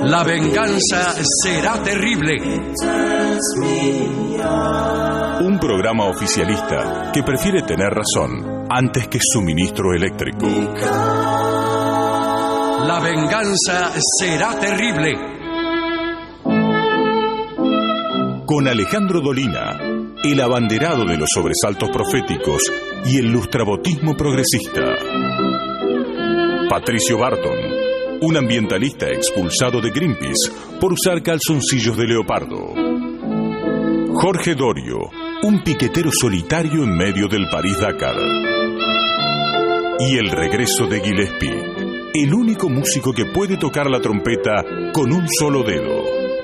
La venganza será terrible. Un programa oficialista que prefiere tener razón antes que suministro eléctrico. La venganza será terrible. Con Alejandro Dolina, el abanderado de los sobresaltos proféticos y el lustrabotismo progresista. Patricio Barton, un ambientalista expulsado de Greenpeace por usar calzoncillos de leopardo. Jorge Dorio, un piquetero solitario en medio del París-Dakar. Y el regreso de Gillespie, el único músico que puede tocar la trompeta con un solo dedo.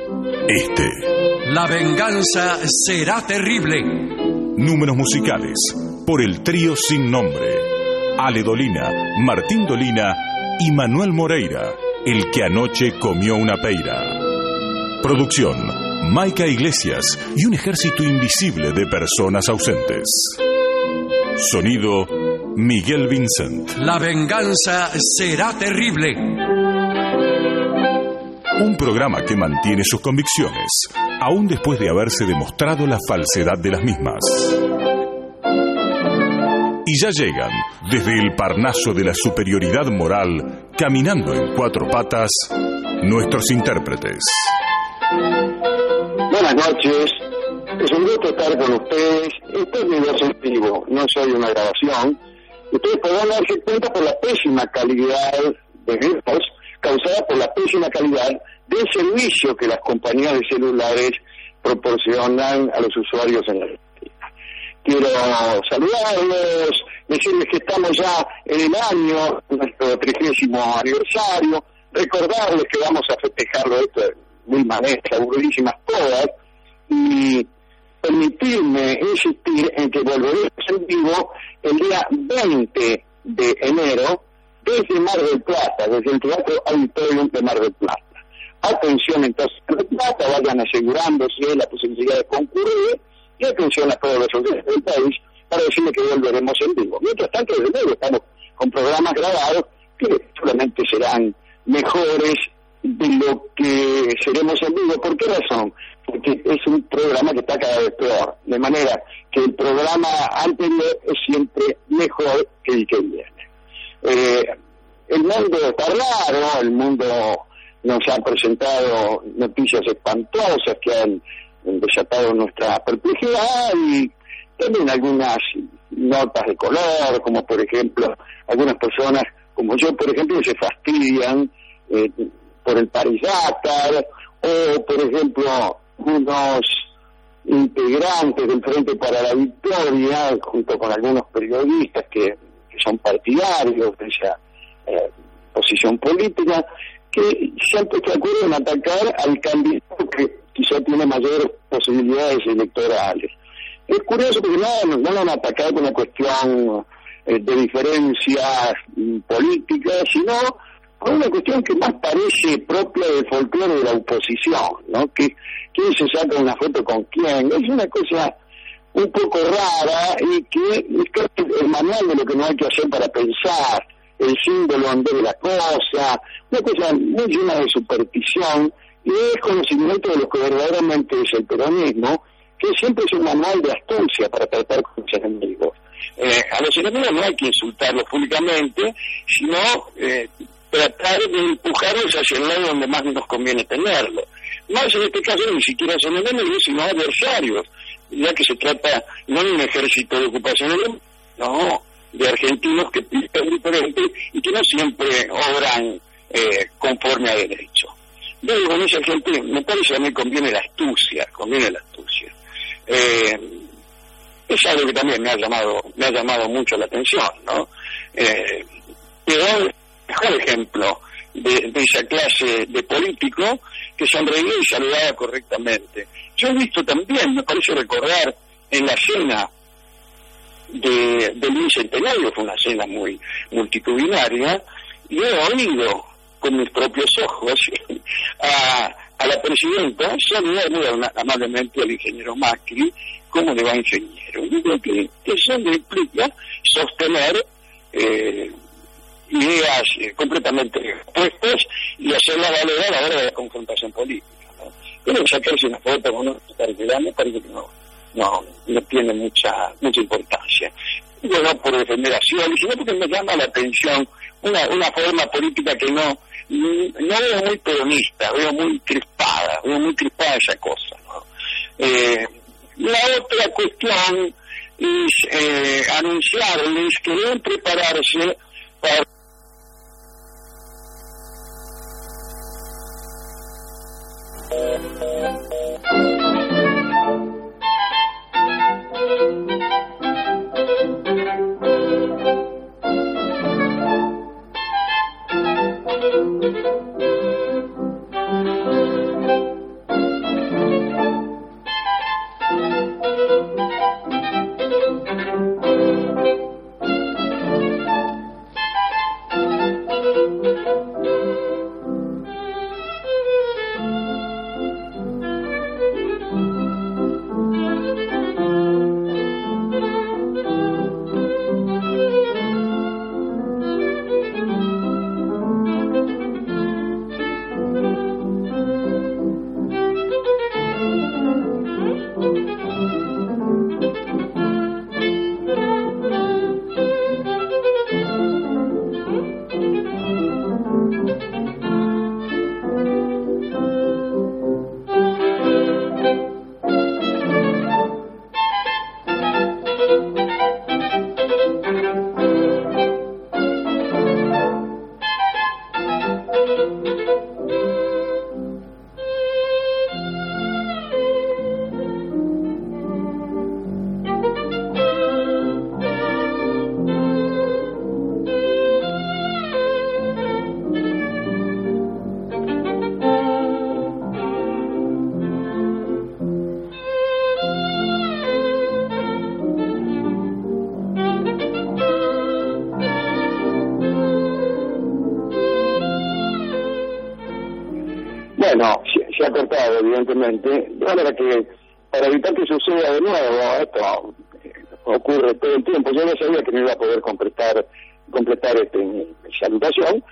La venganza será terrible. Números musicales por el trío sin nombre. Ale Dolina, Martín Dolina y Manuel Moreira, el que anoche comió una peira. Producción, Maica Iglesias y un ejército invisible de personas ausentes. Sonido, Miguel Vincent. La venganza será terrible. Un programa que mantiene sus convicciones, aún después de haberse demostrado la falsedad de las mismas. Y ya llegan, desde el Parnaso de la superioridad moral, caminando en cuatro patas, nuestros intérpretes. Buenas noches, es un gusto estar con ustedes. Este es mi voz en vivo, no soy una grabación. Ustedes podrán darse cuenta por la pésima calidad de voz causada por la pésima calidad del servicio que las compañías de celulares proporcionan a los usuarios en la Argentina. Quiero saludarlos, decirles que estamos ya en el año, nuestro 30º aniversario, recordarles que vamos a festejarlo esto de mil maneras, aburridísimas todas, y permitirme insistir en que volveremos en vivo el día 20 de enero desde Mar del Plata, desde el Teatro Auditorium de Mar del Plata. Atención entonces Mar del Plata, vayan asegurándose la posibilidad de concurrir, y atención a todos los oyentes del país para decirle que volveremos en vivo. Mientras tanto, desde luego, estamos con programas grabados que solamente serán mejores de lo que seremos en vivo. ¿Por qué razón? Porque es un programa que está cada vez peor, de manera que el programa anterior es siempre mejor que el que viene. El mundo está raro, el mundo nos ha presentado noticias espantosas que han desatado nuestra perplejidad y también algunas notas de color, como por ejemplo algunas personas como yo, por ejemplo, que se fastidian por el París-Dakar, o por ejemplo unos integrantes del Frente para la Victoria, junto con algunos periodistas que son partidarios de esa posición política, que siempre se acuerdan atacar al candidato que quizá tiene mayores posibilidades electorales. Es curioso porque no lo han atacado con una cuestión de diferencias políticas, sino con una cuestión que más parece propia del folclore de la oposición, ¿no? Que quién se saca una foto con quién, es una cosa un poco rara y que es el manual de lo que no hay que hacer para pensar, el símbolo en vez de la cosa, una cosa muy llena de superstición y de desconocimiento de lo que verdaderamente es el peronismo, que siempre es un manual de astucia para tratar con los enemigos. A los enemigos no hay que insultarlos públicamente, sino tratar de empujarlos hacia el lado donde más nos conviene tenerlo. Más en este caso ni siquiera son enemigos, sino adversarios, ya que se trata no de un ejército de ocupación, no, de argentinos que piensan diferente y que no siempre obran conforme a derecho. Luego con esa gente, me parece a mí conviene la astucia. Es algo que también me ha llamado mucho la atención, ¿no? Pero mejor ejemplo de esa clase de político que sonreía y saludaba correctamente. Yo he visto también, me parece recordar, en la cena del bicentenario, fue una cena muy multitudinaria, y he oído con mis propios ojos a la presidenta saludar muy amablemente al ingeniero Macri, como le va ingeniero. Yo creo que eso le implica sostener ideas completamente opuestas y hacerla valer a la hora de la confrontación política, ¿no? Pero sacarse una foto con un particular me parece que no tiene mucha importancia. Digo, no por defender a Scioli, sino porque me llama la atención una forma política que no veo muy peronista, veo muy crispada esa cosa, ¿no? La otra cuestión es anunciarles que deben prepararse para Bueno, se ha cortado, evidentemente, de manera que para evitar que suceda de nuevo, esto ocurre todo el tiempo. Yo no sabía que no iba a poder completar mi salutación,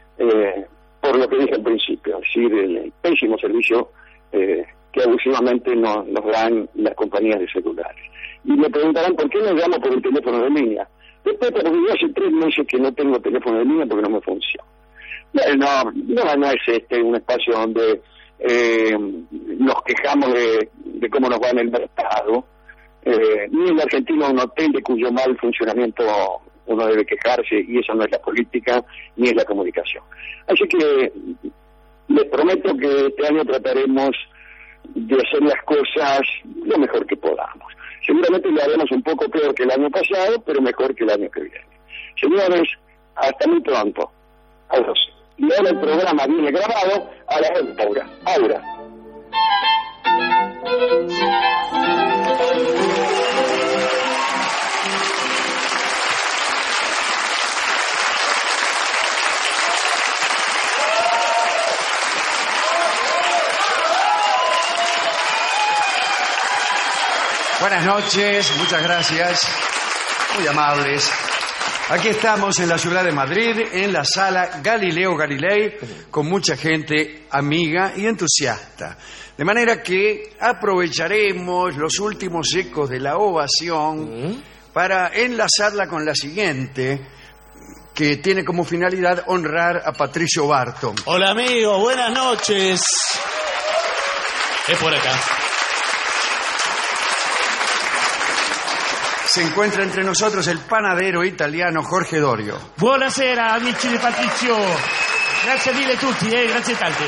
por lo que dije al principio, es decir, el pésimo servicio que abusivamente nos dan las compañías de celulares. Y me preguntarán por qué no llamo por el teléfono de línea. Después, porque yo hace 3 meses que no tengo teléfono de línea porque no me funciona. Bueno, no es un espacio donde nos quejamos de cómo nos va en el mercado, ni en la Argentina un hotel de cuyo mal funcionamiento uno debe quejarse, y eso no es la política ni es la comunicación. Así que les prometo que este año trataremos de hacer las cosas lo mejor que podamos. Seguramente lo haremos un poco peor que el año pasado, pero mejor que el año que viene. Señores, hasta muy pronto. Adiós. Y ahora el programa viene grabado a la Aura. Buenas noches, muchas gracias, muy amables. Aquí estamos en la ciudad de Madrid, en la sala Galileo Galilei, con mucha gente amiga y entusiasta. De manera que aprovecharemos los últimos ecos de la ovación para enlazarla con la siguiente, que tiene como finalidad honrar a Patricio Barton. Hola amigos, buenas noches. Es por acá. Se encuentra entre nosotros el panadero italiano Jorge Dorio. Buonasera amici di Patrizio. Grazie mille a tutti, grazie tante.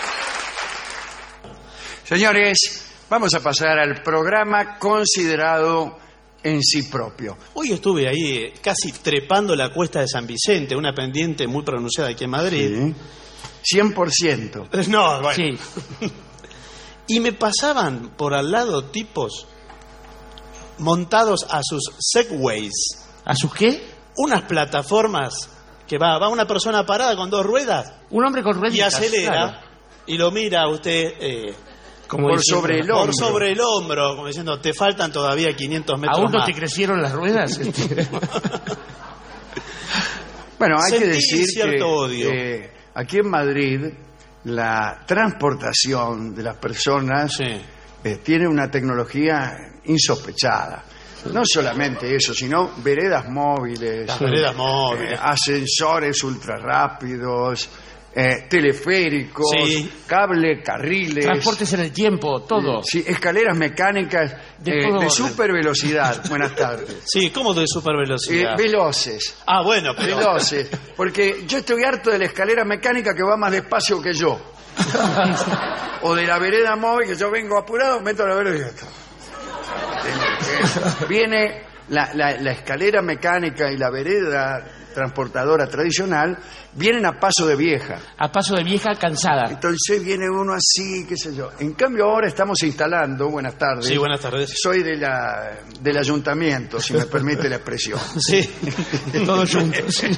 Señores, vamos a pasar al programa considerado en sí propio. Hoy estuve ahí casi trepando la cuesta de San Vicente, una pendiente muy pronunciada aquí en Madrid. Sí. 100%. No, bueno. Sí. Y me pasaban por al lado tipos montados a sus Segways. ¿A sus qué? Unas plataformas que va una persona parada con 2 ruedas. Un hombre con ruedas. Y acelera, claro. Y lo mira a usted como por diciendo, sobre el hombro. por sobre el hombro, como diciendo, te faltan todavía 500 metros ¿Aún no más. te crecieron las ruedas? Bueno, hay que sentí decir cierto que odio. Aquí en Madrid la transportación de las personas Sí. tiene una tecnología insospechada. No solamente eso, sino veredas móviles, Las veredas móviles. ascensores ultrarrápidos, teleféricos, Sí. cable, carriles, Transportes en el tiempo, todo. sí, escaleras mecánicas De todo de orden. super velocidad. Buenas tardes. Sí, ¿cómo de supervelocidad? Veloces. Bueno, pero... Veloces, porque yo estoy harto de la escalera mecánica que va más despacio que yo. O de la vereda móvil, que yo vengo apurado, meto la vereda y ya está. Viene la escalera mecánica y la vereda transportadora tradicional, vienen a paso de vieja. A paso de vieja cansada. Entonces viene uno así, qué sé yo. En cambio ahora estamos instalando, buenas tardes. Sí, buenas tardes. Soy del ayuntamiento, si me permite la expresión. Sí. Todos juntos. sí.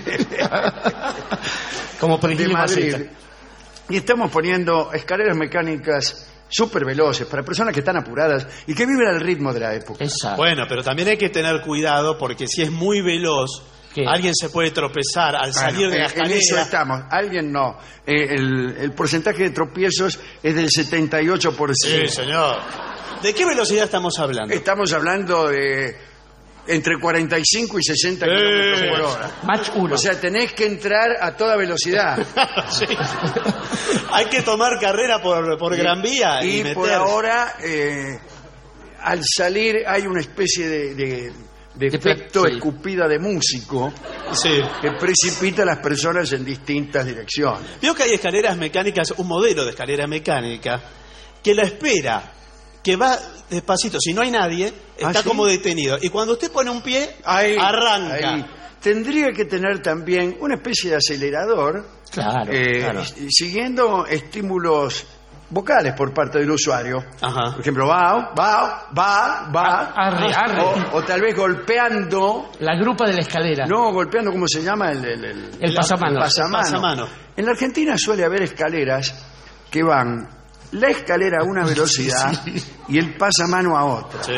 Como De Perejil y Madrid. Maceta. Y estamos poniendo escaleras mecánicas súper veloces para personas que están apuradas y que viven al ritmo de la época. Exacto. Bueno, pero también hay que tener cuidado porque si es muy veloz, ¿Qué? alguien se puede tropezar al salir de la En eso escalera. estamos. Alguien no. El porcentaje de tropiezos es del 78%. Sí, señor. ¿De qué velocidad estamos hablando? Estamos hablando de entre 45 y 60 kilómetros por hora. Match 1. O sea, tenés que entrar a toda velocidad. Sí. Hay que tomar carrera por Gran Vía y, Y meter. por ahora, al salir hay una especie de efecto sí. escupida de músico Sí. que precipita a las personas en distintas direcciones. Veo que hay escaleras mecánicas, un modelo de escalera mecánica, que la espera, que va despacito. Si no hay nadie, está ¿sí? como detenido. Y cuando usted pone un pie, Ahí, arranca. ahí. Tendría que tener también una especie de acelerador, Claro, claro. siguiendo estímulos vocales por parte del usuario. Ajá. Por ejemplo, va. Arre, arre. O tal vez golpeando, La grupa de la escalera. no golpeando, ¿cómo se llama? El pasamano. Pasamano. En la Argentina suele haber escaleras que van la escalera a una velocidad y el pasamano a otra. Sí.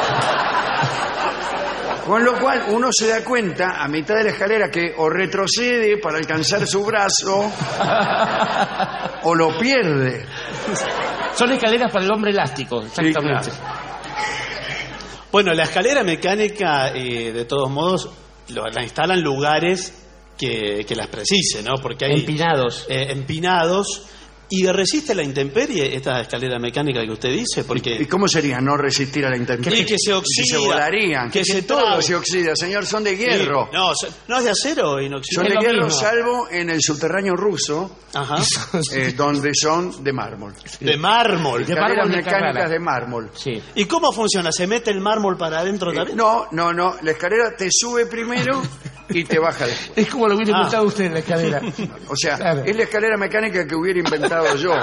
Con lo cual uno se da cuenta a mitad de la escalera que o retrocede para alcanzar su brazo o lo pierde. Son escaleras para el hombre elástico, exactamente. Bueno, la escalera mecánica, de todos modos, la instalan lugares que las precisen, ¿no? Porque hay Empinados. empinados. ¿Y resiste la intemperie esta escalera mecánica que usted dice? ¿Y Porque cómo sería no resistir a la intemperie? Y que se Si oxida, se volarían. que se todo traba. se oxida, señor, son de hierro. No, no es de acero Son inoxidable. de Es lo hierro, mismo. salvo en el subterráneo ruso, Ajá. donde son de mármol. De mármol. De Escaleras mármol de mecánicas Carrara. de mármol. Sí. ¿Y cómo funciona? ¿Se mete el mármol para adentro también? No. La escalera te sube primero y te baja después. Es como lo hubiera Ah. inventado usted en la escalera. O sea, Claro. es la escalera mecánica que hubiera inventado yo.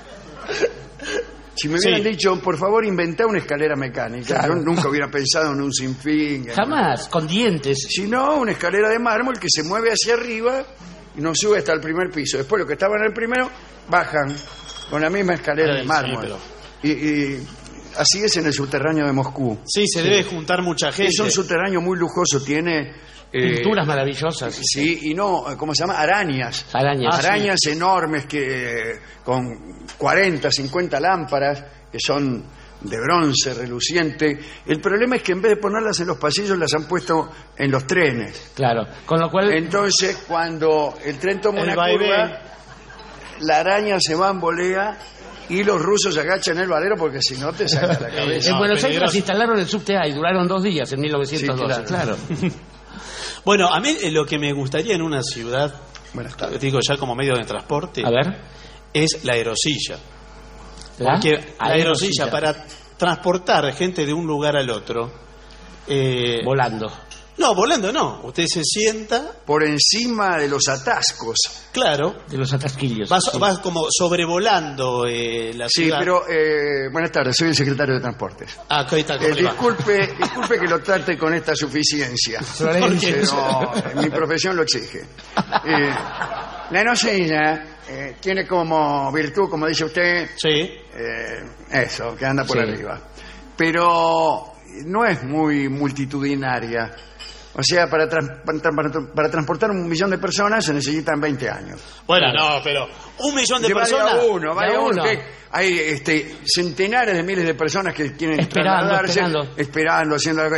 Si me hubieran Sí. dicho, por favor, inventá una escalera mecánica, Claro. yo nunca hubiera pensado en un sinfín. Jamás, con dientes. Sino una escalera de mármol que se mueve hacia arriba y nos sube hasta el primer piso. Después los que estaban en el primero bajan con la misma escalera Ay, de sí, mármol. Y así es en el subterráneo de Moscú. Sí, se debe juntar mucha gente. Es un subterráneo muy lujoso, tiene... Pinturas maravillosas. Sí, y no, ¿cómo se llama? Arañas. Arañas. Arañas enormes que con 40, 50 lámparas que son de bronce reluciente. El problema es que en vez de ponerlas en los pasillos las han puesto en los trenes. Claro. Con lo cual, Entonces, cuando el tren toma El una vaivén. curva, la araña se bambolea y los rusos agachan el valero porque si no te saca la cabeza. en Buenos Aires peligroso. las instalaron en subte A y duraron 2 días en 1912. Sí, claro. Bueno, a mí lo que me gustaría en una ciudad, Buenas tardes. digo ya como medio de transporte, A ver. es la aerosilla. ¿La? Porque la aerosilla, Aerosilla. para transportar gente de un lugar al otro, Volando. no, volando no, usted se sienta, Por encima de los atascos. claro, De los atasquillos. va sí. como sobrevolando la Sí, ciudad. pero buenas tardes, soy el secretario de Transportes. Ah, ahí está, ¿cómo le va? Disculpe que lo trate con esta suficiencia, Florencia. pero mi profesión lo exige. La aerosilla tiene como virtud, como dice usted, Sí, eso, que anda por Sí. arriba. Pero no es muy multitudinaria. O sea, para transportar 1 millón de personas se necesitan 20 años. Bueno, no, pero 1 millón de personas. Vaya uno. Hay centenares de miles de personas que quieren trasladarse, esperando, haciendo algo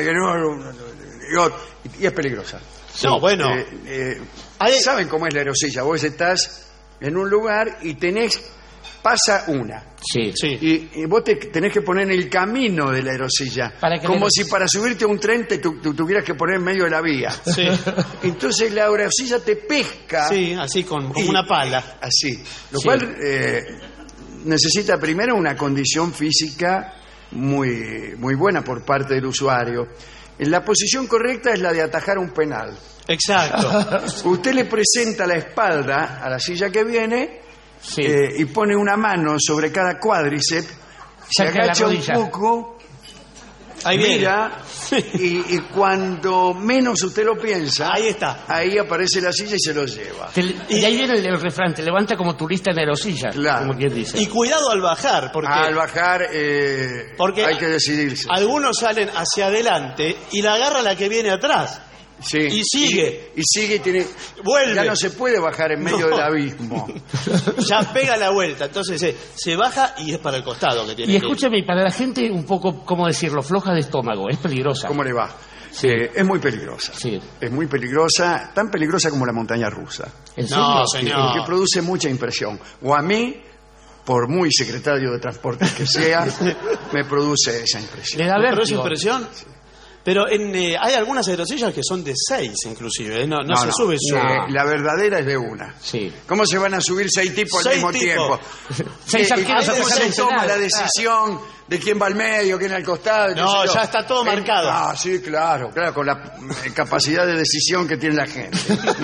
y es peligrosa. No, bueno. ¿Saben cómo es la aerosilla? Vos estás en un lugar y pasa una. Sí. Y vos te tenés que poner en el camino de la aerosilla. Como si para subirte a un tren te tuvieras que poner en medio de la vía. Sí. Entonces la aerosilla te pesca. Sí, así como una pala. Así. Lo cual necesita primero una condición física muy, muy buena por parte del usuario. La posición correcta es la de atajar un penal. Exacto. Usted le presenta la espalda a la silla que viene y pone una mano sobre cada cuádriceps, se agacha un poco, mira, y cuando menos usted lo piensa, ahí está. Ahí aparece la silla y se lo lleva. Y ahí viene el refrán, te levanta como turista en aerosilla, claro. Como quien dice. Y cuidado al bajar, porque hay que decidirse. Algunos salen hacia adelante y la agarra la que viene atrás. Sí. Y sigue. Y sigue y vuelve. Ya no se puede bajar en medio del abismo. Ya pega la vuelta. Entonces se baja y es para el costado que tiene. Y escúchame, para la gente un poco, ¿cómo decirlo? Floja de estómago, es peligrosa. ¿Cómo le va? Sí. Es muy peligrosa. Sí. Es muy peligrosa, tan peligrosa como la montaña rusa. ¿En serio? No, señor. Que produce mucha impresión. O a mí, por muy secretario de transporte que sea, me produce esa impresión. ¿Le da vértigo? ¿Produce impresión? Sí. Pero hay algunas aerosillas que son de 6 inclusive, no se sube solo. La verdadera es de una. Sí. ¿Cómo se van a subir 6 tipos al mismo tiempo? 6 arqueros ¿Cómo se toma la decisión de quién va al medio, quién al costado? No, ya está todo marcado. Ah, sí, claro, con la capacidad de decisión que tiene la gente.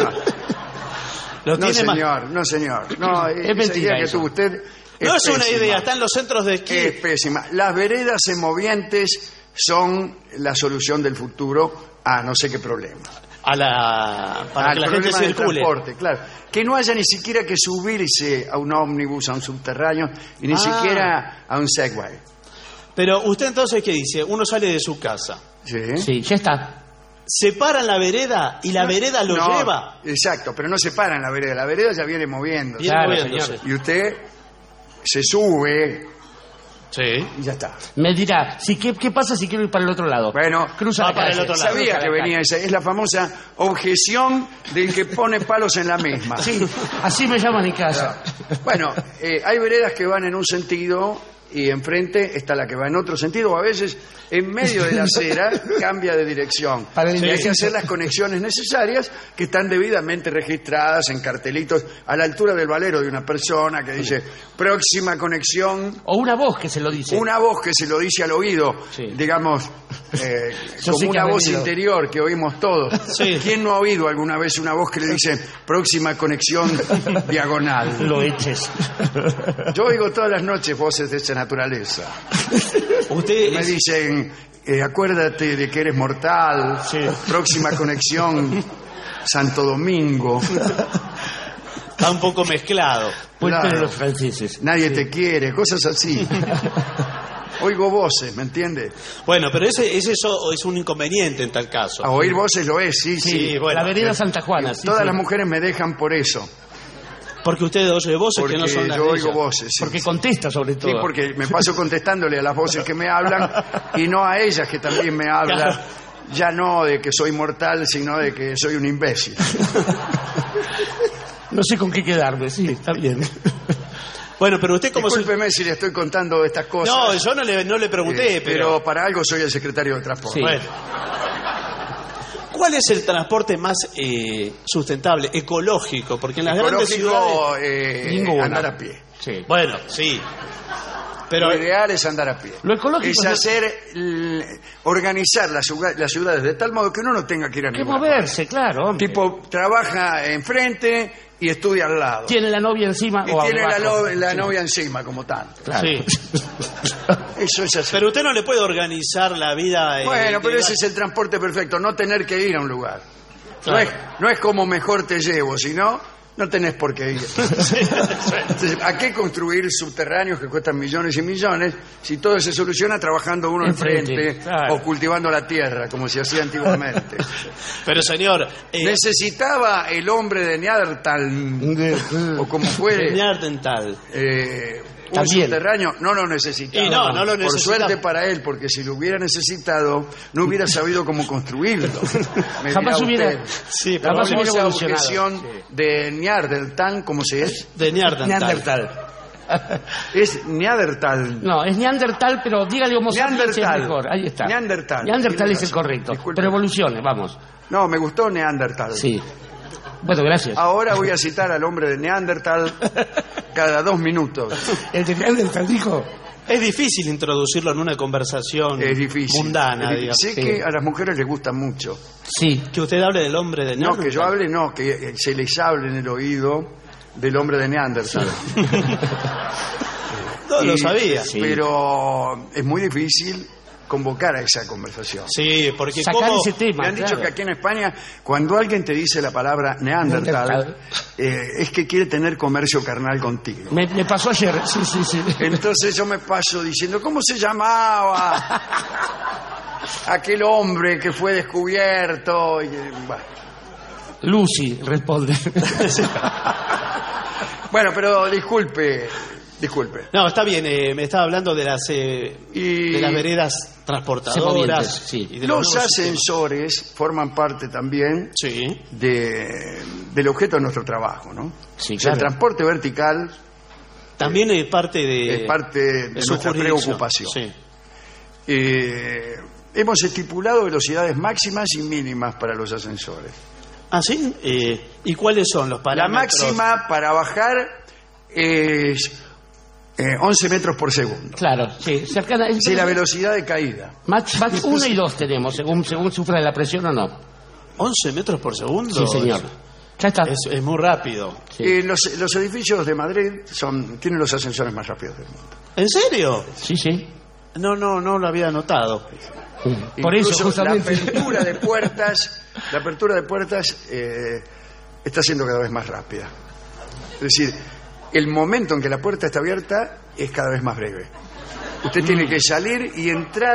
No, señor. No, es mentira idea que tuvo usted no es una idea, está en los centros de esquí. Es pésima. Las veredas semovientes son la solución del futuro a no sé qué problema. Para que la gente circule. Transporte, claro. Que no haya ni siquiera que subirse a un ómnibus, a un subterráneo, y ni siquiera a un Segway. Pero usted entonces, ¿qué dice? Uno sale de su casa. Sí, ya está. Se para en la vereda y la vereda lo lleva. Exacto, pero no se para en la vereda ya viene moviendo. Claro, y usted se sube. Sí. Y ya está. Me dirá, ¿qué pasa si quiero ir para el otro lado? Bueno, cruza la para calle. el otro lado. Sabía que venía esa. Es la famosa objeción del que pone palos en la misma. Sí, así me llaman en casa. Bueno, hay veredas que van en un sentido y enfrente está la que va en otro sentido, o a veces en medio de la acera cambia de dirección. Y hay que hacer las conexiones necesarias que están debidamente registradas en cartelitos a la altura del valero de una persona que dice próxima conexión. O una voz que se lo dice. Una voz que se lo dice al oído, digamos, como una voz interior que oímos todos. Sí. ¿Quién no ha oído alguna vez una voz que le dice próxima conexión diagonal? Lo eches. Yo oigo todas las noches voces de esa naturaleza. Me dicen, acuérdate de que eres mortal, próxima conexión Santo Domingo. Está un poco mezclado. Puente de los franceses. Nadie te quiere, cosas así. Oigo voces, ¿me entiende? Bueno, pero eso es un inconveniente en tal caso. A oír voces lo es, sí. Bueno, la vereda Santa Juana. Todas las mujeres me dejan por eso. Porque usted oye voces que no son las de yo oigo ella. voces. Porque contesta sobre todo. Sí, porque me paso contestándole a las voces que me hablan y no a ellas que también me hablan. Claro. Ya no de que soy mortal, sino de que soy un imbécil. No sé con qué quedarme, sí, está bien. Bueno, pero usted como... Discúlpeme si le estoy contando estas cosas. No, yo no le pregunté, pero para algo soy el secretario de transporte. Sí. Bueno. ¿Cuál es el transporte más sustentable, ecológico? Porque en las grandes ciudades... andar a pie. Sí. Bueno, sí. Pero lo ideal es andar a pie. Lo ecológico es organizar las ciudades de tal modo que uno no tenga que ir a ninguna moverse, claro. Hombre. Tipo, trabaja enfrente y estudia al lado. Tiene la novia encima y tiene la novia encima, como tanto. Claro. Sí. Eso es así. Pero usted no le puede organizar la vida... Bueno, pero ese es el transporte perfecto, no tener que ir a un lugar. Claro. No es como mejor te llevo, sino no tenés por qué ir. Entonces, ¿a qué construir subterráneos que cuestan millones y millones si todo se soluciona trabajando uno enfrente claro. o cultivando la tierra, como se hacía antiguamente? Pero señor... Necesitaba el hombre de Neandertal, o como fuere, Neandertal. un También. subterráneo. No lo necesitaba. Y no lo Por necesitaba. suerte para él, porque si lo hubiera necesitado, no hubiera sabido cómo construirlo. Me Jamás dirá hubiera... usted. Sí, Jamás probablemente hubiera Esa evolucionado. objeción de Neandertal, ¿cómo se es? de Neandertal. Neandertal. Es Neandertal. No, es Neandertal, pero dígale Homo sapiens es Neandertal. mejor. Ahí está. Neandertal. Neandertal Tiene es el razón. correcto. Disculpe. Pero evolucione, vamos. No, me gustó Neandertal. Sí. Bueno, gracias. Ahora voy a citar al hombre de Neandertal cada 2 minutos. El de Neandertal dijo... Es difícil introducirlo en una conversación Es difícil. mundana, Es difícil. digamos. Sé Sí. que a las mujeres les gusta mucho. Sí. Que usted hable del hombre de No, Neandertal. que yo hable, no, que se les hable en el oído del hombre de Neandertal. No lo Y- sabía. Sí. Pero es muy difícil convocar a esa conversación. Sí, porque Sacar como... ese tema. Me han dicho claro. que aquí en España, cuando alguien te dice la palabra Neandertal, es que quiere tener comercio carnal contigo. Me pasó ayer. Sí, sí, sí. Entonces yo me paso diciendo, ¿cómo se llamaba aquel hombre que fue descubierto? Y, bueno. Lucy responde. Bueno, pero disculpe. No, está bien, me estaba hablando de las Y de las veredas transportadoras. Movientes, sí. Y de los nuevos sistemas. ascensores forman parte también Sí. del objeto de nuestro trabajo, ¿no? Sí, O sea, el claro. transporte vertical También es parte de... es parte de su nuestra jurisdicción. preocupación. Sí. Hemos estipulado velocidades máximas y mínimas para los ascensores. ¿Ah, sí? ¿Y cuáles son los La parámetros? máxima para bajar es 11 metros por segundo. Claro, sí. Cercana, Sí, la velocidad de caída. Max 1 y 2 tenemos, según sufra de la presión o no. 11 metros por segundo. Sí, señor. Ya está. Es muy rápido. Sí. Los edificios de Madrid tienen los ascensores más rápidos del mundo. ¿En serio? Sí, sí. No lo había notado. Por eso, Incluso justamente. La apertura de puertas está siendo cada vez más rápida. Es decir, el momento en que la puerta está abierta es cada vez más breve. Usted tiene que salir y entrar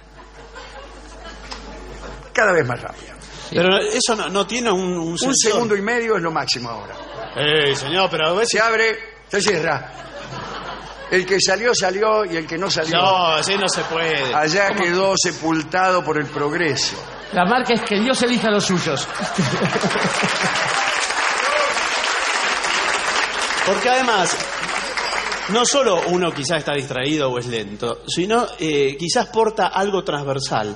cada vez más rápido. Pero eso no tiene un Un sensor. segundo y medio es lo máximo ahora. Señor, pero a veces... Se abre, se cierra. El que salió, salió, y el que no salió, No, así no se puede. allá quedó sepultado por el progreso. La marca es que Dios elija a los suyos. Porque además, no solo uno quizás está distraído o es lento, sino quizás porta algo transversal.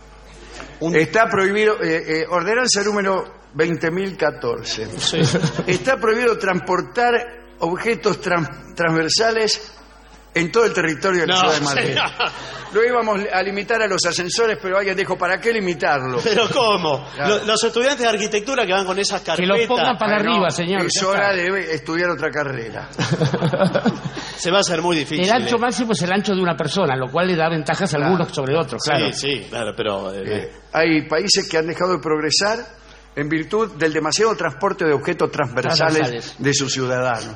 Está prohibido, ordenanza número 20.014. Sí. Está prohibido transportar objetos transversales en todo el territorio de la ciudad de Madrid. señor. Lo íbamos a limitar a los ascensores, pero alguien dijo, ¿para qué limitarlo? Pero ¿cómo? Claro. Los estudiantes de arquitectura que van con esas Que carpetas lo pongan para Bueno, arriba, señor. Es ya hora está. de estudiar otra carrera. se va a hacer muy difícil. El ancho máximo es el ancho de una persona, lo cual le da ventajas a Claro. algunos sobre otros, claro. Sí, claro, pero... Hay países que han dejado de progresar en virtud del demasiado transporte de objetos transversales de sus ciudadanos.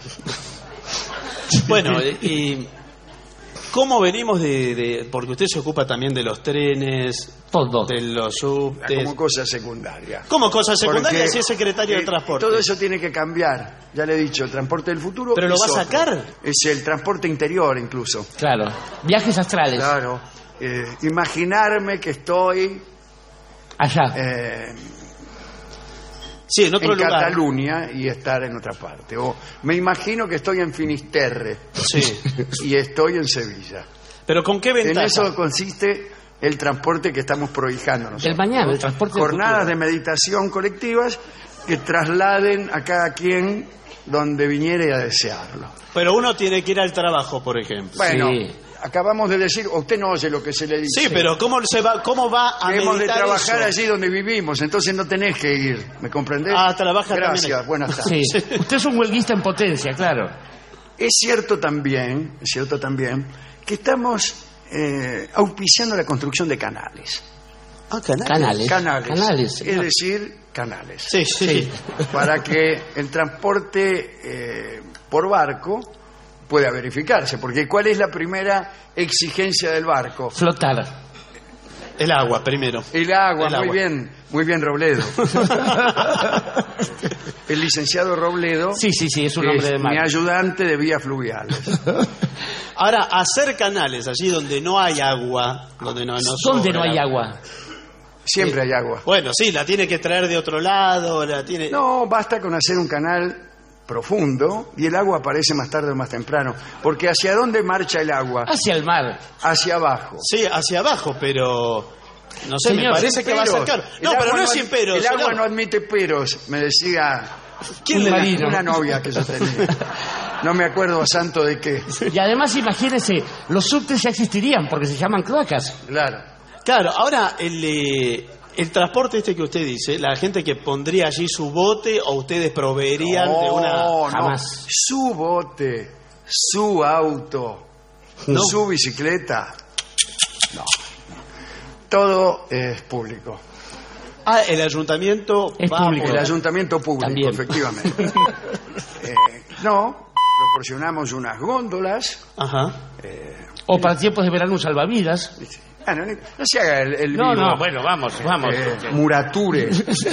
Bueno, y ¿cómo venimos porque usted se ocupa también de los trenes, Todo. de los subtes? Como cosa secundaria. ¿Cómo cosa secundaria Porque, si es secretario de transporte? Todo eso tiene que cambiar. Ya le he dicho, el transporte del futuro. ¿Pero lo es va a otro. sacar? Es el transporte interior, incluso. Claro. Viajes astrales. Claro. Imaginarme que estoy Allá. Sí, en otro en lugar. Cataluña y estar en otra parte. O me imagino que estoy en Finisterre Sí. y estoy en Sevilla. Pero ¿con qué En ventaja? eso consiste el transporte que estamos prohijando nosotros. El mañana, el transporte del Jornadas de futuro. meditación colectivas que trasladen a cada quien donde viniere a desearlo. Pero uno tiene que ir al trabajo, por ejemplo. Bueno, Sí. acabamos de decir, usted no oye lo que se le dice. Sí, pero ¿cómo va a Que hemos de meditar trabajar eso? allí donde vivimos, entonces no tenés que ir, ¿me comprendés? Ah, trabaja Gracias, también. buenas tardes. Sí. Usted es un huelguista en potencia, claro. Es cierto también que estamos auspiciando la construcción de canales. Ah, canales. Canales. Es señor. decir, canales. Sí. Para que el transporte por barco pueda verificarse. Porque ¿cuál es la primera exigencia del barco? Flotar. El agua primero. El agua, El agua. muy bien Robledo. El licenciado Robledo Sí, es un hombre de mar. mi ayudante de vías fluviales. Ahora, hacer canales allí donde no hay agua, donde no ¿Dónde sobra no hay el agua? Siempre hay agua. Bueno, sí, la tiene que traer de otro lado, la tiene... No, basta con hacer un canal profundo y el agua aparece más tarde o más temprano. Porque ¿hacia dónde marcha el agua? Hacia el mar. Hacia abajo. Sí, hacia abajo, pero... No sé, Señor, me parece Sin que va a peros. ser caro. El No, agua pero no es sin peros. El agua señor. no admite peros, me decía Un marino. una novia que yo tenía. No me acuerdo santo de qué. Y además, imagínese, los subtes ya existirían porque se llaman cloacas. Claro. Claro, ahora el transporte este que usted dice, la gente que pondría allí su bote o ustedes proveerían de una... No, Jamás. Su bote, su auto, No. su bicicleta. No. Todo es público. Ah, el ayuntamiento Es va público. El ayuntamiento público, También. efectivamente. No, proporcionamos unas góndolas. Ajá. O para tiempos de verano un salvavidas. No se haga el No, vivo. bueno, vamos. Murature.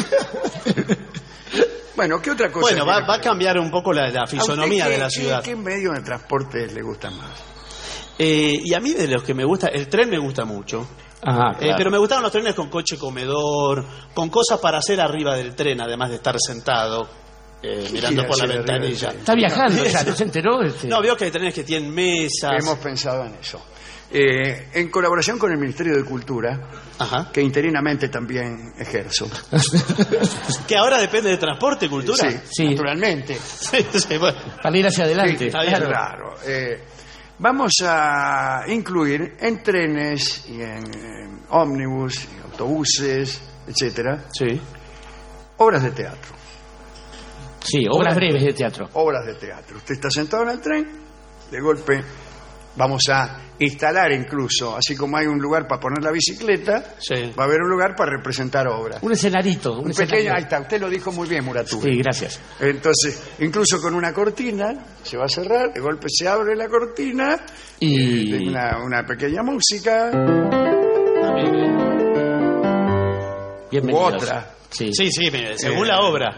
Bueno, ¿qué otra cosa? Bueno, va a quiere? cambiar un poco la ¿A fisonomía usted de la qué- ciudad. ¿Qué medio de transporte le gusta más? Y a mí de los que me gusta, el tren me gusta mucho. Ajá, claro. Pero me gustaban los trenes con coche comedor, con cosas para hacer arriba del tren, además de estar sentado mirando quiere por la hacer arriba del ventanilla. tren? Está viajando, ya, ¿no se enteró? No, veo que hay trenes que tienen mesas. Hemos pensado en eso. En colaboración con el Ministerio de Cultura, Ajá. que interinamente también ejerzo. Que ahora depende de transporte, cultura. Sí. Naturalmente. Sí, bueno. Para ir hacia adelante. está bien. Claro. Vamos a incluir en trenes y en ómnibus, y autobuses, etcétera, Sí. obras de teatro. Sí, obras breves de teatro. Obras de teatro. Usted está sentado en el tren, de golpe vamos a instalar incluso, así como hay un lugar para poner la bicicleta, Sí. va a haber un lugar para representar obras. Un escenarito. Un pequeño, ahí está, usted lo dijo muy bien, Murature. Sí, gracias. Entonces, incluso con una cortina, se va a cerrar, de golpe se abre la cortina, Y... una pequeña música, Bienvenidos. u otra. Sí. Sí, mire, según la obra.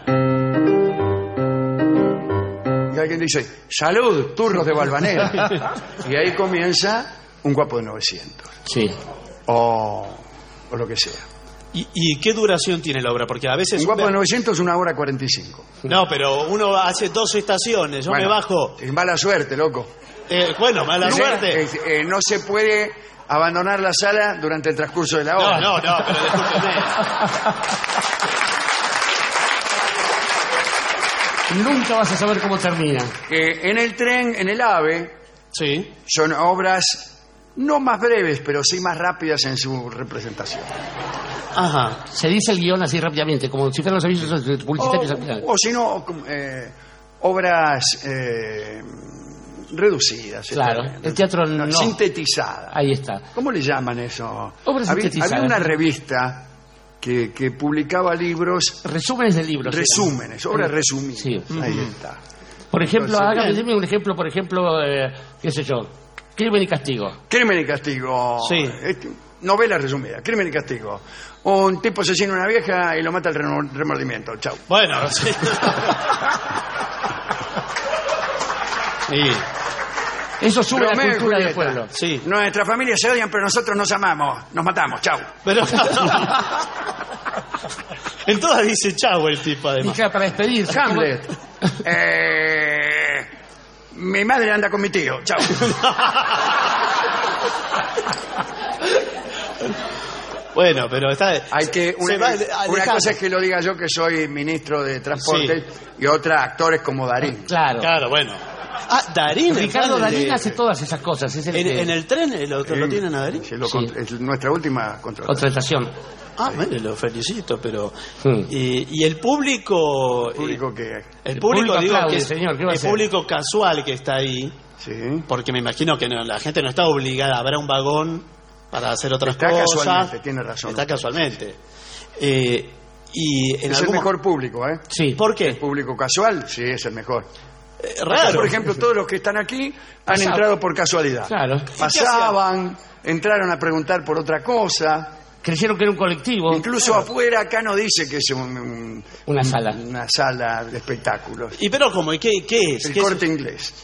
Y alguien dice, salud, turros de Valvanera. Y ahí comienza un guapo de 900. Sí. O lo que sea. ¿Y qué duración tiene la obra? Porque a veces... Un guapo de 900 es 1 hora 45. No, pero uno hace 2 estaciones. Yo Bueno, me bajo... es mala suerte, loco. Bueno, mala suerte. No se puede abandonar la sala durante el transcurso de la obra. No, pero discúlpeme. Nunca vas a saber cómo termina. En el tren, en el AVE, Sí. son obras no más breves, pero sí más rápidas en su representación. Ajá. Se dice el guión así rápidamente, como si fueran los avisos publicitarios al final. O si no, obras reducidas. Claro, el teatro no. Sintetizadas. Ahí está. ¿Cómo le llaman eso? Obras sintetizadas. Había una revista que publicaba libros, Resúmenes de libros. resúmenes, obras resumidas. Sí. Ahí está. Por ejemplo, Entonces, dime un ejemplo, qué sé yo, Crimen y Castigo. Crimen y Castigo. Sí. Novela resumida. Crimen y Castigo. Un tipo asesina a una vieja y lo mata el remordimiento. Chau. Bueno, sí. Sí. Eso sube Romeo la y cultura del Julieta. pueblo. Sí. Nuestras familias se odian, pero nosotros nos amamos. Nos matamos. Chau. Pero... En todas dice chavo el tipo, Y además. claro, para despedirse. Hamlet. Mi madre anda con mi tío. Chau. Bueno, pero está... Hay que una alejando. cosa es que lo diga yo, que soy ministro de transporte, y otra actores como Darín. Claro. Claro, bueno. Ah, Darín. Ricardo el Darín de- hace todas esas cosas. Es el que- En el tren lo tienen a Darín. Sí, Sí. es nuestra última contratación. Contratación. Ah, mire, lo felicito, pero... Sí. Y el público... El público que... El público, digo, aplaude, que es señor, ¿qué va a el hacer? público casual que está ahí, Sí. porque me imagino que la gente no está obligada, habrá un vagón para hacer otras Está cosas. casualmente, tiene razón. Está casualmente. Y en Es el mejor público, ¿eh? Sí. ¿Por qué? El público casual, sí, es el mejor. Raro. Acá, por ejemplo, todos los que están aquí han entrado por casualidad. Claro. Pasaban, entraron a preguntar por otra cosa. Creyeron que era un colectivo. Incluso afuera acá no dice que es Una sala. una sala de espectáculos. ¿Y pero cómo? ¿Y qué es? El ¿Qué es? Corte Inglés.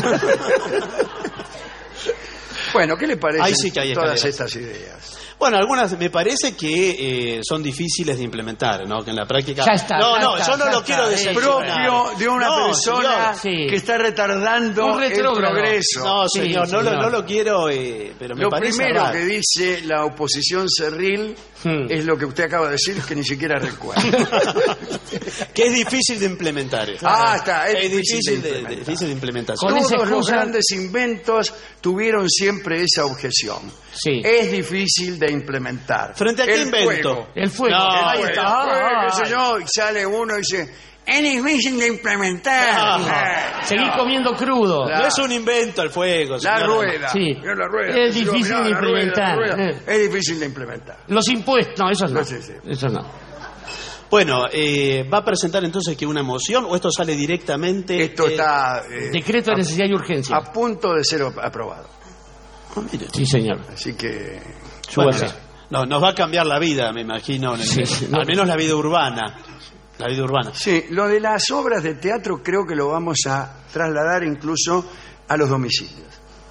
Bueno, ¿qué le parece Ahí sí que hay todas escaleras. estas ideas? Bueno, algunas me parece que son difíciles de implementar, ¿no? Que en la práctica... Ya está, no, ya no, está, yo no ya lo está. quiero decepcionar. Propio de una No, persona señor. Sí. que está retardando Un el retrógrado. progreso. No, Sí, señor, no, señor. no lo quiero, pero me Lo parece primero raro. que dice la oposición cerril es lo que usted acaba de decir, que ni siquiera recuerda. Que es difícil de implementar. Está, es difícil de implementar. difícil de implementación. Con esa Todos los excusa- grandes inventos tuvieron siempre esa objeción. Sí. Es difícil de implementar. ¿Frente a qué El invento? fuego. El fuego. No, Ahí Bueno, está. qué sé yo, y sale uno y dice, es difícil de implementar. Seguí comiendo crudo. Claro. No es un invento el fuego. La señora. rueda. Sí. Mirá la rueda. Es difícil Mirá, de la rueda, implementar. la rueda. Es difícil de implementar. Los impuestos. No, esos no. Sí, sí. Esos no. Bueno, ¿va a presentar entonces que una moción o esto sale directamente? Esto está Decreto de necesidad y urgencia. a punto de ser aprobado. Mire. Sí, señor. Así que... Bueno, Súbase. no, nos va a cambiar la vida, me imagino. Sí, sí, no. Al menos la vida urbana. La vida urbana. Sí, lo de las obras de teatro creo que lo vamos a trasladar incluso a los domicilios.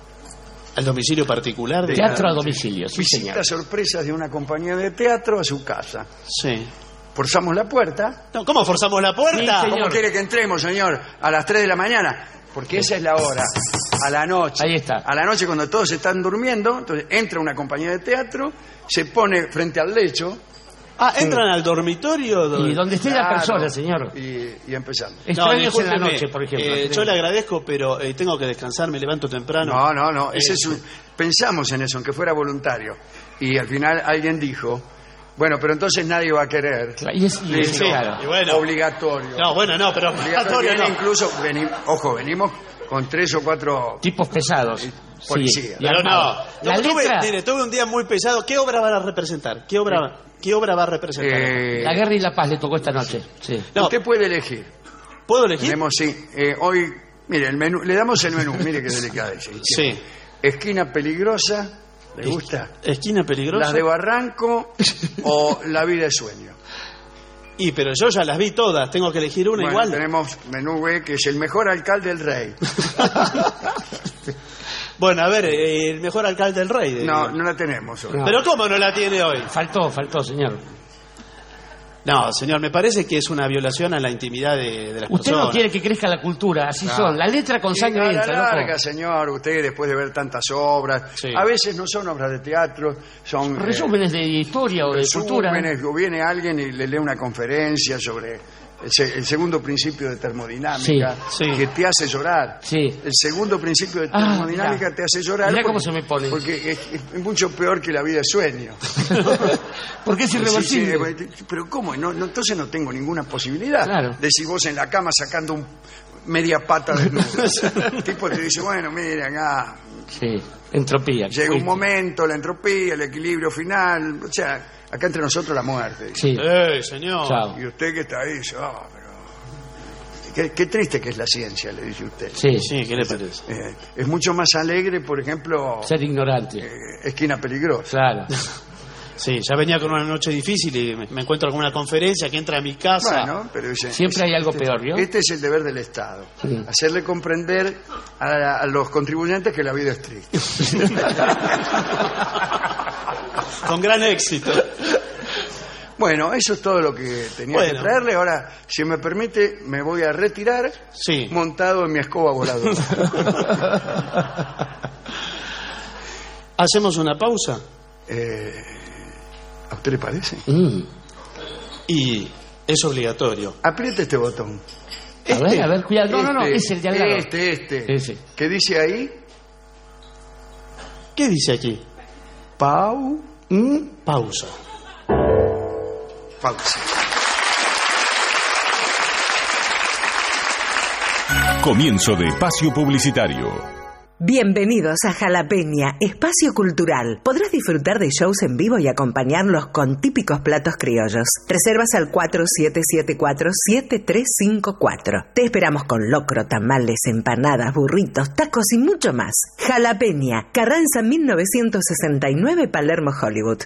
Al domicilio particular de... Teatro a domicilio, sí, señor. Visitas sorpresas de una compañía de teatro a su casa. Sí. Forzamos la puerta. No, ¿cómo forzamos la puerta? Sí, señor. ¿Cómo quiere que entremos, señor? A las 3 de la mañana. Porque esa es la hora. A la noche. Ahí está. A la noche cuando todos están durmiendo, entonces entra una compañía de teatro, se pone frente al lecho. Ah, entran al dormitorio. Y donde esté la Claro, persona, señor. Y empezamos. Extraños en la discúlpeme, noche, por ejemplo. yo le agradezco, pero tengo que descansar, me levanto temprano. No. Pensamos en eso, en que fuera voluntario. Y al final alguien dijo, bueno, pero entonces nadie va a querer. Y es, y es- Sí, claro. y bueno. Obligatorio. No, bueno, no, pero Obligatorio obligatorio viene no. incluso, venimos con 3 o 4 Tipos pesados. policía. Sí, y Pero no. armados. La letra, Mire, tuve un día muy pesado. ¿Qué obra van a representar? ¿Qué obra va a representar? la guerra y la paz le tocó esta noche. Sí. No, Usted puede elegir. ¿puedo elegir? Tenemos, hoy, mire, el menú, le damos el menú, mire qué delicadeza. Sí. Esquina peligrosa, ¿le gusta? ¿Esquina peligrosa? Las de Barranco o La vida es sueño. Y pero yo ya las vi todas, tengo que elegir una Bueno, igual. tenemos menú B, que es el mejor alcalde del rey. Bueno, a ver, el mejor alcalde del rey. No, no la tenemos hoy. No. Pero ¿cómo no la tiene hoy? Faltó, señor. No, señor, me parece que es una violación a la intimidad de las Usted personas. no quiere que crezca la cultura, así son. La letra con Y sangre a la entra, larga, loco. señor, usted después de ver tantas obras, Sí. a veces no son obras de teatro, son Resúmenes de historia o de cultura. resúmenes, o viene alguien y le lee una conferencia sobre el segundo principio de termodinámica, Sí, sí. que te hace llorar. Sí. El segundo principio de Ah, termodinámica mirá. te hace llorar. Mirá porque- cómo se me pone. Porque es mucho peor que la vida es sueño. Porque es irreversible. Sí, pero ¿cómo? Entonces no tengo ninguna posibilidad. Claro. Decís vos en la cama sacando media pata desnuda. El tipo te dice, bueno, mira, acá Sí, entropía. llega un Fuiste. momento, la entropía, el equilibrio final. O sea, acá entre nosotros la muerte. Sí, Señor. chao. Y usted que está ahí dice, pero... Qué triste que es la ciencia, le dice usted. Sí, Sí, ¿qué le parece? Es mucho más alegre, por ejemplo, ser ignorante. Esquina Peligrosa. Claro. Sí, ya venía con una noche difícil y me encuentro con una conferencia que entra a mi casa. Bueno, pero Siempre hay algo peor, ¿vio? este es el deber del Estado. Sí. Hacerle comprender a los contribuyentes que la vida es triste. Con gran éxito. Bueno, eso es todo lo que tenía Bueno. que traerle. Ahora, si me permite, me voy a retirar Sí. montado en mi escoba voladora. ¿Hacemos una pausa? ¿A usted le parece? Y es obligatorio. Apriete este botón. A ver, cuidado. No, es el de al lado. Este. Ese. ¿Qué dice ahí? ¿Qué dice aquí? Pausa. Pausa. Comienzo de espacio publicitario. Bienvenidos a Jalapeña, espacio cultural. Podrás disfrutar de shows en vivo y acompañarlos con típicos platos criollos. Reservas al 4774-7354. Te esperamos con locro, tamales, empanadas, burritos, tacos y mucho más. Jalapeña, Carranza 1969, Palermo, Hollywood.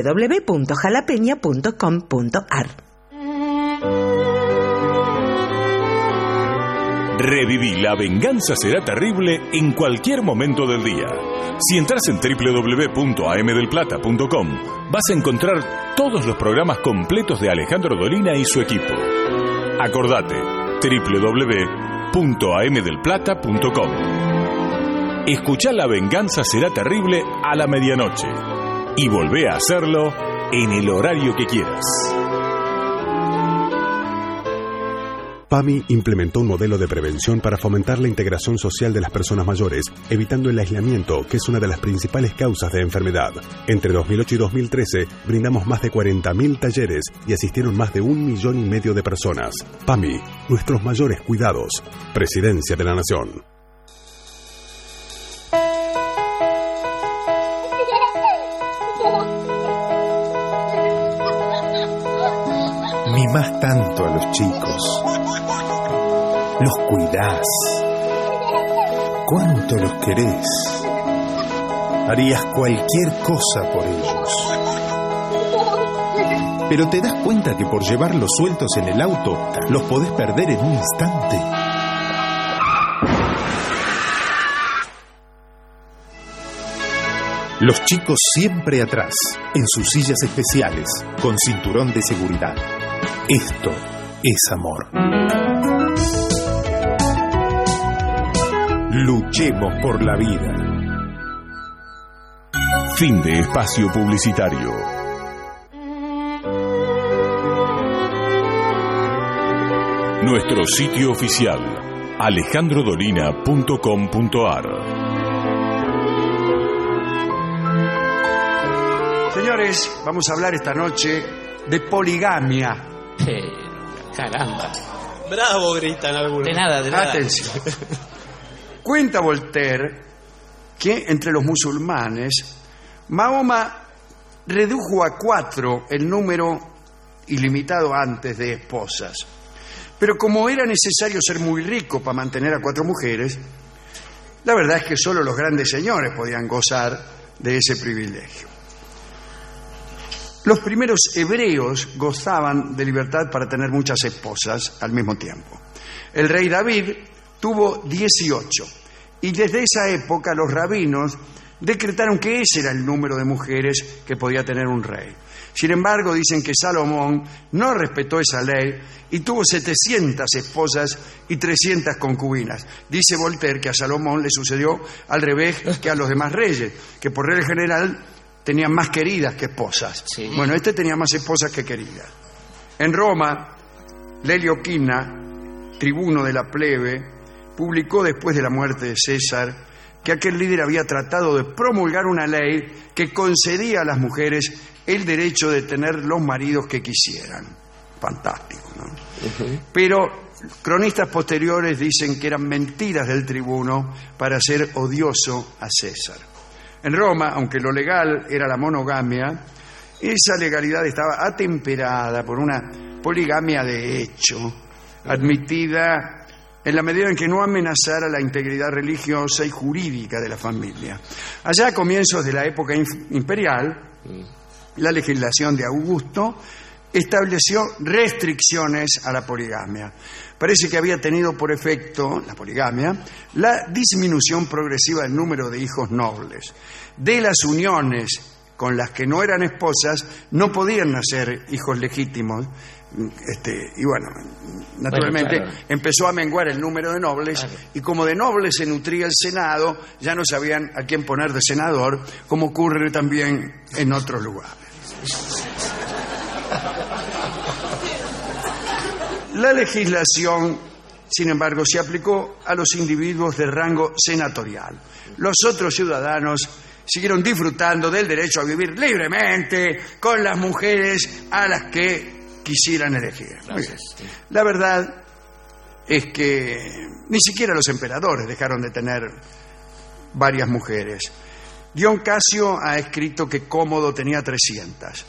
www.jalapeña.com.ar. Reviví La Venganza Será Terrible en cualquier momento del día. Si entras en www.amdelplata.com vas a encontrar todos los programas completos de Alejandro Dolina y su equipo. Acordate, www.amdelplata.com. Escuchá La Venganza Será Terrible a la medianoche y volvé a hacerlo en el horario que quieras. PAMI implementó un modelo de prevención para fomentar la integración social de las personas mayores, evitando el aislamiento, que es una de las principales causas de enfermedad. Entre 2008 y 2013, brindamos más de 40.000 talleres y asistieron más de 1,5 millones de personas. PAMI, nuestros mayores cuidados. Presidencia de la Nación. Mimás tanto a los chicos. Los cuidás. ¿Cuánto los querés? Harías cualquier cosa por ellos. Pero te das cuenta que por llevarlos sueltos en el auto, los podés perder en un instante. Los chicos siempre atrás, en sus sillas especiales, con cinturón de seguridad. Esto es amor. Luchemos por la vida. Fin de espacio publicitario. Nuestro sitio oficial, alejandrodolina.com.ar. Señores, vamos a hablar esta noche de poligamia. Caramba. Bravo, gritan algunos. De nada. Atención. Cuenta Voltaire que entre los musulmanes, Mahoma redujo a 4 el número ilimitado antes de esposas. Pero como era necesario ser muy rico para mantener a 4 mujeres, la verdad es que solo los grandes señores podían gozar de ese privilegio. Los primeros hebreos gozaban de libertad para tener muchas esposas al mismo tiempo. El rey David tuvo 18 y desde esa época los rabinos decretaron que ese era el número de mujeres que podía tener un rey. Sin embargo, dicen que Salomón no respetó esa ley y tuvo 700 esposas y 300 concubinas. Dice Voltaire que a Salomón le sucedió al revés que a los demás reyes, que por regla general tenían más queridas que esposas. Sí. Bueno, este tenía más esposas que queridas. En Roma, Lelio Quina, tribuno de la plebe, publicó después de la muerte de César que aquel líder había tratado de promulgar una ley que concedía a las mujeres el derecho de tener los maridos que quisieran. Fantástico, ¿no? Uh-huh. Pero cronistas posteriores dicen que eran mentiras del tribuno para hacer odioso a César. En Roma, aunque lo legal era la monogamia, esa legalidad estaba atemperada por una poligamia de hecho, admitida en la medida en que no amenazara la integridad religiosa y jurídica de la familia. Allá a comienzos de la época imperial, la legislación de Augusto estableció restricciones a la poligamia. Parece que había tenido por efecto, la poligamia, la disminución progresiva del número de hijos nobles. De las uniones con las que no eran esposas no podían nacer hijos legítimos. Y bueno, naturalmente claro, empezó a menguar el número de nobles, claro. Y como de nobles se nutría el Senado, ya no sabían a quién poner de senador, como ocurre también en otros lugares. La legislación, sin embargo, se aplicó a los individuos de rango senatorial. Los otros ciudadanos siguieron disfrutando del derecho a vivir libremente con las mujeres a las que quisieran elegir. La verdad es que ni siquiera los emperadores dejaron de tener varias mujeres. Dion Casio ha escrito que Cómodo tenía 300.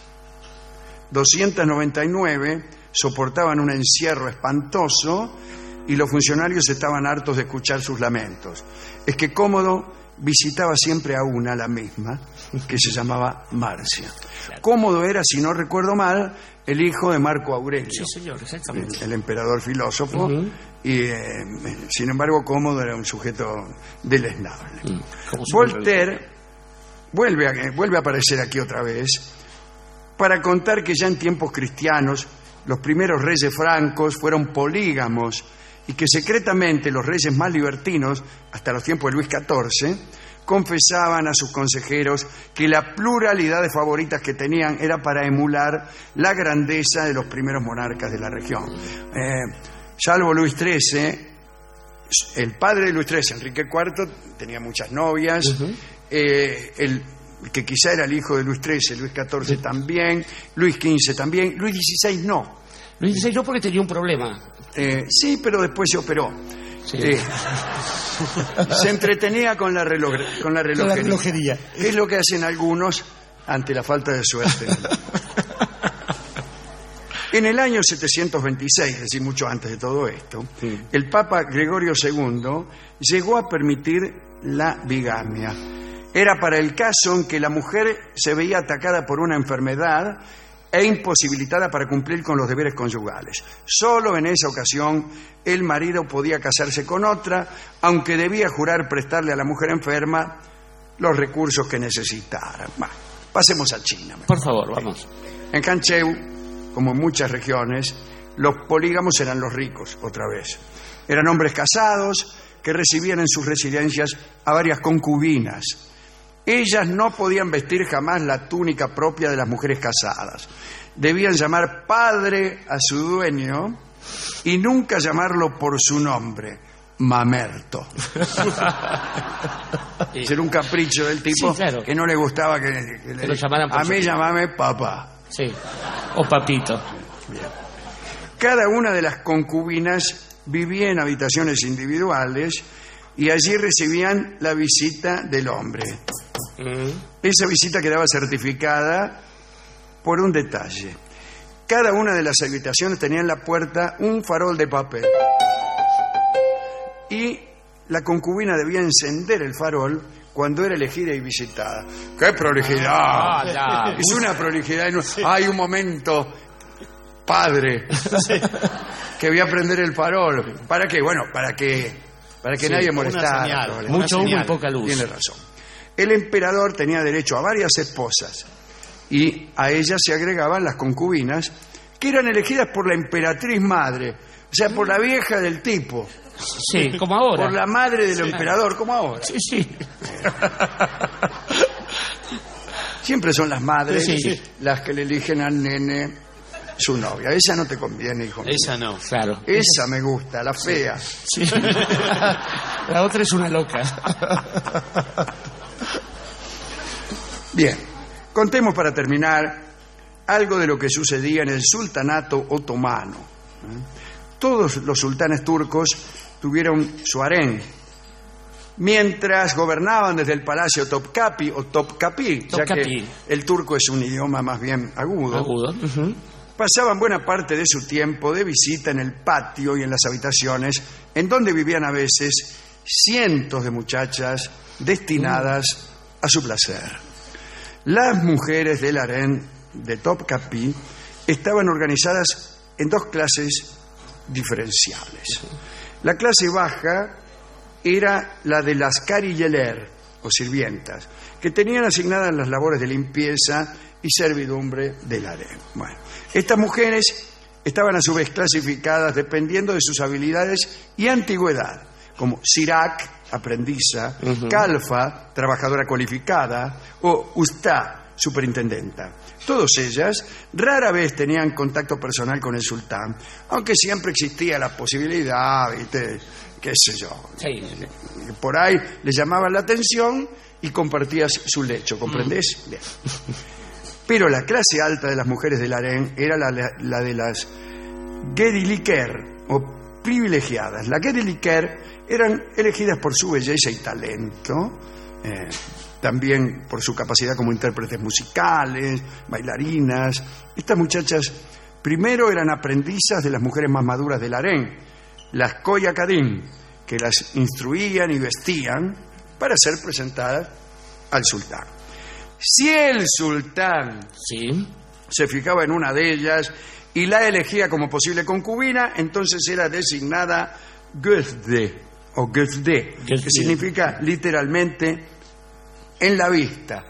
299 soportaban un encierro espantoso y los funcionarios estaban hartos de escuchar sus lamentos. Es que Cómodo visitaba siempre a una, la misma, que se llamaba Marcia. Cómodo era, si no recuerdo mal, el hijo de Marco Aurelio. Sí, señor, exactamente. El emperador filósofo. Y, sin embargo, Cómodo era un sujeto deleznable. Voltaire vuelve a aparecer aquí otra vez para contar que ya en tiempos cristianos los primeros reyes francos fueron polígamos y que secretamente los reyes más libertinos, hasta los tiempos de Luis XIV, confesaban a sus consejeros que la pluralidad de favoritas que tenían era para emular la grandeza de los primeros monarcas de la región. Salvo Luis XIII, el padre de Luis XIII, Enrique IV, tenía muchas novias, el que quizá era el hijo de Luis XIII, Luis XIV también, Luis XV también, Luis XVI no. Luis XVI no, porque tenía un problema. Sí, pero después se operó. Sí. Se entretenía con la relojería. Es lo que hacen algunos ante la falta de suerte. En el año 726, es decir, mucho antes de todo esto, el Papa Gregorio II llegó a permitir la bigamia. Era para el caso en que la mujer se veía atacada por una enfermedad e imposibilitada para cumplir con los deberes conyugales. Solo en esa ocasión el marido podía casarse con otra, aunque debía jurar prestarle a la mujer enferma los recursos que necesitara. Bueno, pasemos a China. Por favor, vamos. En Cancheu, como en muchas regiones, los polígamos eran los ricos, otra vez. Eran hombres casados que recibían en sus residencias a varias concubinas. Ellas no podían vestir jamás la túnica propia de las mujeres casadas. Debían llamar padre a su dueño y nunca llamarlo por su nombre, Mamerto. Era un capricho del tipo, sí, claro, que no le gustaba que lo llamaran por a mí llamame papá. Sí, o papito. Bien. Cada una de las concubinas vivía en habitaciones individuales y allí recibían la visita del hombre. Esa visita quedaba certificada por un detalle. Cada una de las habitaciones tenía en la puerta un farol de papel y la concubina debía encender el farol cuando era elegida y visitada. ¡Qué prolijidad! Es una prolijidad. Hay un momento, padre, que voy a prender el farol. ¿Para qué? Bueno, para que nadie molestara. Mucho humo y poca luz. Tiene razón. El emperador tenía derecho a varias esposas y a ellas se agregaban las concubinas que eran elegidas por la emperatriz madre, o sea, por la vieja del tipo. Sí, como ahora. Por la madre del emperador, como ahora. Sí, sí. Siempre son las madres las que le eligen al nene su novia. Esa no te conviene, hijo mío. Esa no, claro. Esa me gusta, la fea. Sí. La otra es una loca. Bien, contemos para terminar algo de lo que sucedía en el sultanato otomano. Todos los sultanes turcos tuvieron su harén, mientras gobernaban desde el palacio Topkapi o Topkapi, ya que el turco es un idioma más bien agudo. Pasaban buena parte de su tiempo de visita en el patio y en las habitaciones, en donde vivían a veces cientos de muchachas destinadas a su placer. Las mujeres del harén de Topkapi estaban organizadas en dos clases diferenciables. La clase baja era la de las kariyeler, o sirvientas, que tenían asignadas las labores de limpieza y servidumbre del harén. Bueno, estas mujeres estaban a su vez clasificadas dependiendo de sus habilidades y antigüedad, como sirak, aprendiza, kalfa, trabajadora cualificada, o usta, superintendenta. Todas ellas rara vez tenían contacto personal con el sultán, aunque siempre existía la posibilidad, ¿viste? Qué sé yo. Sí. Por ahí le llamaban la atención y compartías su lecho, ¿comprendés? Bien. Pero la clase alta de las mujeres del harén era la de las gediliker, o privilegiadas. Las Gedeliker eran elegidas por su belleza y talento, también por su capacidad como intérpretes musicales, bailarinas. Estas muchachas primero eran aprendizas de las mujeres más maduras del harén, las Koya Kadin, que las instruían y vestían para ser presentadas al sultán. Si el sultán se fijaba en una de ellas y la elegía como posible concubina, entonces era designada Gözde o Gözde, que significa literalmente en la vista.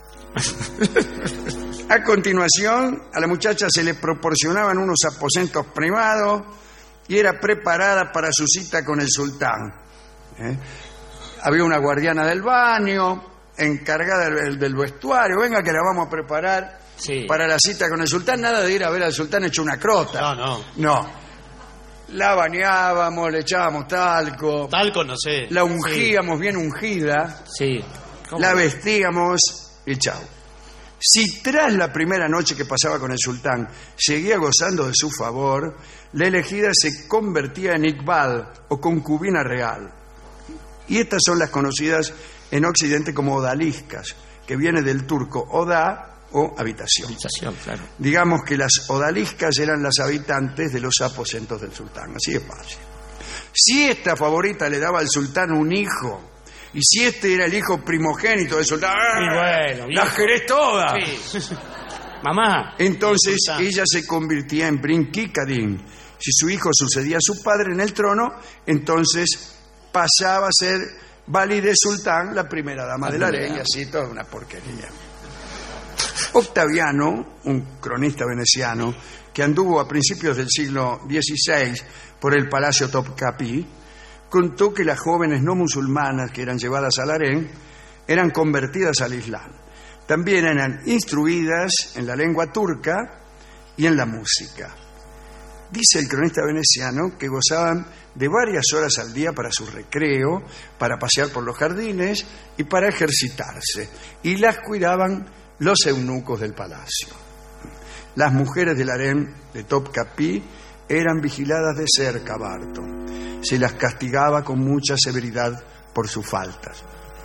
A continuación, a la muchacha se le proporcionaban unos aposentos privados y era preparada para su cita con el sultán. Había una guardiana del baño, encargada del vestuario. Venga que la vamos a preparar para la cita con el sultán. Nada de ir a ver al sultán hecho una crota. No. La bañábamos, le echábamos talco. Talco, no sé. La ungíamos bien ungida. La vestíamos y chao. Si tras la primera noche que pasaba con el sultán seguía gozando de su favor, la elegida se convertía en Iqbal o concubina real. Y estas son las conocidas en Occidente como odaliscas, que viene del turco oda o habitación. Claro. Digamos que las odaliscas eran las habitantes de los aposentos del sultán. Así es fácil. Si esta favorita le daba al sultán un hijo, y si este era el hijo primogénito del sultán, ¡la querés toda! Sí. Mamá. Entonces ella se convertía en Brinki Kadin. Si su hijo sucedía a su padre en el trono, entonces pasaba a ser Valide Sultán, la primera dama del harén, y así toda una porquería. Octaviano, un cronista veneciano, que anduvo a principios del siglo XVI por el Palacio Topkapi, contó que las jóvenes no musulmanas que eran llevadas al harén eran convertidas al Islam. También eran instruidas en la lengua turca y en la música. Dice el cronista veneciano que gozaban de varias horas al día para su recreo, para pasear por los jardines y para ejercitarse. Y las cuidaban los eunucos del palacio. Las mujeres del harén de Topkapi eran vigiladas de cerca, Barto. Se las castigaba con mucha severidad por sus faltas.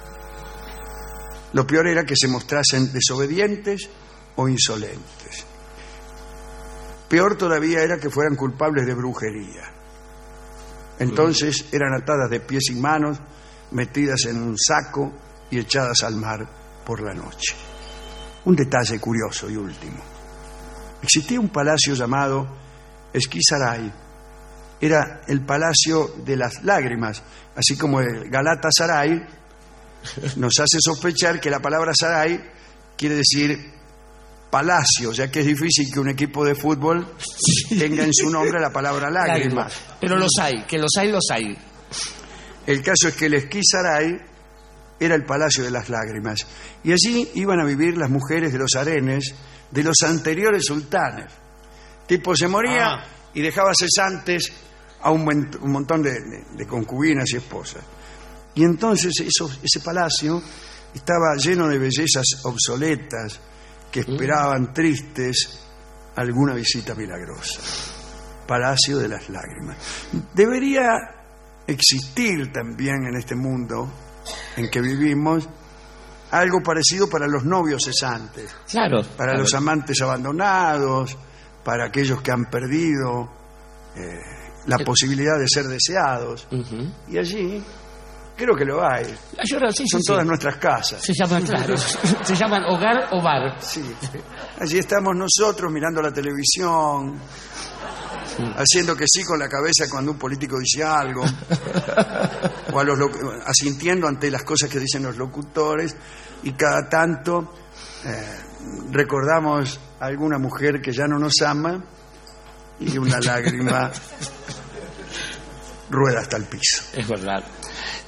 Lo peor era que se mostrasen desobedientes o insolentes. Peor todavía era que fueran culpables de brujería. Entonces eran atadas de pies y manos, metidas en un saco y echadas al mar por la noche. Un detalle curioso y último. Existía un palacio llamado Esquisaray. Era el palacio de las lágrimas, así como el Galatasaray nos hace sospechar que la palabra Saray quiere decir palacio, ya que es difícil que un equipo de fútbol tenga en su nombre la palabra lágrimas. Pero los hay, que los hay. El caso es que el Esquisaray era el palacio de las lágrimas, y allí iban a vivir las mujeres de los harenes de los anteriores sultanes. Tipo se moría y dejaba cesantes a un montón de concubinas y esposas. Y entonces ese palacio estaba lleno de bellezas obsoletas que esperaban tristes alguna visita milagrosa. Palacio de las lágrimas. Debería existir también en este mundo en que vivimos algo parecido para los novios cesantes. Claro. Para los amantes abandonados, para aquellos que han perdido la posibilidad de ser deseados. Y allí creo que lo hay. Son todas nuestras casas. Se llaman hogar o bar. Sí. Allí estamos nosotros mirando la televisión, haciendo que sí con la cabeza cuando un político dice algo, o asintiendo ante las cosas que dicen los locutores, y cada tanto recordamos a alguna mujer que ya no nos ama y una lágrima rueda hasta el piso. Es verdad.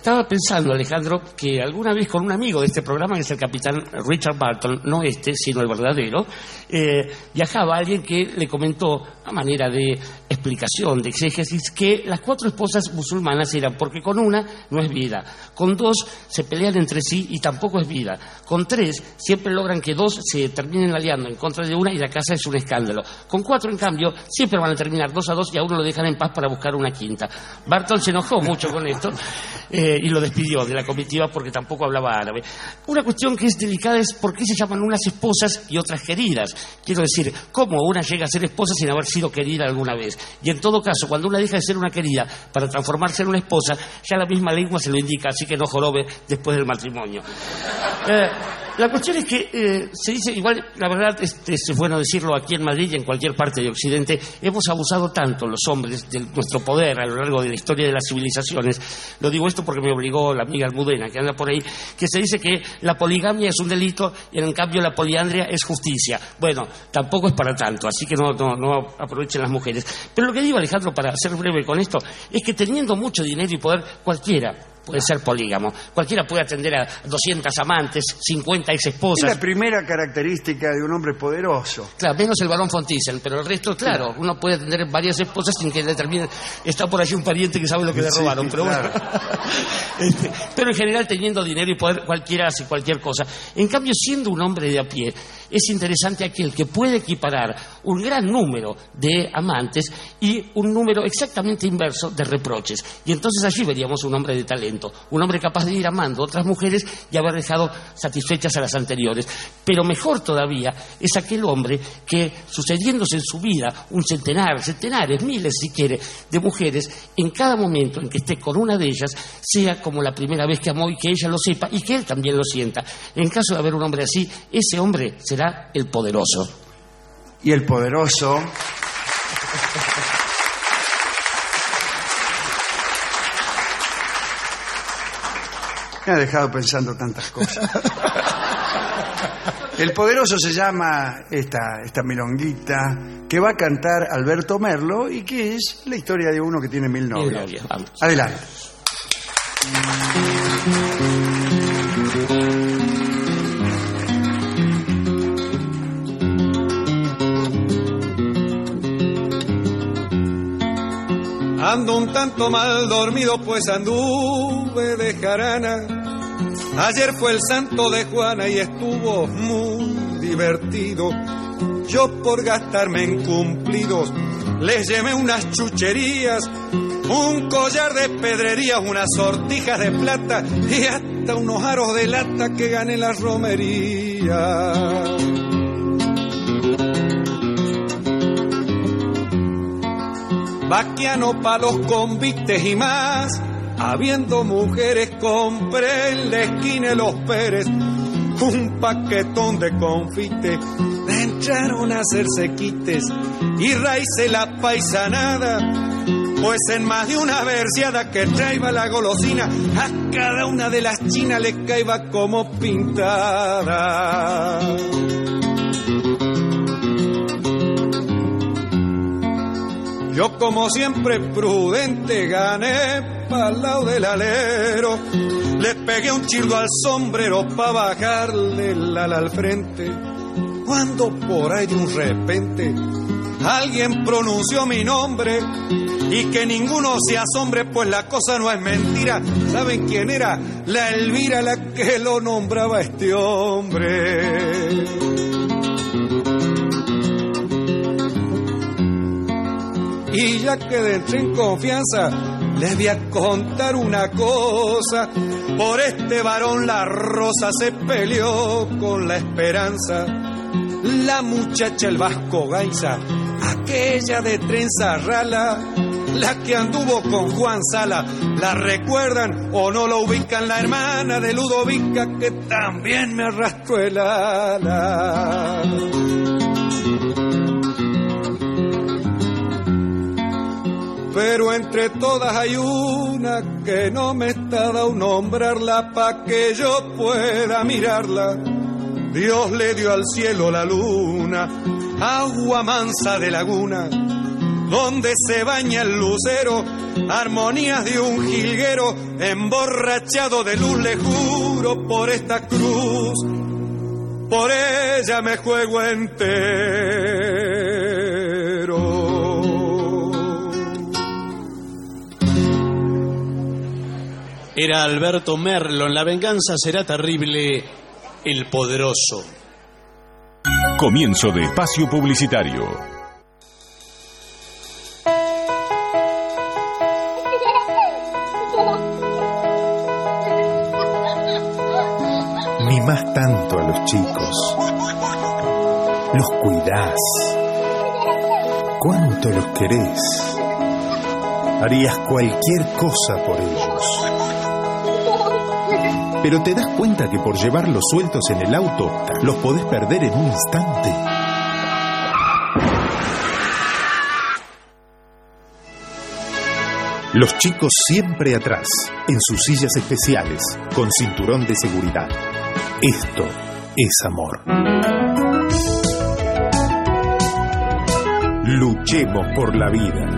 Estaba pensando, Alejandro, que alguna vez con un amigo de este programa, que es el capitán Richard Barton, no este, sino el verdadero, viajaba alguien que le comentó, a manera de explicación, de exégesis, que las 4 esposas musulmanas eran porque con una no es vida, con 2 se pelean entre sí y tampoco es vida, con 3 siempre logran que 2 se terminen aliando en contra de una y la casa es un escándalo, con 4 en cambio siempre van a terminar 2-2 y a uno lo dejan en paz para buscar una quinta. Barton se enojó mucho con esto y lo despidió de la comitiva porque tampoco hablaba árabe. Una cuestión que es delicada es por qué se llaman unas esposas y otras queridas. Quiero decir, ¿cómo una llega a ser esposa sin haber sido querida alguna vez? Y en todo caso, cuando una deja de ser una querida para transformarse en una esposa, ya la misma lengua se lo indica, así que no jorobe después del matrimonio. La cuestión es que se dice, igual, la verdad, es bueno decirlo aquí en Madrid y en cualquier parte de Occidente, hemos abusado tanto los hombres de nuestro poder a lo largo de la historia de las civilizaciones. Lo digo esto porque me obligó la amiga Almudena, que anda por ahí, que se dice que la poligamia es un delito y en cambio la poliandria es justicia. Bueno, tampoco es para tanto, así que no aprovechen las mujeres. Pero lo que digo, Alejandro, para ser breve con esto, es que teniendo mucho dinero y poder, cualquiera puede ser polígamo. Cualquiera puede atender a 200 amantes, 50 ex esposas. Es la primera característica de un hombre poderoso. Claro, menos el barón von Thyssen, pero el resto, claro, uno puede atender varias esposas sin que le termine. Está por allí un pariente que sabe lo que le robaron, pero claro. Bueno. Pero en general, teniendo dinero y poder, cualquiera hace cualquier cosa. En cambio, siendo un hombre de a pie, es interesante aquel que puede equiparar un gran número de amantes y un número exactamente inverso de reproches. Y entonces allí veríamos un hombre de talento. Un hombre capaz de ir amando a otras mujeres y haber dejado satisfechas a las anteriores. Pero mejor todavía es aquel hombre que, sucediéndose en su vida un centenares, miles si quiere, de mujeres, en cada momento en que esté con una de ellas, sea como la primera vez que amó y que ella lo sepa y que él también lo sienta. En caso de haber un hombre así, ese hombre será el poderoso. Y el poderoso... Me ha dejado pensando tantas cosas. El poderoso se llama esta milonguita que va a cantar Alberto Merlo y que es la historia de uno que tiene 1000 novias. Adelante. Ando un tanto mal dormido, pues anduve de jarana. Ayer fue el santo de Juana y estuvo muy divertido. Yo por gastarme en cumplidos les llevé unas chucherías, un collar de pedrerías, unas sortijas de plata y hasta unos aros de lata que gané en la romería. Vaquiano pa' los convites y más, habiendo mujeres compré en la esquina de Los Pérez un paquetón de confites. Le entraron a hacerse quites y raíce la paisanada, pues en más de una verseada que traía la golosina, a cada una de las chinas le caía como pintada. Yo como siempre prudente gané pa'l lado del alero, le pegué un chirdo al sombrero pa' bajarle el ala al frente, cuando por ahí de un repente alguien pronunció mi nombre y que ninguno se asombre, pues la cosa no es mentira. ¿Saben quién era? La Elvira, la que lo nombraba este hombre. Y ya que entré en confianza, les voy a contar una cosa. Por este varón la rosa se peleó con la esperanza. La muchacha el Vasco Gaiza, aquella de trenza rala, la que anduvo con Juan Sala, ¿la recuerdan o no lo ubican? La hermana de Ludovica que también me arrastró el ala. Pero entre todas hay una que no me está dado nombrarla pa' que yo pueda mirarla. Dios le dio al cielo la luna, agua mansa de laguna, donde se baña el lucero, armonías de un jilguero emborrachado de luz, le juro por esta cruz, por ella me juego entero. Era Alberto Merlo en La venganza será terrible, el poderoso. Comienzo de espacio publicitario. Mimás tanto a los chicos, los cuidás, cuánto los querés, harías cualquier cosa por ellos. Pero te das cuenta que por llevarlos sueltos en el auto, los podés perder en un instante. Los chicos siempre atrás, en sus sillas especiales, con cinturón de seguridad. Esto es amor. Luchemos por la vida.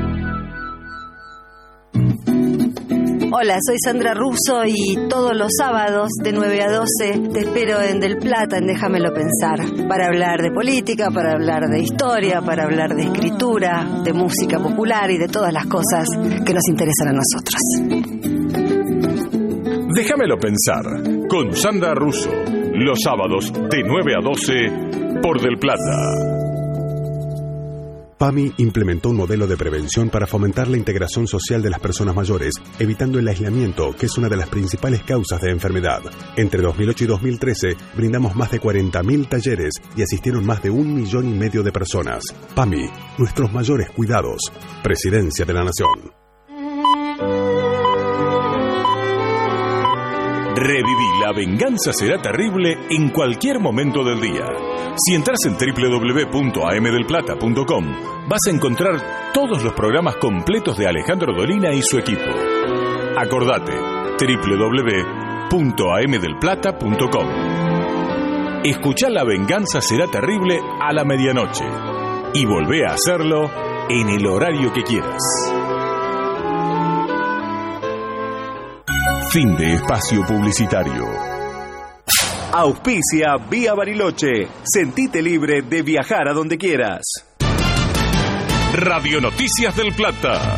Hola, soy Sandra Russo y todos los sábados de 9 a 12 te espero en Del Plata, en Déjamelo Pensar, para hablar de política, para hablar de historia, para hablar de escritura, de música popular y de todas las cosas que nos interesan a nosotros. Déjamelo Pensar, con Sandra Russo, los sábados de 9 a 12 por Del Plata. PAMI implementó un modelo de prevención para fomentar la integración social de las personas mayores, evitando el aislamiento, que es una de las principales causas de enfermedad. Entre 2008 y 2013, brindamos más de 40.000 talleres y asistieron más de 1,5 millones de personas. PAMI, nuestros mayores cuidados. Presidencia de la Nación. Reviví La venganza será terrible en cualquier momento del día. Si entras en www.amdelplata.com vas a encontrar todos los programas completos de Alejandro Dolina y su equipo. Acordate, www.amdelplata.com. Escuchá La venganza será terrible a la medianoche y volvé a hacerlo en el horario que quieras. Fin de espacio publicitario. Auspicia Vía Bariloche. Sentite libre de viajar a donde quieras. Radio Noticias del Plata.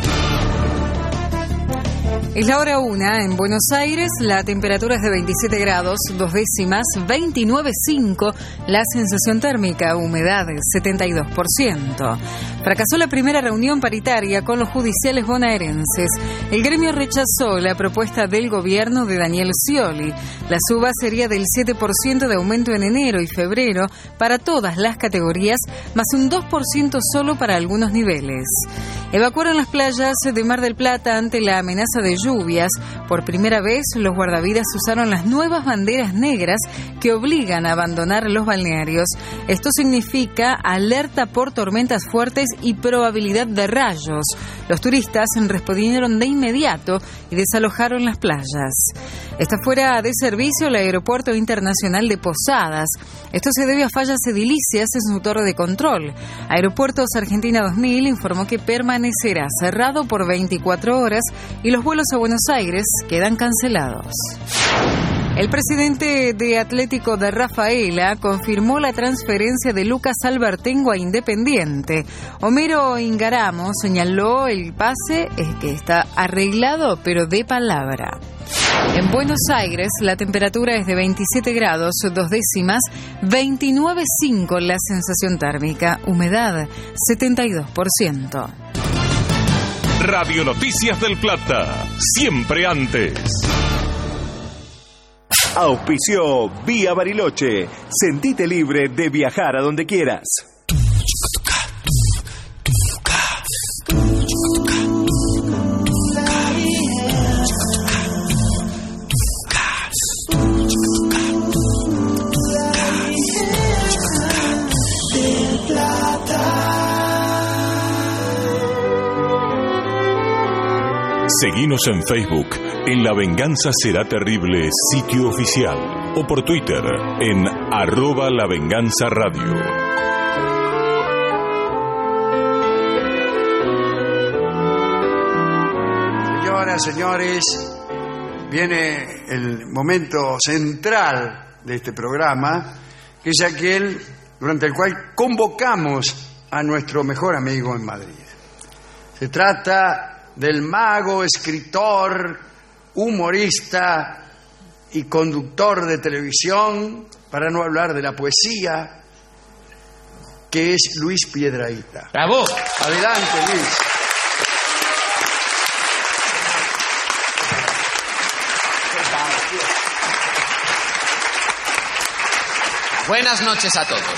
Es la hora 1 en Buenos Aires, la temperatura es de 27 grados, 2 décimas, 29,5, la sensación térmica, humedad 72%. Fracasó la primera reunión paritaria con los judiciales bonaerenses. El gremio rechazó la propuesta del gobierno de Daniel Scioli. La suba sería del 7% de aumento en enero y febrero para todas las categorías, más un 2% solo para algunos niveles. Evacuaron las playas de Mar del Plata ante la amenaza de lluvias. Por primera vez, los guardavidas usaron las nuevas banderas negras que obligan a abandonar los balnearios. Esto significa alerta por tormentas fuertes y probabilidad de rayos. Los turistas respondieron de inmediato y desalojaron las playas. Está fuera de servicio el Aeropuerto Internacional de Posadas. Esto se debe a fallas edilicias en su torre de control. Aeropuertos Argentina 2000 informó que permanecerá cerrado por 24 horas y los vuelos a Buenos Aires quedan cancelados. El presidente de Atlético de Rafaela confirmó la transferencia de Lucas Albertengo a Independiente. Homero Ingaramo señaló el pase que está arreglado, pero de palabra. En Buenos Aires la temperatura es de 27 grados, 2 décimas, 29,5 la sensación térmica, humedad 72%. Radio Noticias del Plata, siempre antes. Auspició Vía Bariloche. Sentite libre de viajar a donde quieras. Seguinos en Facebook, en La Venganza Será Terrible, sitio oficial, o por Twitter, en @lavenganzaradio. ahora, señores, viene el momento central de este programa, que es aquel durante el cual convocamos a nuestro mejor amigo en Madrid. Se trata del mago, escritor, humorista y conductor de televisión, para no hablar de la poesía, que es Luis Piedrahita. ¡Bravo! Adelante, Luis. Buenas noches a todos.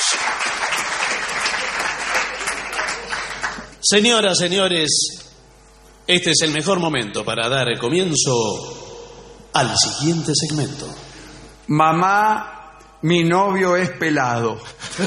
Señoras, señores, este es el mejor momento para dar el comienzo al siguiente segmento. Mamá, mi novio es pelado.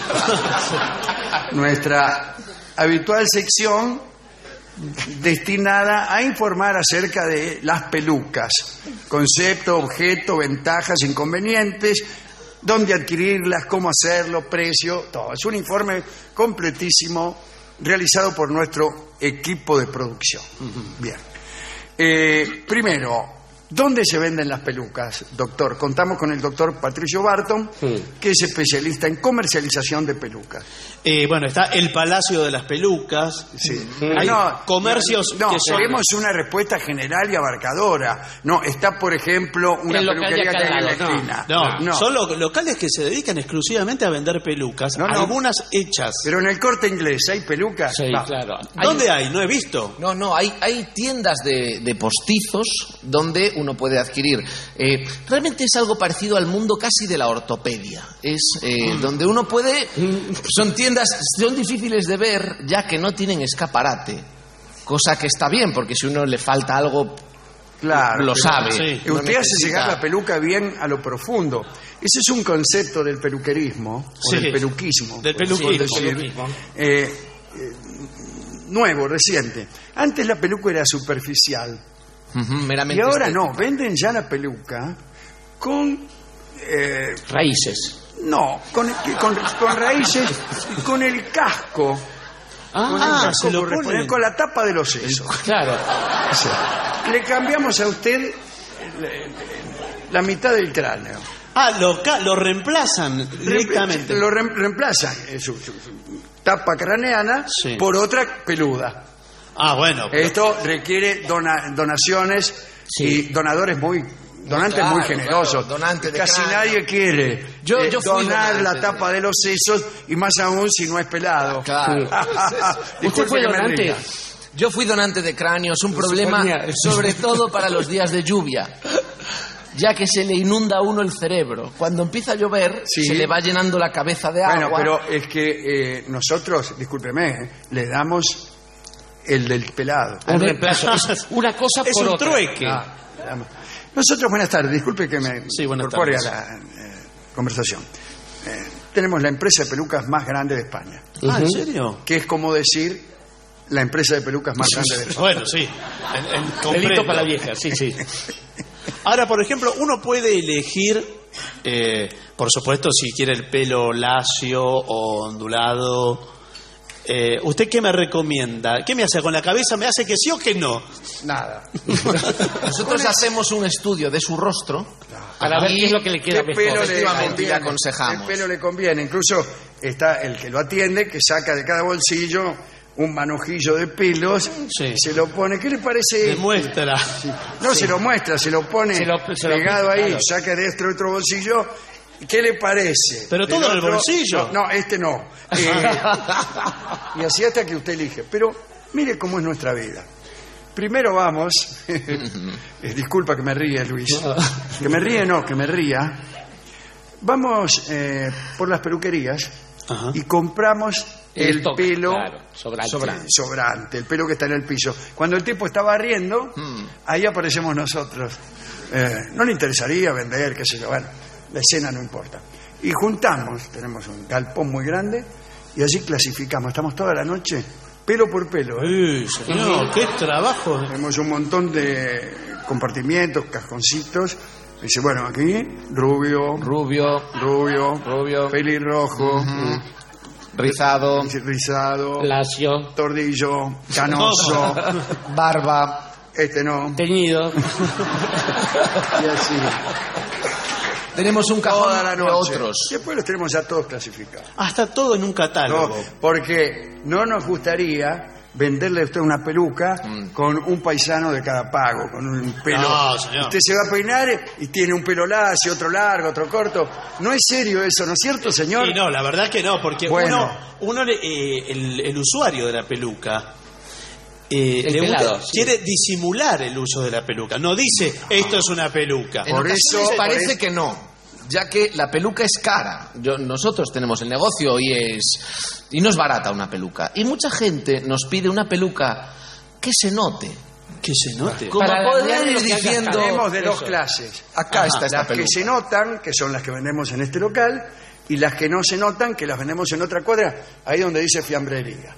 Nuestra habitual sección destinada a informar acerca de las pelucas, concepto, objeto, ventajas, inconvenientes, dónde adquirirlas, cómo hacerlo, precio, todo. Es un informe completísimo realizado por nuestro equipo de producción. Bien. Primero, ¿dónde se venden las pelucas, doctor? Contamos con el doctor Patricio Barton, que es especialista en comercialización de pelucas. Bueno, está el Palacio de las Pelucas. Sí. Hay comercios no, que son... queremos una respuesta general y abarcadora. No, está, por ejemplo, una peluquería que hay en la esquina. No, son locales que se dedican exclusivamente a vender pelucas, algunas hechas. Pero en el Corte Inglés, ¿hay pelucas? Sí, claro. ¿Dónde hay? No he visto. No, hay tiendas de postizos donde uno puede adquirir. Realmente es algo parecido al mundo casi de la ortopedia. Es donde uno puede... Son tiendas, son difíciles de ver ya que no tienen escaparate. Cosa que está bien, porque si uno le falta algo, claro, lo sabe. Sí. No usted hace necesita... llegar la peluca bien a lo profundo. Ese es un concepto del peluquerismo, o del peluquismo. Del peluquismo. Nuevo, reciente. Antes la peluca era superficial. Meramente y ahora no, venden ya la peluca con... raíces. No, con raíces, con el casco. Se lo ponen con la tapa de los sesos. Claro. O sea, le cambiamos a usted la mitad del cráneo. Lo reemplazan directamente. Lo reemplazan su tapa craneana por otra peluda. Bueno. Esto requiere donaciones y donadores donantes muy generosos. Claro, casi nadie quiere yo donar la tapa de los sesos, y más aún si no es pelado. Claro. ¿Usted fue donante? Yo fui donante de cráneos, un problema sobre todo para los días de lluvia, ya que se le inunda a uno el cerebro. Cuando empieza a llover, se le va llenando la cabeza de agua. Bueno, pero es que nosotros, discúlpeme, le damos el del pelado. Un reemplazo. Una cosa es por un otra. trueque. Nosotros, buenas tardes, disculpe que me incorpore a la conversación. Tenemos la empresa de pelucas más grande de España. ¿En serio? Que es como decir la empresa de pelucas más grande de España. Bueno, sí. Pelito para la vieja, sí. Ahora, por ejemplo, uno puede elegir, por supuesto, si quiere el pelo lacio o ondulado. ¿Usted qué me recomienda? ¿Qué me hace con la cabeza? ¿Me hace que sí o que no? Nada. Nosotros hacemos un estudio de su rostro para ver qué es lo que le queda mejor. Efectivamente, le aconsejamos. ¿Qué pelo le conviene? Incluso está el que lo atiende, que saca de cada bolsillo un manojillo de pelos, se lo pone. ¿Qué le parece? Demuestra. No se lo muestra, se lo pone pegado ahí, claro. Saca de otro bolsillo. ¿Qué le parece? Pero todo en el bolsillo. No, este no. Y así hasta que usted elige. Pero mire cómo es nuestra vida. Primero vamos... disculpa que me ríe, Luis. Que me ría. Vamos por las peluquerías y compramos el pelo sobrante, el pelo que está en el piso. Cuando el tipo está barriendo, ahí aparecemos nosotros. No le interesaría vender, qué sé yo, bueno, la escena no importa. Y juntamos, tenemos un galpón muy grande y allí clasificamos, estamos toda la noche, pelo por pelo. Señor, qué trabajo. Tenemos un montón de compartimientos, cajoncitos. Dice, bueno, aquí, rubio, pelirrojo, rizado, lacio, tordillo, canoso, barba, este no. Teñido. Y así. Tenemos un cajón Toda la de noche. otros. Después los tenemos ya todos clasificados. Hasta todo en un catálogo. No, porque no nos gustaría venderle a usted una peluca con un paisano de cada pago, con un pelo. No, señor. Usted se va a peinar y tiene un pelo lacio, otro largo, otro corto. No es serio eso, ¿no es cierto, señor? Y no, la verdad que no, porque Bueno. el usuario de la peluca El le gusta- pelado, sí. quiere disimular el uso de la peluca. No dice, esto es una peluca. En ocasiones parece que no, ya que la peluca es cara. Nosotros tenemos el negocio y no es barata una peluca. Y mucha gente nos pide una peluca que se note. Que se note. Como Para poder darle ir lo que haga diciendo... Tenemos de dos Eso. clases. Acá está esta Las que peluca. se notan, que son las que vendemos en este local, y las que no se notan, que las vendemos en otra cuadra, ahí donde dice fiambrería.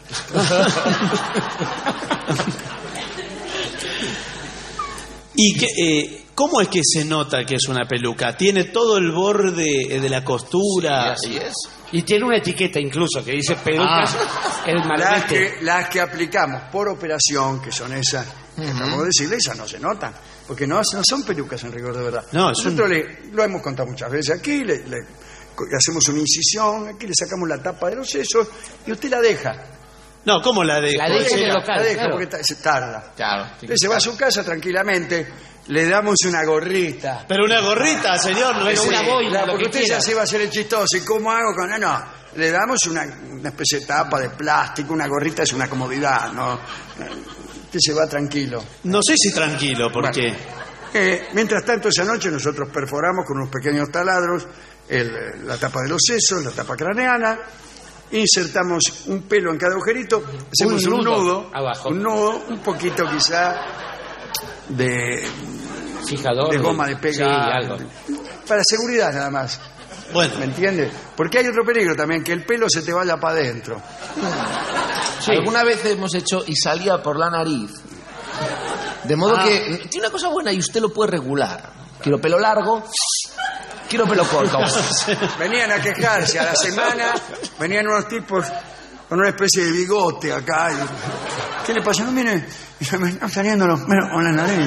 ¿Y cómo es que se nota que es una peluca? ¿Tiene todo el borde de la costura? Sí, así es. Y tiene una etiqueta incluso que dice pelucas el Las malvete. que aplicamos por operación, que son esas que acabamos de decirle, esas no se notan, porque no son pelucas en rigor de verdad. No, es Nosotros lo hemos contado muchas veces aquí, le hacemos una incisión, aquí le sacamos la tapa de los sesos y usted la deja. No, ¿cómo la dejo? La deja en el La local, deja claro. porque se tarda. Claro. Usted se va a su casa tranquilamente, le damos una gorrita. Pero una gorrita, señor, no es Pero una boina, lo Porque que usted quiera. ya se va a hacer el chistoso. ¿Y cómo hago con no? Le damos una especie de tapa de plástico, una gorrita es una comodidad, ¿no? Usted se va tranquilo. No sé si tranquilo, porque... Mientras tanto, esa noche nosotros perforamos con unos pequeños taladros la tapa de los sesos, la tapa craneana, insertamos un pelo en cada agujerito, hacemos un nudo abajo. un nudo, un poquito quizá de Fijador. de goma de pegar, Sí, algo. para seguridad nada más. Bueno, ¿Me entiendes? Porque hay otro peligro también, que el pelo se te vaya para adentro. Sí. Alguna vez hemos hecho y salía por la nariz. De modo que tiene una cosa buena y usted lo puede regular. Quiero pelo largo, quiero pelo corto. Venían a quejarse a la semana, venían unos tipos con una especie de bigote acá. ¿Qué le pasa? No, mire, me están saliendo los pelos con la nariz.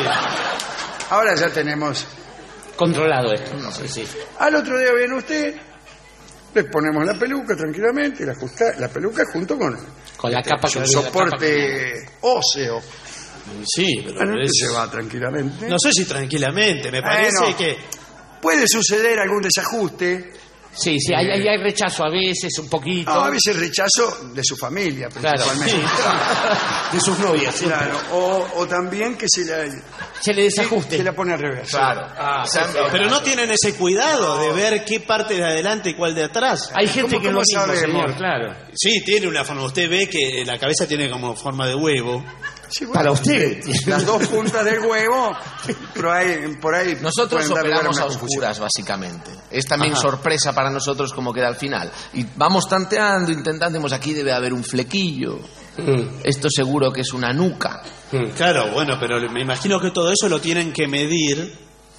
Ahora ya tenemos... Controlado esto. Sí, sí. Al otro día viene usted, le ponemos la peluca tranquilamente, y la peluca junto con la capa un que soporte óseo. sí, pero Bueno, es- usted se va tranquilamente. no sé si tranquilamente, me parece Bueno. que... Puede suceder algún desajuste. Sí, sí, hay rechazo a veces, un poquito. No, a veces rechazo de su familia, Claro, principalmente. de sus novias. Sí. Claro, o también que se le desajuste. Se la pone al revés. Claro. Pero no tienen ese cuidado de ver qué parte de adelante y cuál de atrás. Hay gente que ¿Cómo lo mismo, sabemos? señor, claro. Sí, tiene una forma. Usted ve que la cabeza tiene como forma de huevo. Sí, bueno, Para usted. las dos puntas del huevo, por ahí Nosotros pueden dar lugar operamos una a confusión. oscuras, básicamente. Es también Ajá. sorpresa para nosotros cómo queda al final. Y vamos tanteando, intentando, aquí debe haber un flequillo. Esto seguro que es una nuca. Claro, bueno, pero me imagino que todo eso lo tienen que medir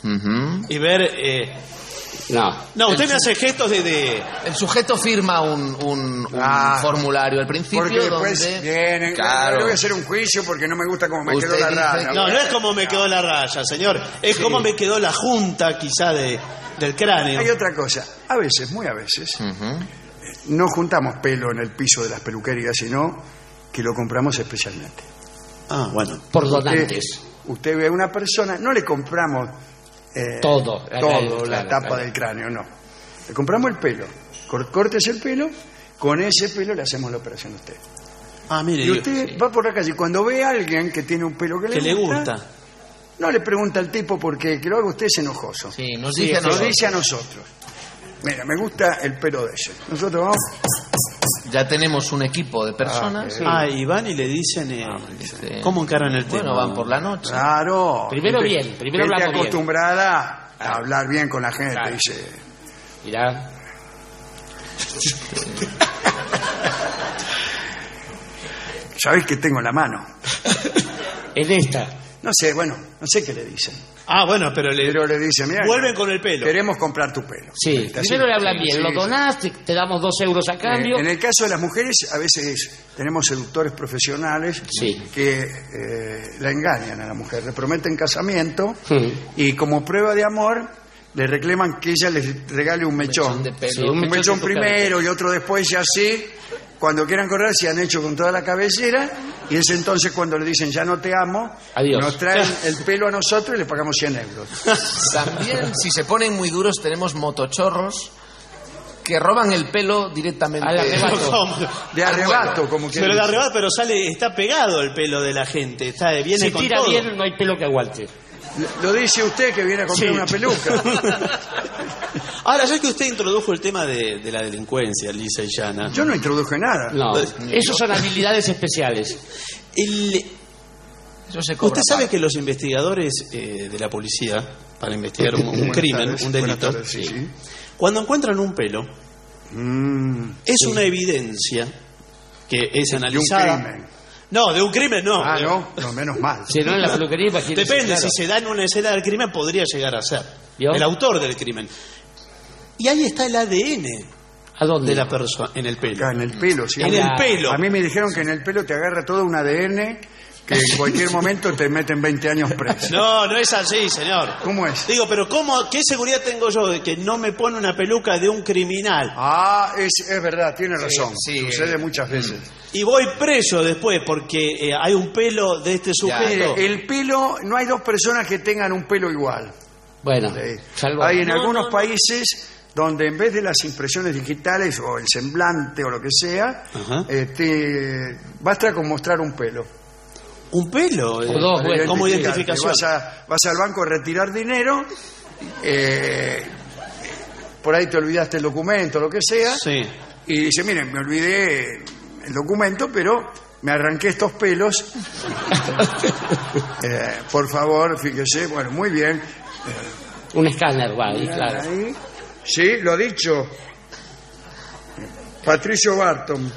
y ver... No, usted me hace gestos de... El sujeto firma un Ah, formulario al principio Porque después donde... vienen, Claro. le voy a hacer un juicio porque no me gusta cómo me Usted quedó la dice raya. No, no es como me quedó la raya, señor. Es como me quedó la junta, quizá, del cráneo. Hay otra cosa, a veces, muy a veces, no juntamos pelo en el piso de las peluquerías, sino que lo compramos especialmente. Ah, bueno. Por donantes. Usted ve a una persona, no le compramos Todo, la claro, tapa claro. del cráneo, no. Le compramos el pelo. Cortes el pelo, con ese pelo le hacemos la operación a usted. Ah, mire, Y usted va por la calle y cuando ve a alguien que tiene un pelo que le gusta. no le pregunta al tipo porque que lo haga usted es enojoso. Sí, nos dice a Nos nosotros. dice a nosotros. Mira, me gusta el pelo de ese. Nosotros vamos... Ya tenemos un equipo de personas. Y van y le dicen... ¿Cómo encaran el tema? Bueno, van por la noche. Claro. Primero Gente- bien, primero gente hablamos bien. acostumbrada a hablar bien con la gente, Claro. dice... Mirá. ¿Sabés qué tengo en la mano? En esta. no sé, bueno, no sé qué le dicen. Bueno, pero le dicen, mira, vuelven con el pelo. Queremos comprar tu pelo. Sí, primero le hablan bien, lo donás, te damos 2 euros a cambio. En el caso de las mujeres, a veces tenemos seductores profesionales que la engañan a la mujer, le prometen casamiento y como prueba de amor le reclaman que ella les regale un mechón. De pelo. Sí, un mechón primero y otro después, y así, cuando quieran correr, se han hecho con toda la cabellera, y es entonces cuando le dicen, ya no te amo, adiós, nos traen el pelo a nosotros y le pagamos 100 euros. También, si se ponen muy duros, tenemos motochorros que roban el pelo directamente. Al arrebato. De arrebato, como que. Pero de arrebato, pero está pegado el pelo de la gente. Viene si con tira todo. bien, no hay pelo que aguante. Lo dice usted que viene a comprar una peluca. Ahora, ya que usted introdujo el tema de la delincuencia, lisa y llana. Yo no introduje nada. No, esos son habilidades especiales. Usted sabe que los investigadores de la policía, para investigar un crimen, un delito, cuando encuentran un pelo, es una evidencia que es analizada. De un crimen. No, de un crimen no. No, menos mal. Si no en la peluquería, imagínese. Depende, claro. si se da en una escena del crimen, podría llegar a ser ¿Yo? el autor del crimen. Y ahí está el ADN. ¿A dónde? De la persona, en el pelo. En el pelo, sí. En el pelo. A mí me dijeron que en el pelo te agarra todo un ADN que en cualquier momento te meten 20 años preso. No es así, señor. ¿Cómo es? Digo, pero ¿qué seguridad tengo yo de que no me pone una peluca de un criminal? Es verdad, tiene razón. Sucede muchas veces. Y voy preso después porque hay un pelo de este sujeto. El pelo, no hay dos personas que tengan un pelo igual. Bueno, hay en algunos países donde en vez de las impresiones digitales o el semblante o lo que sea, basta con mostrar un pelo. ¿Un pelo? ¿Cómo identificación? Vas al banco a retirar dinero, por ahí te olvidaste el documento, lo que sea, y dice, miren, me olvidé el documento, pero me arranqué estos pelos. Por favor, fíjese, bueno, muy bien. Un escáner, ahí, claro. Ahí. Sí, lo dicho. Patricio Barton.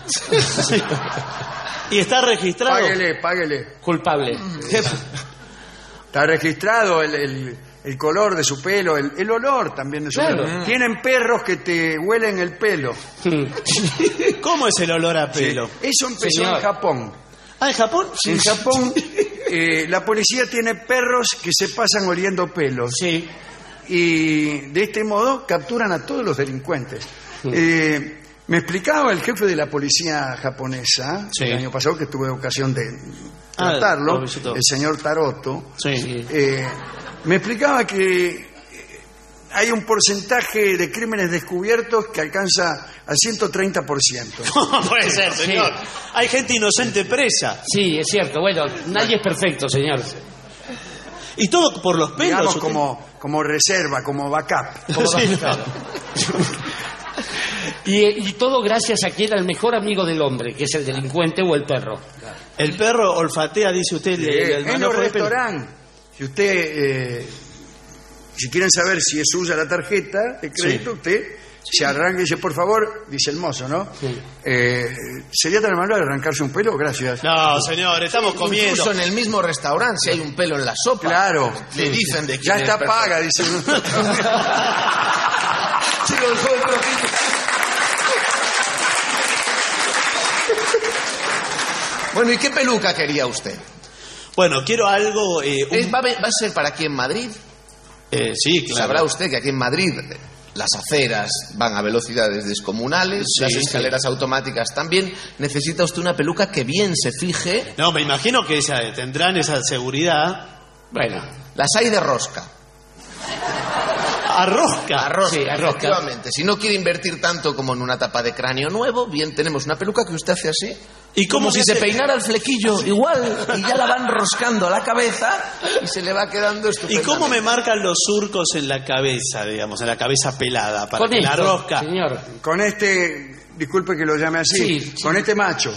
¿Y está registrado? Páguele. Culpable. Está registrado el color de su pelo, el olor también de su pelo. Tienen perros que te huelen el pelo. ¿Cómo es el olor a pelo? Sí. Eso empezó en Japón. ¿En Japón? Sí. En Japón la policía tiene perros que se pasan oliendo pelos. Sí. Y de este modo capturan a todos los delincuentes. Me explicaba el jefe de la policía japonesa el año pasado, que tuve ocasión de tratarlo, el señor Taroto. Me explicaba que hay un porcentaje de crímenes descubiertos que alcanza al 130%. ¿Cómo puede ser, señor? Hay gente inocente presa. Sí, es cierto. Bueno, nadie es perfecto, señor. Y todo por los pelos. Digamos como reserva, como backup. Claro. Y todo gracias a que era el mejor amigo del hombre, que es el delincuente o el perro. El perro olfatea, dice usted. En los restaurantes, si usted, si quieren saber si es suya la tarjeta de crédito, usted se arranca y dice, por favor, dice el mozo, ¿no? ¿Sería tan amable arrancarse un pelo? Gracias. No, señor, estamos comiendo. Incluso en el mismo restaurante, si hay un pelo en la sopa. Claro. Le dicen de quién ya está paga, dice. Bueno, ¿y qué peluca quería usted? Bueno, quiero algo... ¿Va a ser para aquí en Madrid? Sí, claro. Sabrá usted que aquí en Madrid las aceras van a velocidades descomunales, las escaleras automáticas también. Necesita usted una peluca que bien se fije. No, me imagino que tendrán esa seguridad. Bueno. Las hay de rosca. ¿A rosca? Sí, efectivamente. Si no quiere invertir tanto como en una tapa de cráneo nuevo, bien, tenemos una peluca que usted hace así. ¿Y como si se peinara el flequillo igual, y ya la van roscando a la cabeza y se le va quedando estupendamente. ¿Y cómo me marcan los surcos en la cabeza, digamos, en la cabeza pelada? Para con que esto, la rosca. Señor. Con disculpe que lo llame así, con este macho.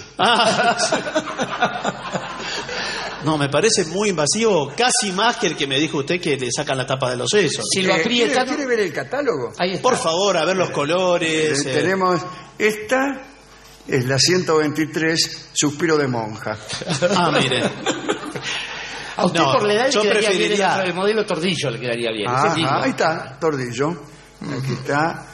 No, me parece muy invasivo, casi más que el que me dijo usted que le sacan la tapa de los sesos. Si lo aprieta... ¿Quiere ver el catálogo? Ahí está. Por favor, a ver los colores. Tenemos esta... Es la 123, Suspiro de monja. Mire. A usted No, por la edad le yo quedaría bien preferiría- el modelo Tordillo, le quedaría bien. Ese Ajá, es lindo. ahí está, Tordillo. Aquí está.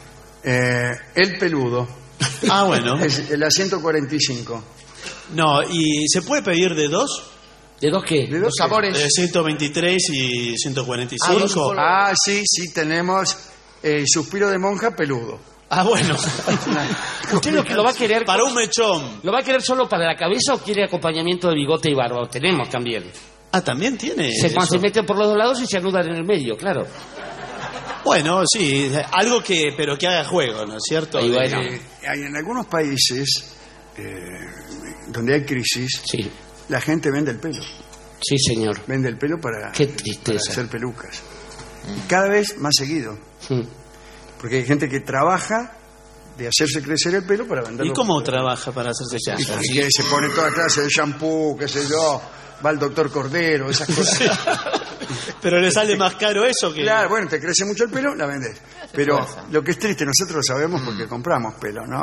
El peludo. Ah, bueno. Es el A145. No, ¿y se puede pedir de dos? ¿De dos qué? ¿De dos qué? De 123 y 145. Sí, tenemos suspiro de monja peludo. Ah, bueno. ¿Usted lo va a querer para un mechón? ¿Lo va a querer solo para la cabeza o quiere acompañamiento de bigote y barba? Tenemos también. Ah, también tiene. Se eso. meten por los dos lados y se anudan en el medio, claro. Bueno, sí, algo pero que haga juego, ¿no es cierto? Y bueno. Hay en algunos países donde hay crisis, la gente vende el pelo. Sí, señor. Vende el pelo para, Qué para tristeza. hacer pelucas. Y cada vez más seguido. Porque hay gente que trabaja de hacerse crecer el pelo para venderlo. ¿Y cómo trabaja para hacerse crecer? Y que se pone toda clase de shampoo, qué sé yo, va al doctor Cordero, esas cosas. Pero le sale más caro eso que... Claro, bueno, te crece mucho el pelo, la vendes. Pero lo que es triste, nosotros lo sabemos porque compramos pelo, ¿no?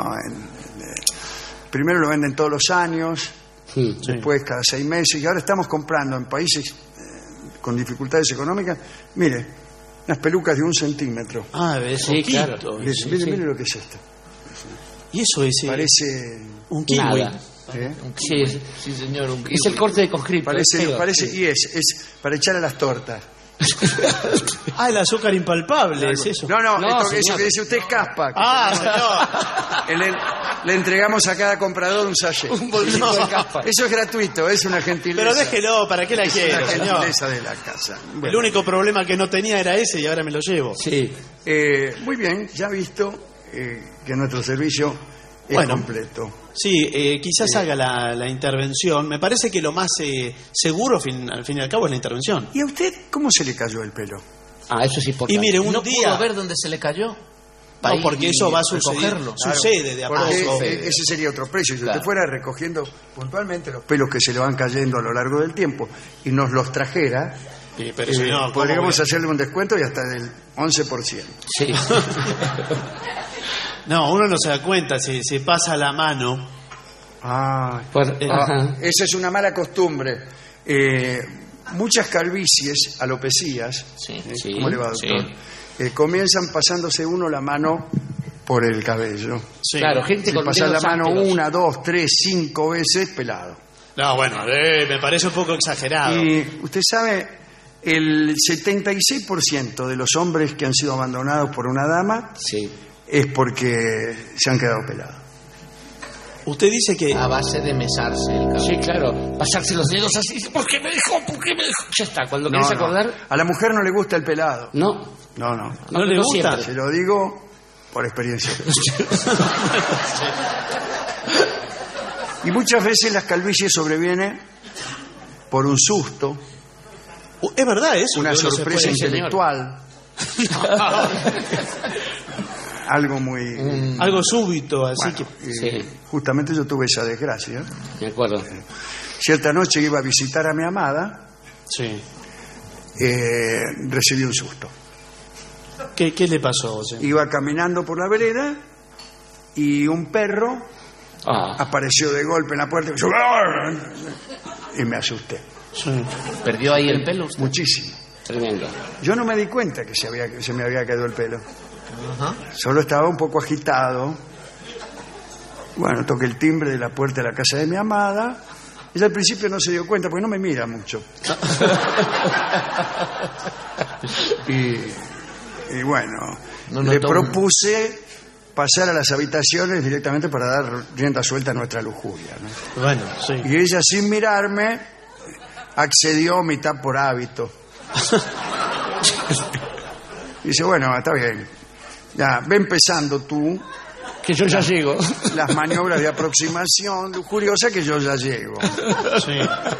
Primero lo venden todos los años, después cada 6 meses, y ahora estamos comprando en países con dificultades económicas, mire, unas pelucas de 1 centímetro. Ah, es Sí, poquito. claro. Mire lo que es esto. Y eso es... Parece un kiwi. Nada. Sí, señor, un Es el corte de conscripto. Parece y es para echar a las tortas. Ah, el azúcar impalpable, es eso. No, eso señor. que dice usted es caspa. Ah, Le entregamos a cada comprador un sachet. Un bolsito de caspa. Eso es gratuito, es una gentileza. Pero déjelo, ¿para qué la Es quiero, una señor? gentileza de la casa. Bueno. El único problema que no tenía era ese y ahora me lo llevo. Sí. Muy bien, ya visto que nuestro servicio es completo. Sí, quizás haga la intervención. Me parece que lo más seguro, al fin y al cabo, es la intervención. ¿Y a usted cómo se le cayó el pelo? Ah, eso es importante. Y mire, un ¿No día... pudo ver dónde se le cayó? No, porque eso va a suceder. recogerlo. Sucede de a Porque poco. ese sería otro precio. Si Claro. usted fuera recogiendo puntualmente los pelos que se le van cayendo a lo largo del tiempo y nos los trajera, Sí, pero si no, ¿cómo podríamos voy a- hacerle un descuento y hasta del 11%. Sí. No, uno no se da cuenta, se pasa la mano. Esa es una mala costumbre. Muchas calvicies, alopecias, ¿cómo le va, doctor? Comienzan pasándose uno la mano por el cabello. Sí. Claro, gente Si con pasar la dedos mano ásperos. 1, 2, 3, 5 veces, pelado. No, bueno, me parece un poco exagerado. Y usted sabe, el 76% de los hombres que han sido abandonados por una dama es porque se han quedado pelados. Usted dice que... A base de mesarse el cabello. Sí, claro. Pasarse los dedos así. ¿Por qué me dejó? ¿Por qué me dejó? Ya está. Cuando No, querés no. acordar... A la mujer no le gusta el pelado. No. No. ¿No le gusta? siempre. Se lo digo por experiencia. Y muchas veces las calvicies sobrevienen por un susto, Es verdad eso. una que uno se sorpresa puede- intelectual, algo muy... Algo súbito, así Bueno, que... justamente yo tuve esa desgracia. De acuerdo. Cierta noche iba a visitar a mi amada, Sí. recibí un susto. ¿Qué le pasó? José? Iba caminando por la vereda y un perro apareció de golpe en la puerta y me asusté. Sí. ¿Perdió ahí el pelo usted? Muchísimo. Tremendo. Yo no me di cuenta que se me había caído el pelo. Solo estaba un poco agitado. Bueno, toqué el timbre de la puerta de la casa de mi amada. Ella al principio no se dio cuenta porque no me mira mucho. y bueno, No le notó propuse pasar a las habitaciones directamente para dar rienda suelta a nuestra lujuria, ¿no? Bueno, sí. Y ella, sin mirarme, accedió mitad por hábito. Dice, bueno, está bien. Ya, ve empezando tú. Que yo ya llego. Las maniobras de aproximación lujuriosa que yo ya llego. Sí.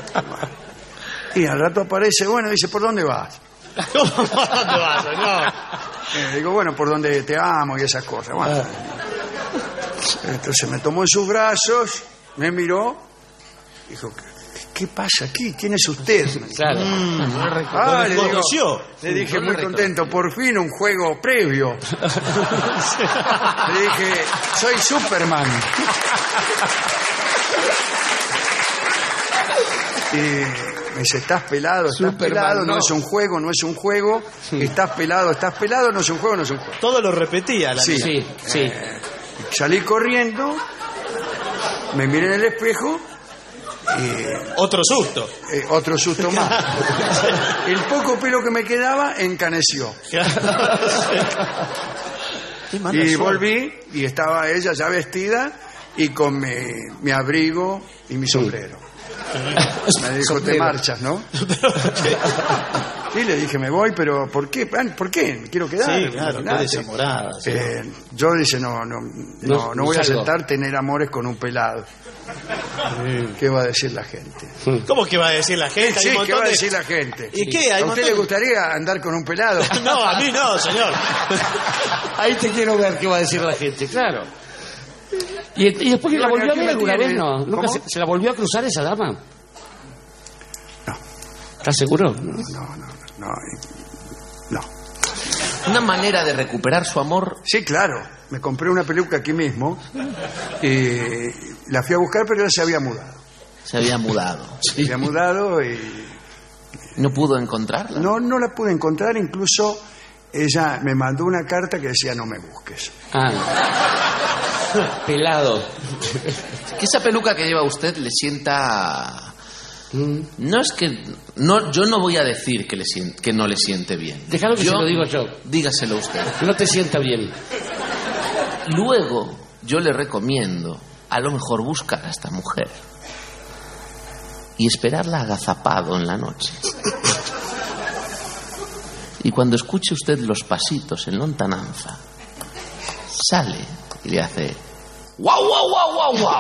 Y al rato aparece, bueno, dice, ¿por dónde vas? ¿Cómo? ¿Dónde vas, señor? Digo, bueno, por donde te amo y esas cosas. Bueno. Entonces me tomó en sus brazos, me miró, dijo, ¿qué pasa aquí? ¿Quién es usted? Claro. Le digo, le dije muy contento, por fin un juego previo. Le dije, soy Superman. Y me dice, ¿estás pelado? ¿Estás pelado? No es un juego, no es un juego. ¿Estás pelado? ¿Estás pelado? No es un juego, no es un juego. Todo lo repetía la Sí. niña. Sí. Salí corriendo, me miré en el espejo y Otro susto. otro susto más. El poco pelo que me quedaba encaneció. Y volví y estaba ella ya vestida y con mi abrigo y mi sombrero. Me dijo, te marchas, ¿no? Sí, le dije, me voy, pero ¿por qué? ¿Por qué? Me quiero quedar. Sí, claro, qué desamorada. Sí. Yo dice, no voy a aceptar tener amores con un pelado. ¿Qué va a decir la gente? ¿Cómo que va a decir la gente? Sí, Hay un ¿qué montón va a de- decir la gente? ¿Y qué? Hay ¿A un usted montón- le gustaría andar con un pelado? No, a mí no, señor. Ahí te quiero ver qué va a decir la gente, claro. ¿Y después que la volvió a ver alguna vez? No. ¿Nunca ¿Cómo? se la volvió a cruzar esa dama? No. ¿Estás seguro? No. Una manera de recuperar su amor. Sí, claro. Me compré una peluca aquí mismo y la fui a buscar, pero ella se había mudado. Se había mudado. Se había mudado y... ¿No pudo encontrarla? No la pude encontrar, incluso ella me mandó una carta que decía no me busques. Pelado. Que esa peluca que lleva usted le sienta... No es que... No, yo no voy a decir que no le siente bien. Déjalo que se lo digo yo. Dígaselo usted. No te sienta bien. Luego, yo le recomiendo a lo mejor buscar a esta mujer y esperarla agazapado en la noche. Y cuando escuche usted los pasitos en lontananza, sale y le hace ¡guau, guau, guau, guau, guau!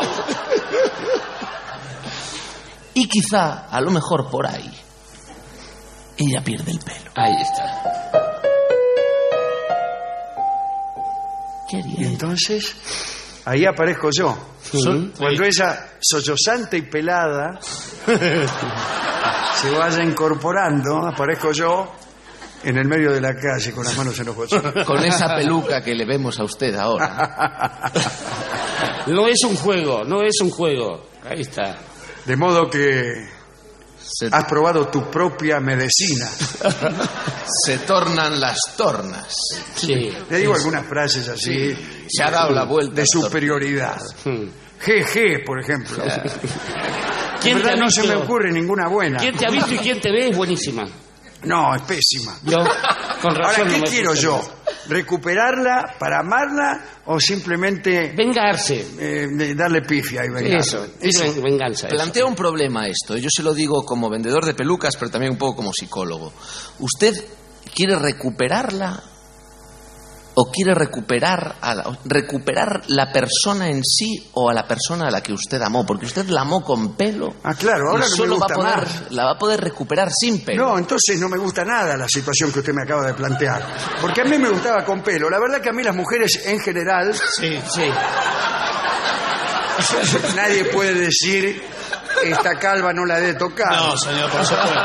Y quizá, a lo mejor por ahí, ella pierde el pelo. Ahí está. ¿Qué haría? Y entonces, ahí aparezco yo. Cuando ella, sollozante y pelada, se vaya incorporando, aparezco yo en el medio de la calle con las manos en los bolsillos. Con esa peluca que le vemos a usted ahora. No es un juego, no es un juego. Ahí está. De modo que has probado tu propia medicina. Se tornan las tornas. Sí. Le digo algunas frases así. Se ha dado la vuelta. De superioridad. GG, por ejemplo. En verdad no se me ocurre ninguna buena. ¿Quién te ha visto y quién te ve? Es buenísima. No, es pésima. Yo, con razón. Ahora, ¿qué no me quiero puse yo? bien. ¿Recuperarla para amarla o simplemente vengarse? Darle pifia y vengarse. Eso. Venganza. Plantea un problema esto. Yo se lo digo como vendedor de pelucas, pero también un poco como psicólogo. ¿Usted quiere recuperarla o quiere recuperar la persona en sí o a la persona a la que usted amó? Porque usted la amó con pelo. Claro, ahora y no solo me gusta más. la va a poder recuperar sin pelo. No, entonces no me gusta nada la situación que usted me acaba de plantear. Porque a mí me gustaba con pelo. La verdad que a mí las mujeres en general... Sí. Nadie puede decir esta calva no la he de tocar. No, señor, por supuesto.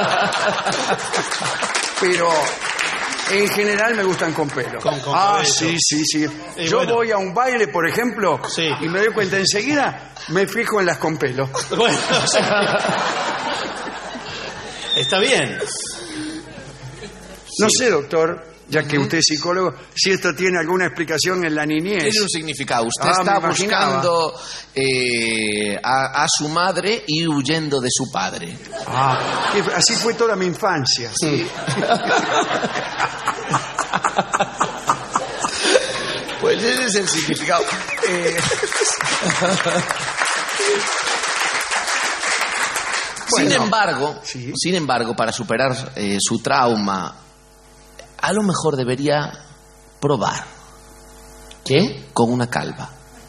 Pero en general me gustan con pelo. Con sí. Y Yo bueno. voy a un baile, por ejemplo, y me doy cuenta enseguida, me fijo en las con pelo. Bueno, está bien. No sé, doctor, ya que usted es psicólogo, si esto tiene alguna explicación en la niñez. Tiene un significado. Usted me está imaginaba. buscando a su madre y huyendo de su padre. Así fue toda mi infancia. Sí. Pues ese es el significado. Sin embargo, para superar su trauma, a lo mejor debería probar. ¿Qué? Con una calva.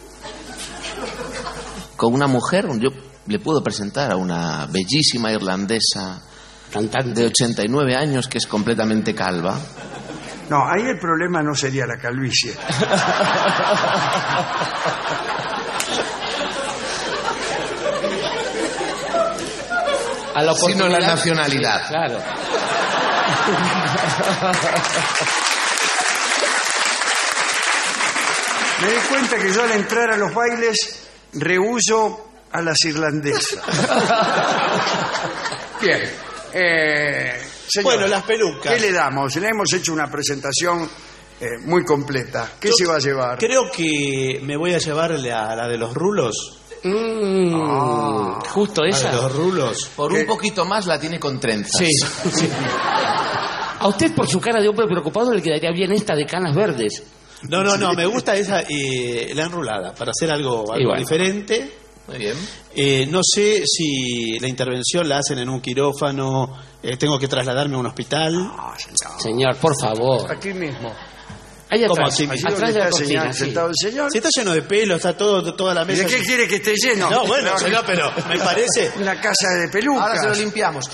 Con una mujer, yo le puedo presentar a una bellísima irlandesa de 89 años que es completamente calva. No, ahí el problema no sería la calvicie. a la sino oportunidad. la nacionalidad. Claro. Me di cuenta que yo al entrar a los bailes rehuso a las irlandesas. Bien. Señor, Bueno, las pelucas. ¿Qué le damos? Le hemos hecho una presentación muy completa. ¿Qué se va a llevar? Creo que me voy a llevar la de los rulos. Justo La esa. de los rulos. Por un poquito más la tiene con trenzas. Sí, sí. A usted, por su cara de hombre preocupado, le quedaría bien esta de canas verdes. No, me gusta esa, la enrulada, para hacer algo Igual. diferente. Muy bien. No sé si la intervención la hacen en un quirófano, tengo que trasladarme a un hospital. Señor, por favor. Aquí mismo. Ahí ¿Cómo atrás, así? Allí atrás donde de la está cortina. Sí. sentado el señor. Si está lleno de pelo, está toda la ¿Y mesa. de qué quiere que esté lleno? No, bueno, señor, pero me parece. Una casa de pelucas. Ahora se lo limpiamos.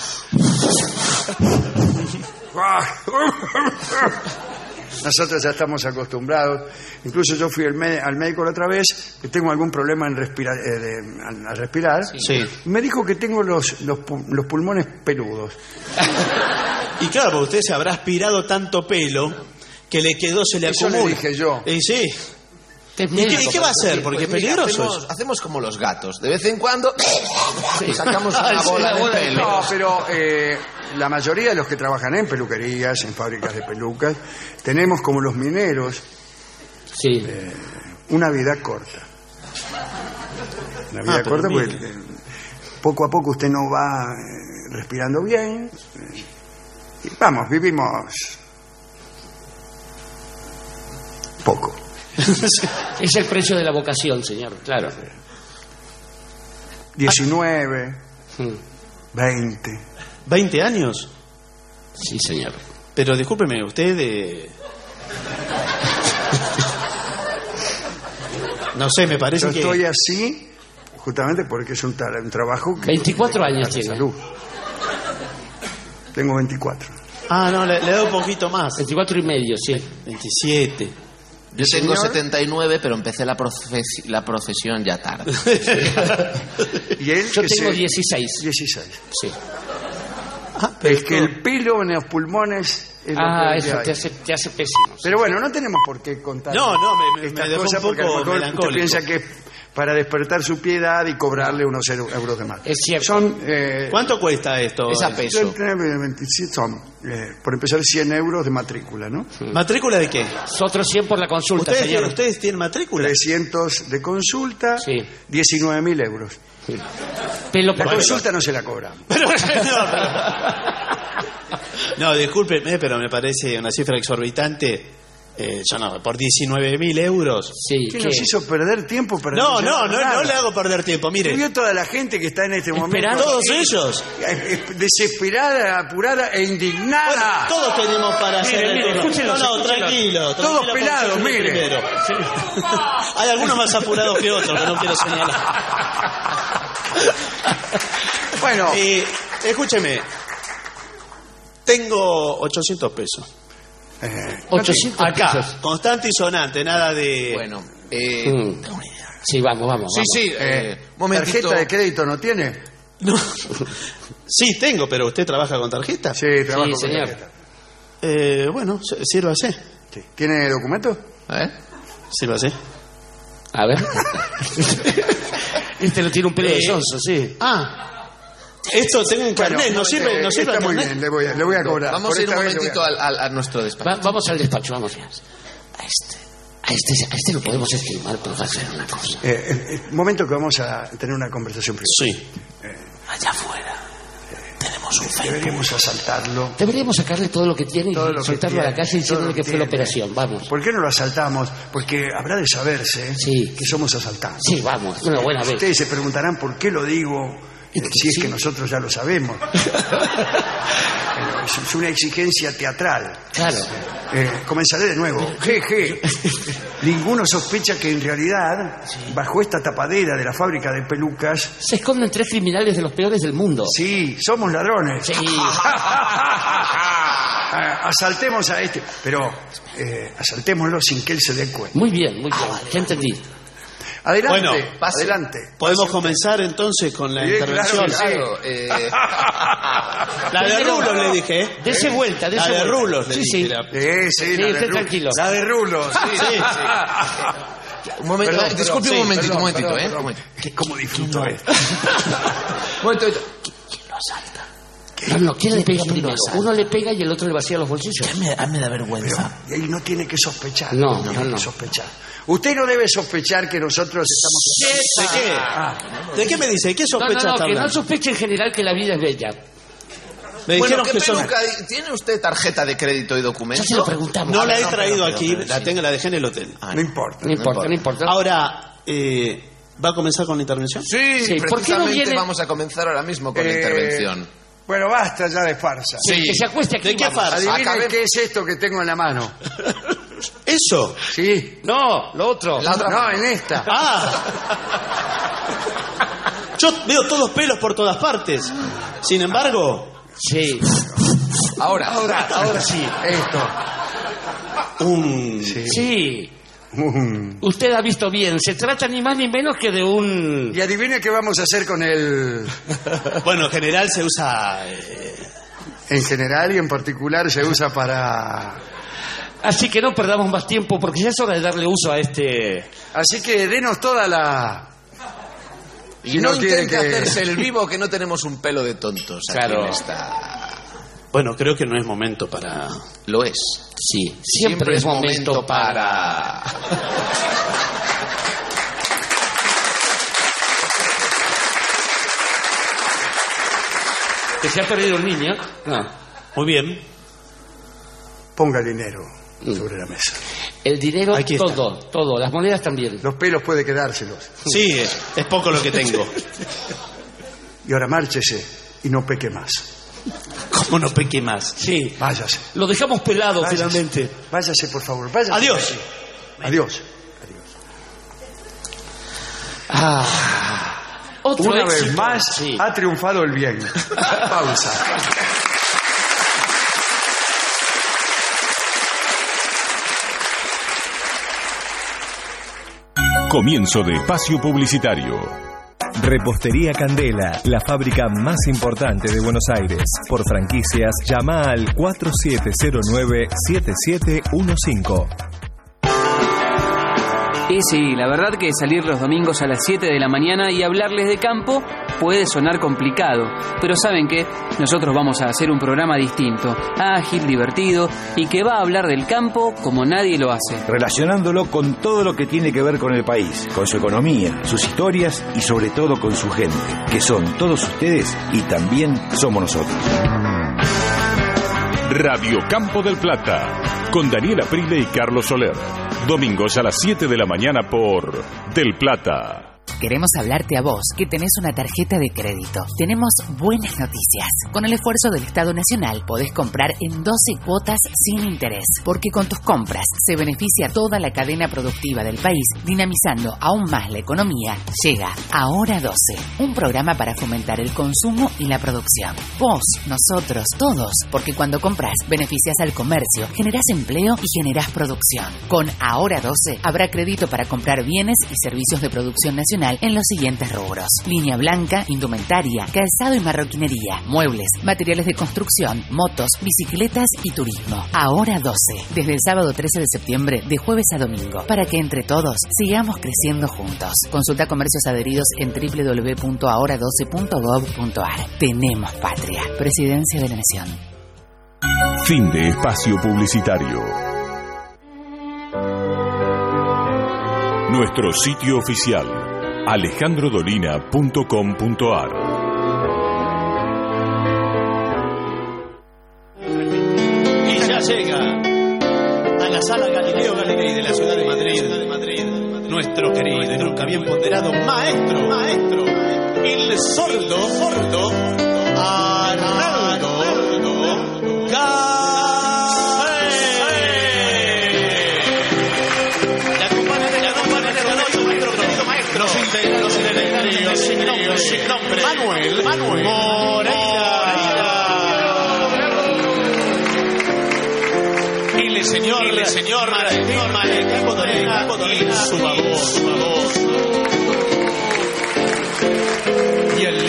Nosotros ya estamos acostumbrados. Incluso yo fui al médico la otra vez, que tengo algún problema en al respirar. Sí. Me dijo que tengo los pulmones peludos. Y claro, porque usted se habrá aspirado tanto pelo que le quedó, se le Eso acumula. le dije yo. Y sí. ¿Y qué va a hacer? Porque es Pues mira, peligroso. hacemos como los gatos. De vez en cuando sacamos una bola de pelo. No, pero la mayoría de los que trabajan en peluquerías, en fábricas de pelucas, tenemos como los mineros Sí. una vida corta. Una vida pero corta mire. porque poco a poco usted no va respirando bien. Y vamos, vivimos poco. Es el precio de la vocación, señor, claro. 19, Mm. 20. ¿20 años? Sí, señor. Pero discúlpeme, usted... No sé, me parece Yo que... estoy así justamente porque es un trabajo que 24 años de tiene. salud. Tengo 24. Ah, no, le da un poquito más. 24 y medio, sí. 27. Yo tengo señor? 79, pero empecé la profesión ya tarde. Y él Yo que tengo se- 16. 16. Sí. Es que el pelo en los pulmones es lo Ah, que eso hay. te hace pésimo. Pero bueno, no tenemos por qué contar No, me estas dejó cosas un porque a lo poco mejor usted melancólico. piensa que es para despertar su piedad y cobrarle unos euros de más. Es cierto. Son ¿Cuánto cuesta esto? Es a peso. 27 son, por empezar, 100 euros de matrícula, ¿no? ¿Matrícula de qué? Otros 100 por la consulta, señor. ¿Ustedes tienen matrícula? 300 de consulta, Sí. 19.000 euros. Pelo La por consulta no se la cobramos. No, discúlpeme, pero me parece una cifra exorbitante. Yo no, por 19.000 euros. Sí, ¿Qué nos hizo perder tiempo para No llegar a nada? le hago perder tiempo. Mire, Vio toda la gente que está en este momento todos ellos. desesperada, apurada e indignada. Todos tenemos para hacer el turno. escúchenlos, No, escúchenlos. tranquilo. Todos tranquilo, pelados, porque yo soy mire. primero. Hay algunos más apurados que otros, que no quiero señalar. Bueno, Escúcheme. Tengo 800 pesos. 800 Acá, pesos. constante y sonante, nada de... Bueno, Sí, vamos. sí, momentito. ¿tarjeta de crédito no tiene? No. Sí, tengo, pero ¿usted trabaja con tarjeta? Sí, trabajo con señor. tarjeta. Bueno, sírvase. Sí. ¿Tiene documento? Sírvase. A ver. Este lo tiene un pelo de sonso, sí. Esto tengo un carnet, ¿no sirve el está muy carnet? bien, le voy a cobrar. Vamos Por a ir un esta vez le voy momentito a nuestro despacho. Vamos al despacho, vamos. A este lo podemos estimar, pero va a hacer una cosa. Un momento que vamos a tener una conversación privada. Sí. Allá afuera. Tenemos un Deberíamos asaltarlo. Deberíamos sacarle todo lo que tiene Todo y lo que soltarlo a la tiene, calle diciéndole todo lo que que fue la tiene. operación. Vamos. ¿Por qué no lo asaltamos? Porque habrá de saberse que somos asaltados. Sí, vamos. Una buena vez. Ustedes se preguntarán por qué lo digo, si es que nosotros ya lo sabemos. Pero es una exigencia teatral. Claro. Comenzaré de nuevo. Jeje. Ninguno sospecha que en realidad, bajo esta tapadera de la fábrica de pelucas, se esconden 3 criminales de los peores del mundo. Sí, somos ladrones. Sí. Asaltemos a este, pero asaltémoslo sin que él se dé cuenta. Muy bien, ya entendí. Adelante, Bueno, adelante. Podemos comenzar entonces con la intervención. Claro. La de Rulos le dije, ¿eh? Dese vuelta, La de Rulos le dije. Sí, la de usted Rulos. tranquilo. La de Rulos. Sí. Un momento, Perdón, disculpe perdón, un momentito, perdón, un momentito, perdón, ¿eh? perdón. Un momentito. ¿Cómo disfruto esto? Un momentito. ¿Quién lo asalta? No, ¿quién le pega primero? Uno le pega y el otro le vacía los bolsillos. A mí me da vergüenza. Y ahí no tiene que sospechar. No. tiene que sospechar. Usted no debe sospechar que nosotros estamos... ¿De qué? ¿De qué me dice? ¿Qué sospecha está que hablando? no sospeche en general que la vida es bella. Me Bueno, dijeron ¿qué que son... peluca? ¿Tiene usted tarjeta de crédito y documento? Ya se lo preguntamos. No la he no, traído pero, aquí, pero, la dejé en el hotel. No importa. No importa. Ahora, ¿va a comenzar con la intervención? Sí, ¿por qué no precisamente viene? vamos a comenzar ahora mismo con la intervención. Bueno, basta ya de farsa. Sí. Que se acueste aquí. ¿De qué vamos. farsa? Adivinen qué es esto que tengo en la mano. ¿Eso? Sí. No, lo otro. La otra No, mano. en esta. Yo veo todos pelos por todas partes. Sin embargo, Sí. Ahora sí. Esto. Sí. Usted ha visto bien. Se trata ni más ni menos que de un... Y adivine qué vamos a hacer con el... bueno, en general se usa... En general y en particular se usa para... Así que no perdamos más tiempo porque ya es hora de darle uso a este... Así que denos toda la... Y Si no no quiere intente que- hacerse el vivo, que no tenemos un pelo de tontos aquí Claro. en esta... Bueno, creo que no es momento para... Lo es. Sí, siempre es momento para... Que se ha perdido un niño. No. Muy bien. Ponga dinero sobre la mesa. El dinero, Aquí está. todo. Las monedas también. Los pelos puede quedárselos. Sí, es poco lo que tengo. Y ahora márchese y no peque más. ¿Cómo no peque más? Sí. Váyase. Lo dejamos pelado Váyase. finalmente. Váyase, por favor. Váyase. Adiós. Adiós. Otro Una vez éxito. más Sí. ha triunfado el bien. Pausa. Comienzo de espacio publicitario. Repostería Candela, la fábrica más importante de Buenos Aires. Por franquicias, llama al 4709-7715. Y sí, la verdad que salir los domingos a las 7 de la mañana y hablarles de campo puede sonar complicado. Pero ¿saben qué? Nosotros vamos a hacer un programa distinto, ágil, divertido y que va a hablar del campo como nadie lo hace. Relacionándolo con todo lo que tiene que ver con el país, con su economía, sus historias y sobre todo con su gente, que son todos ustedes y también somos nosotros. Radio Campo del Plata, con Daniela Prile y Carlos Soler. Domingos a las 7 de la mañana por Del Plata. Queremos hablarte a vos, que tenés una tarjeta de crédito. Tenemos buenas noticias. Con el esfuerzo del Estado Nacional podés comprar en 12 cuotas sin interés, porque con tus compras se beneficia toda la cadena productiva del país, dinamizando aún más la economía. Llega Ahora 12, un programa para fomentar el consumo y la producción. Vos, nosotros, todos, porque cuando compras beneficias al comercio, generás empleo y generás producción. Con Ahora 12 habrá crédito para comprar bienes y servicios de producción nacional en los siguientes rubros: línea blanca, indumentaria, calzado y marroquinería, muebles, materiales de construcción, motos, bicicletas y turismo. Ahora 12, desde el sábado 13 de septiembre, de jueves a domingo, para que entre todos sigamos creciendo juntos. Consulta comercios adheridos en www.ahora12.gov.ar. Tenemos patria. Presidencia de la Nación. Fin de espacio publicitario. Nuestro sitio oficial, alejandrodolina.com.ar. Y ya llega a la sala Galileo Galilei de la ciudad de Madrid, nuestro querido y nunca bien ponderado maestro, el sordo, Arnaldo los integrados en el escenario sin nombre, Manuel Moreira. Y el señor Martín Dolina, su voz.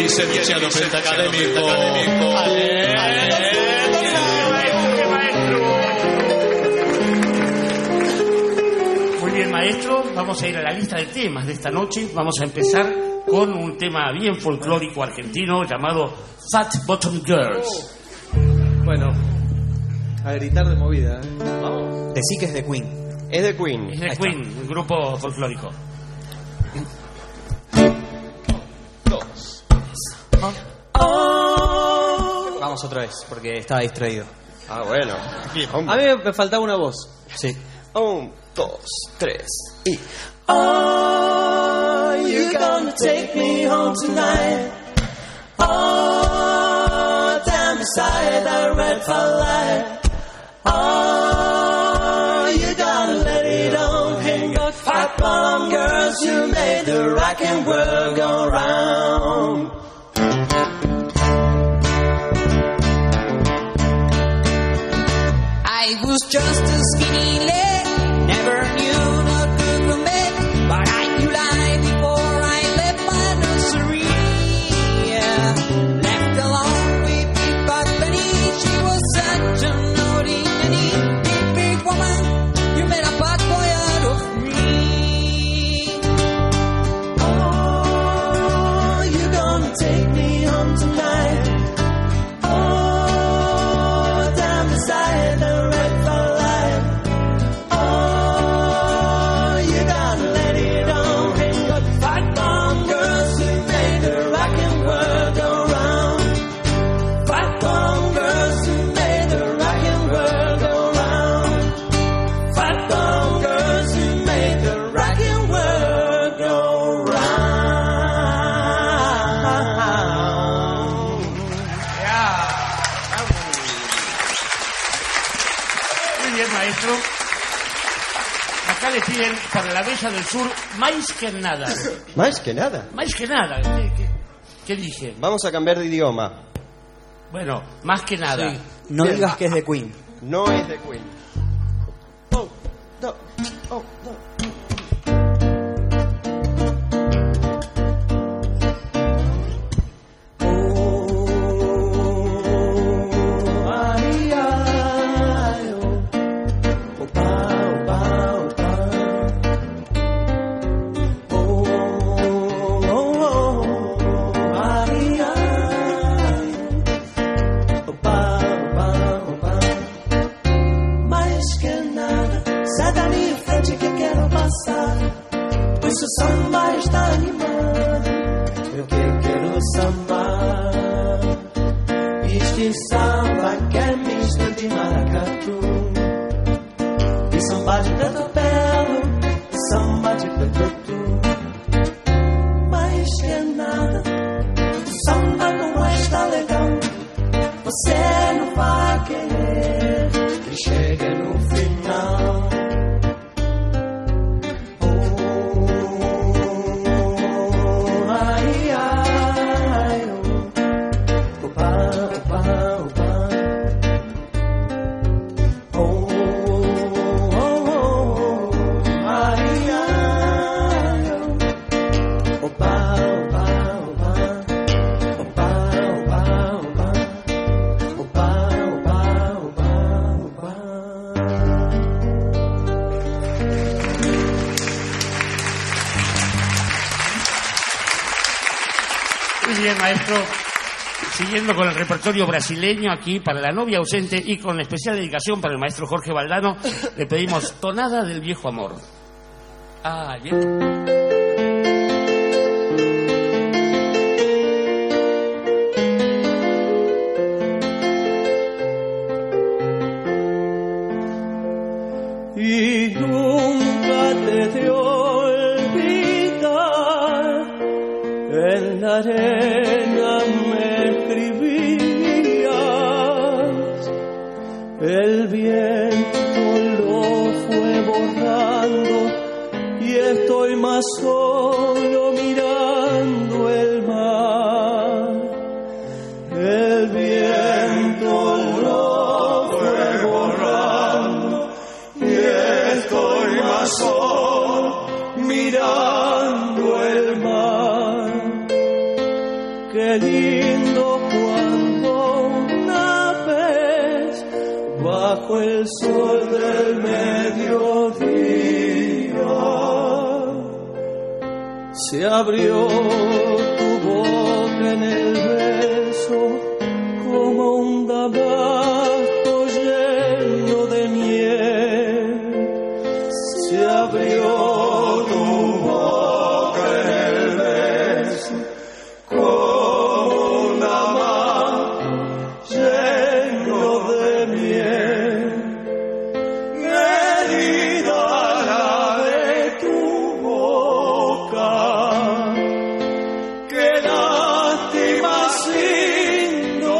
dice Luciano Pentacadémico. Muy bien, maestro, vamos a ir a la lista de temas de esta noche. Vamos a empezar con un tema bien folclórico argentino llamado Fat Bottom Girls. Bueno, a gritar de movida, ¿eh? Vamos. Decí que es de Queen. Es de Queen. Es de Queen, un grupo folclórico. Vamos otra vez, porque estaba distraído. Ah, bueno. A mí me faltaba una voz. Sí. 1, 2, 3 y... Oh, you're gonna take me home tonight. Oh, down beside that red light. Oh, you're gonna let it on. Hang up, fat bottom girls, you made the rockin' world go round. I was just a skinny leg, never knew no good from it, but I knew life before I left my nursery. Yeah. Left alone with Big Bad Bunny, she was such a naughty nanny. Big woman, you made a bad boy out of me. Oh, you're gonna take me home tonight. Oh, down beside the red light. Oh, you gotta let it on. Hang up, fat bomb girls who made the rockin' world go round. Fat bomb girls who made the rockin' world go round. Fat bomb girls who made the rockin' world go round. Muy bien, maestro. Acá le piden para la Bella del Sur más que nada. Más que nada. Más que nada. ¿Qué dije? Vamos a cambiar de idioma. Bueno, más que nada. Sí. No Bien. digas que es de Queen. No es de Queen. Oh, no, oh, no. Ay, ay, oh, opa, opa, opa. Oh, oh, oh, ay, ay, opa, opa, opa. Mais que nada, sai dali em frente que eu quero passar. Pois o samba está animado, eu quero sambar. Este samba que é misto de maracatu e samba de preto belo, samba de preto. Mais que nada, o samba não está legal. Você não vai querer que chegue no final. Oh, ai, ai, oh. Opa, opa, opa. Oh, oh, oh, ai, ai, oh. Opa, opa, opa. Opa, opa, opa. Opa, opa, opa, opa. Muy bien, maestro. Siguiendo con el repertorio brasileño aquí para la novia ausente y con especial dedicación para el maestro Jorge Valdano, le pedimos Tonada del Viejo Amor. Ah, bien. Y nunca te de olvidar, en la arena me escribías, el viento lo fue borrando y estoy más solo mirando el mar. El viento lo fue borrando y estoy más solo mirando el mar. Que qué lindo cuando una vez bajo el sol del mediodía se abrió tu boca en el beso como un damasco lleno de miel. Se abrió tu boca en el beso como un damasco lleno de miel. Medida la de tu boca, qué lástima sin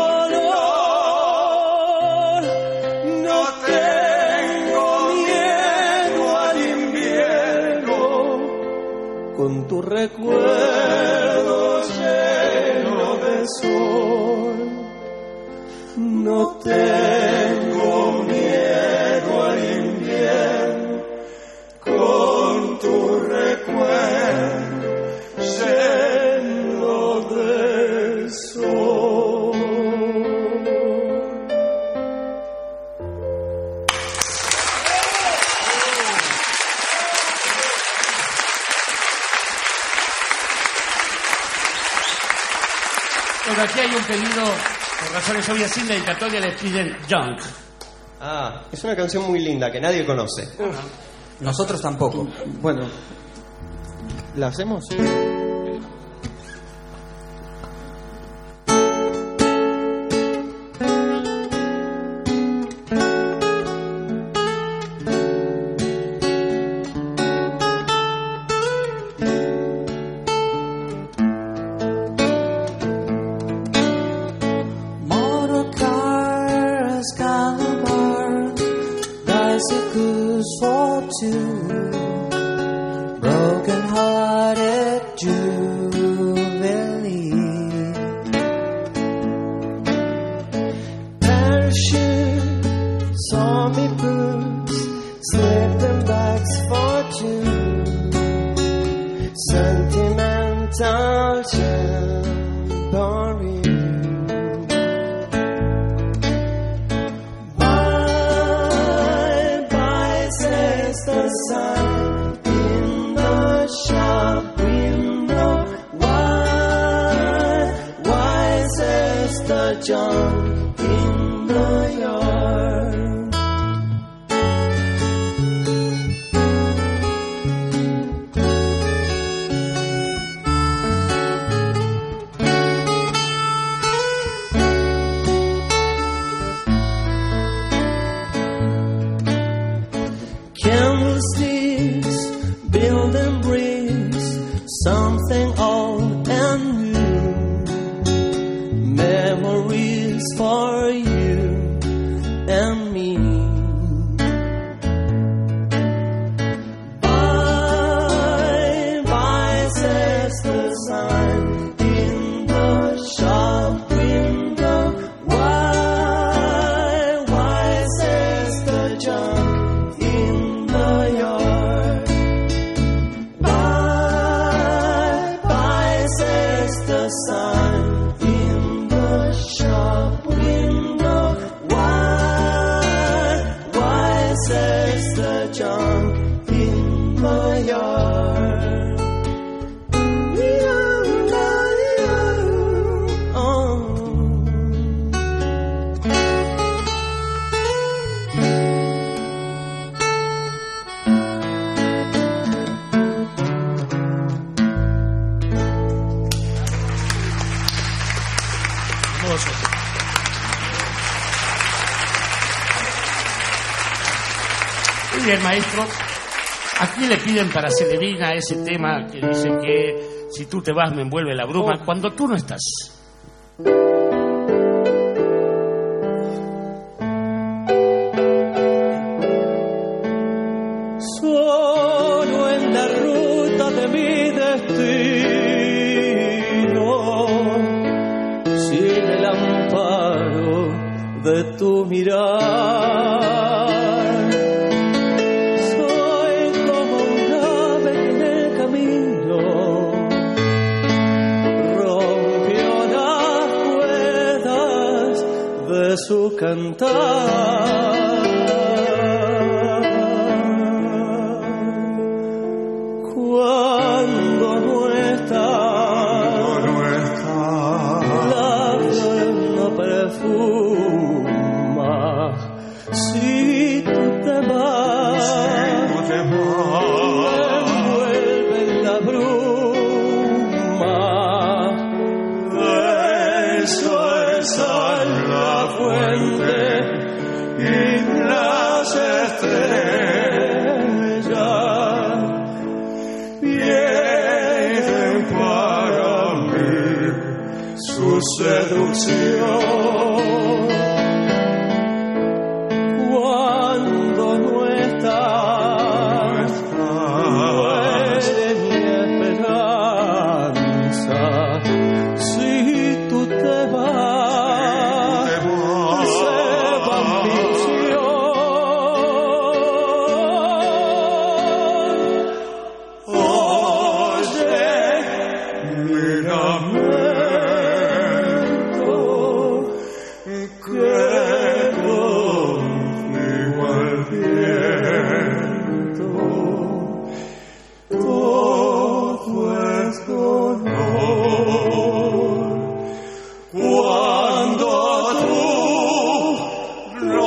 dolor. No tengo miedo al invierno, con tu recuerdo lleno de sol. No tengo miedo al invierno, con tu recuerdo lleno de sol. Bueno, aquí hay un pedido, por razones obvias, sin dedicatoria, le piden Junk. Ah, es una canción muy linda que nadie conoce. Nosotros tampoco. Bueno, ¿la hacemos? Motorcar, Excalibur, bicycles for two, broken-hearted Jubilee. Parachute, zombie boots, sleeping bags for two, sentimental jamboree. The sun in the shop window. Why says the junk in the yard? Candlesticks, building bricks, something old and new. Memories for you and me. Bye, bye, says the sign in the shop window. Why, says the junk in the yard. Bye, says the sun in the shop window. Why, says the junk in the yard. Hermoso. Muy bien, maestro. Aquí le piden para Celebrina ese tema que dice que si tú te vas me envuelve la bruma cuando tú no estás. Solo en la ruta de mi destino, sin el amparo de tu mirar, soy como un ave en el camino, rompió la su cantar. Cuando no está, la flor no perfuma. Si tú te vas, envuelve la bruma. Eso es la fuente y las estrellas vienen para mí su seducción. Cuando no estás, muere mi esperanza. Si tú te vas, se va mi ilusión. Oye, mi lamento, que conmigo el viento, todo es dolor. Cuando tú no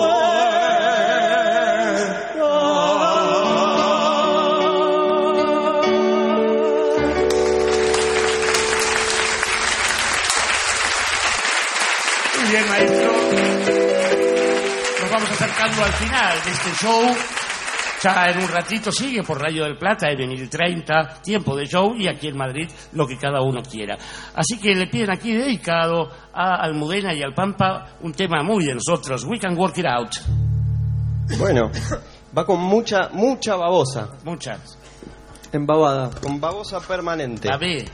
Muy bien, maestro. Nos vamos acercando al final de este show. Ya en un ratito sigue por Radio del Plata, en 1030, tiempo de show, y aquí en Madrid lo que cada uno quiera. Así que le piden aquí, dedicado a Almudena y al Pampa, un tema muy de nosotros, We Can Work It Out. Bueno, va con mucha babosa. Mucha. Embabada, con babosa permanente. A ver.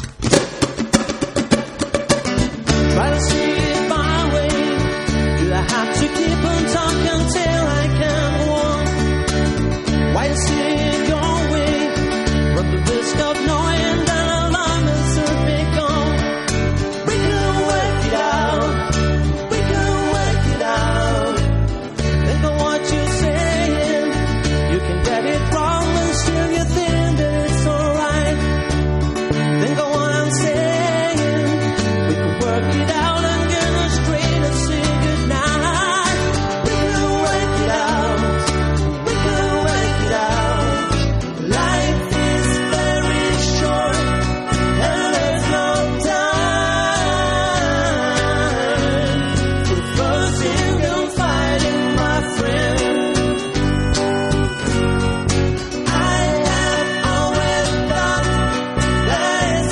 Try to see it my way. Do I have to keep on talking till I can walk? Why you see it your way? Run the risk of knowing that alarm will soon be gone. We can work it out. We can work it out. Think of what you're saying. You can get it wrong and still you think that it's alright. Think of what I'm saying. We can work it out and get us straight and say goodnight. We can work it out. We can work it out. Life is very short and there's no time for fussing and fighting, my friend. I have always thought that is a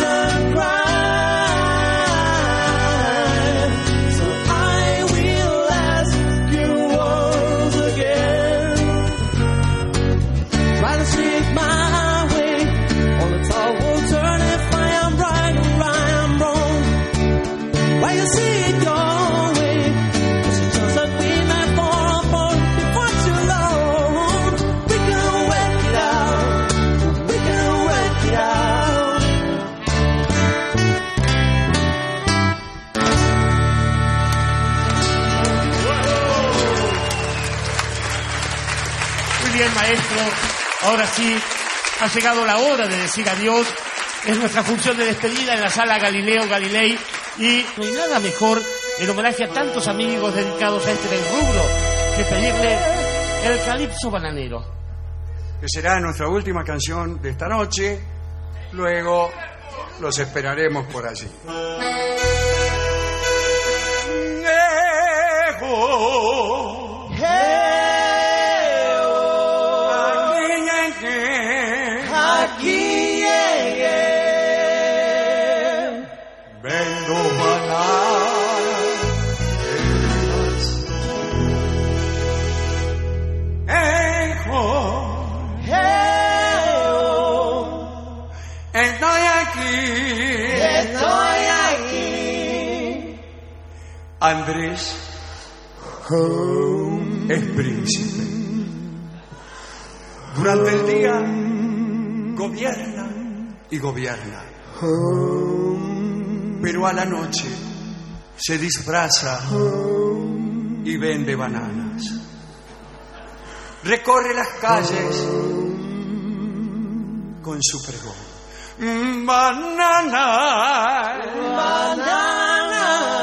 crime, so I will ask you once again. Try to see it my way. On the tall will turn if I am right or I am wrong. Why you see it your way? It's a chance that we may fall apart before too long. We can work it out. We can work it out. Muy bien, maestro. Ahora sí, ha llegado la hora de decir adiós. Es nuestra función de despedida en la sala Galileo Galilei. Y no hay nada mejor, en homenaje a tantos amigos dedicados a este rubro, que pedirle el calipso bananero. Que será nuestra última canción de esta noche. Luego los esperaremos por allí. Aquí llegué. Vengo Estoy aquí. Andrés es príncipe. Durante el día gobierna y gobierna. Pero a la noche se disfraza y vende bananas. Recorre las calles con su pregón. Banana, banana,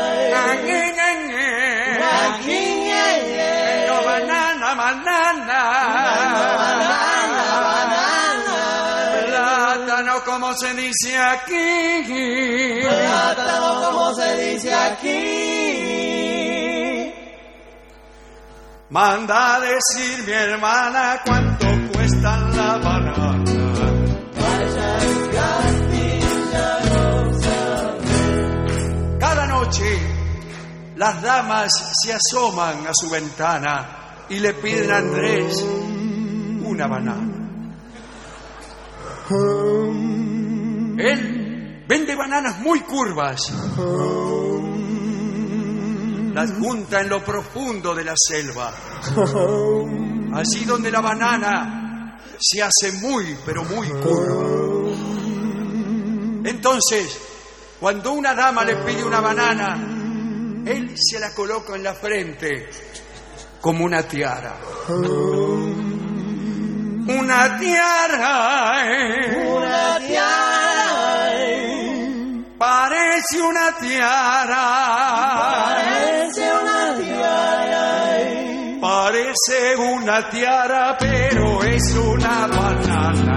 no banana, banana, plátano como se dice aquí, plátano como se dice aquí. Manda a decir mi hermana cuánto cuestan la banana. Cada noche las damas se asoman a su ventana y le piden a Andrés una banana. Él vende bananas muy curvas. Las junta en lo profundo de la selva. Allí donde la banana se hace muy, pero muy curva. Entonces, cuando una dama le pide una banana, él se la coloca en la frente como una tiara. Una tiara, una tiara, parece una tiara, parece una tiara, parece una tiara, pero es una banana.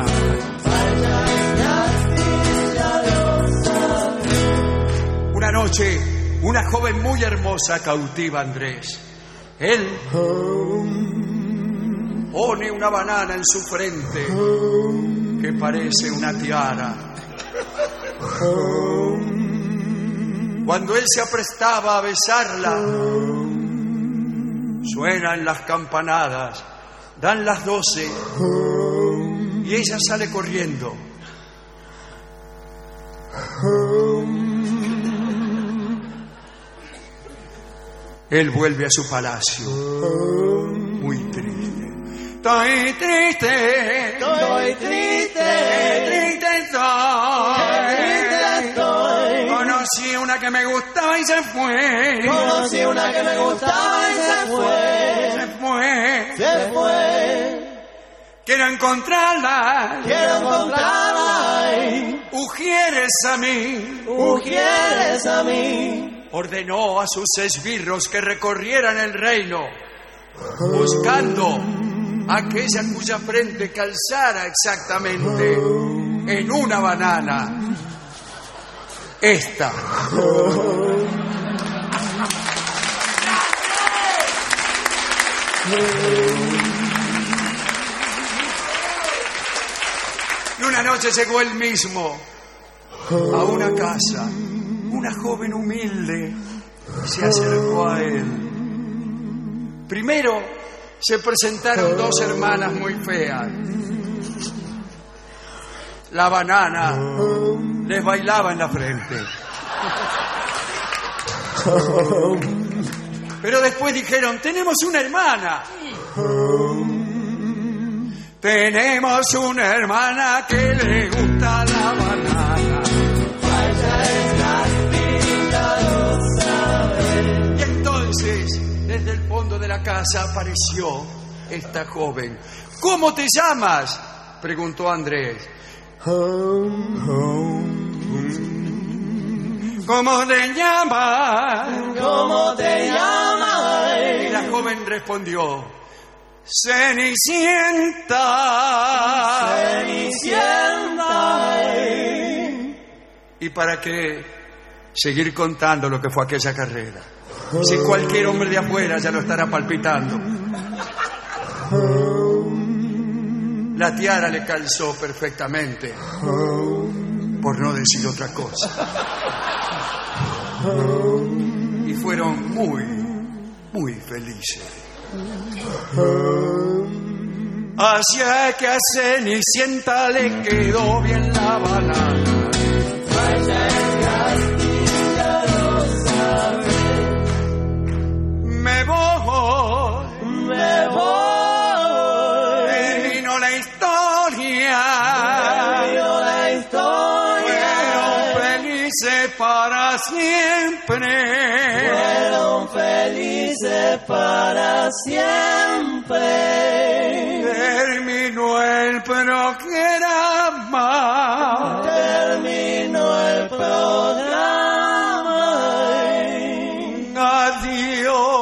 Una noche, una joven muy hermosa cautiva a Andrés. Él pone una banana en su frente que parece una tiara. Cuando él se aprestaba a besarla, suenan las campanadas, dan las 12 y ella sale corriendo. Él vuelve a su palacio, muy triste. Estoy triste, estoy triste, triste estoy. Conocí una que me gustaba y se fue. Conocí una que me gustaba y se fue. Se fue. Se fue. Quiero encontrarla. Quiero encontrarla. Ujieres a mí. Ujieres a mí. Ordenó a sus esbirros que recorrieran el reino, buscando aquella cuya frente calzara exactamente en una banana. Esta. Y una noche llegó él mismo a una casa. Una joven humilde se acercó a él. Primero se presentaron dos hermanas muy feas. La banana les bailaba en la frente. Pero después dijeron, tenemos una hermana. Tenemos una hermana que le gusta la banana. Y entonces, desde el fondo de la casa apareció esta joven. ¿Cómo te llamas?, preguntó Andrés. ¿Cómo te llamas? ¿Cómo te llamas? Y la joven respondió, Cenicienta. Cenicienta. ¿Y para qué seguir contando lo que fue aquella carrera? Si cualquier hombre de afuera ya lo estará palpitando. La tiara le calzó perfectamente, por no decir otra cosa. Y fueron muy, muy felices. Hacia que a Cenicienta le quedó bien la banana. Me voy. Terminó la historia. Fueron felices. felices para siempre. Fueron felices para siempre. Terminó el programa. Terminó el programa. Adiós.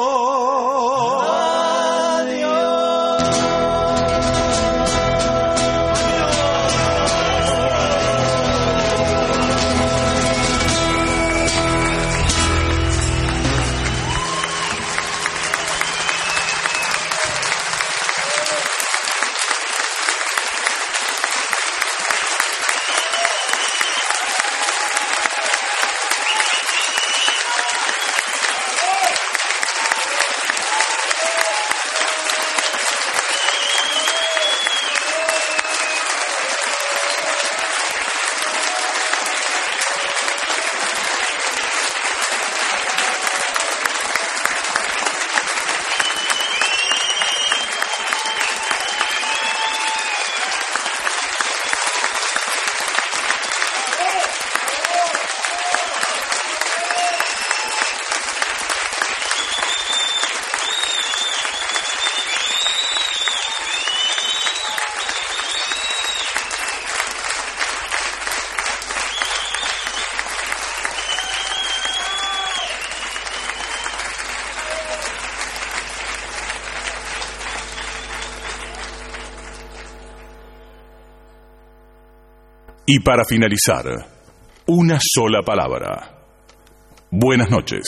Y para finalizar, una sola palabra. Buenas noches.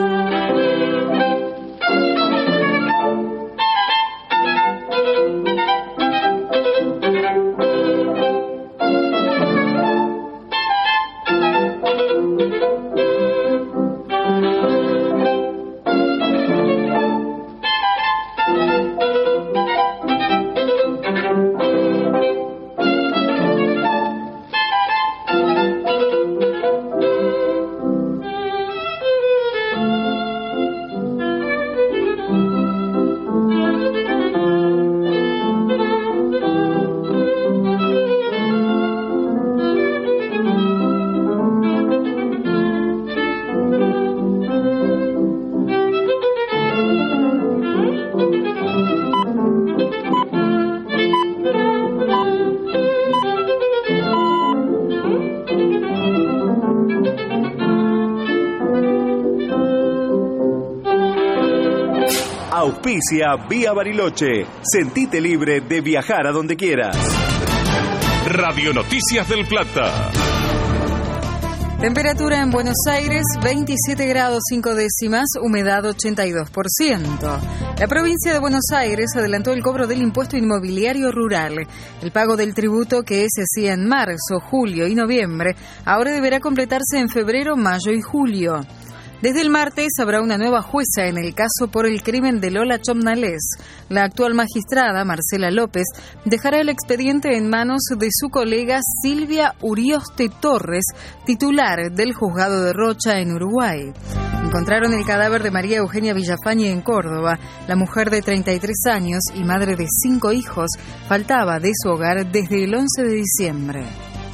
Auspicia Vía Bariloche. Sentite libre de viajar a donde quieras. Radio Noticias del Plata. Temperatura en Buenos Aires, 27 grados 5 décimas, humedad 82%. La provincia de Buenos Aires adelantó el cobro del impuesto inmobiliario rural. El pago del tributo, que se hacía en marzo, julio y noviembre, ahora deberá completarse en febrero, mayo y julio. Desde el martes habrá una nueva jueza en el caso por el crimen de Lola Chomnales. La actual magistrada, Marcela López, dejará el expediente en manos de su colega Silvia Urioste Torres, titular del juzgado de Rocha en Uruguay. Encontraron el cadáver de María Eugenia Villafañe en Córdoba. La mujer de 33 años y madre de 5 hijos faltaba de su hogar desde el 11 de diciembre.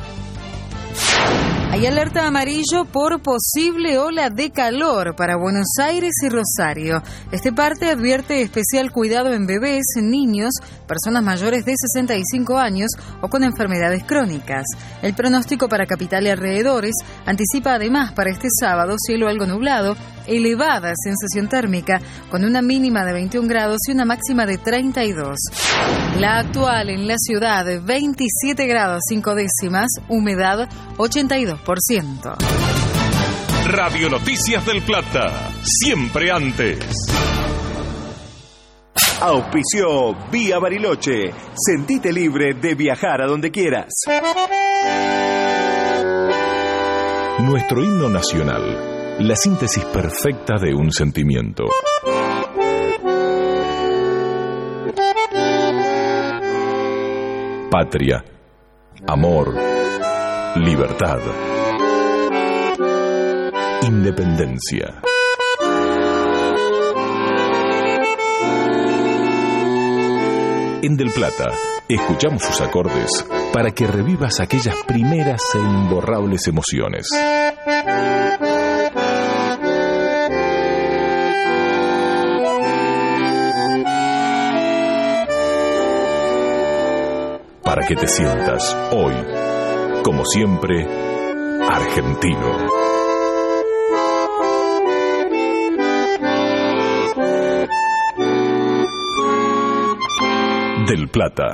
Hay alerta amarillo por posible ola de calor para Buenos Aires y Rosario. Este parte advierte especial cuidado en bebés, niños, personas mayores de 65 años o con enfermedades crónicas. El pronóstico para capital y alrededores anticipa además para este sábado cielo algo nublado, elevada sensación térmica con una mínima de 21 grados y una máxima de 32. La actual en la ciudad, 27 grados 5 décimas, humedad 82%. Radio Noticias del Plata, siempre antes. Auspició Vía Bariloche. Sentite libre de viajar a donde quieras. Nuestro himno nacional, la síntesis perfecta de un sentimiento. Patria, amor, libertad, independencia. En Del Plata, escuchamos sus acordes para que revivas aquellas primeras e imborrables emociones. que te sientas hoy, como siempre, argentino. Del Plata.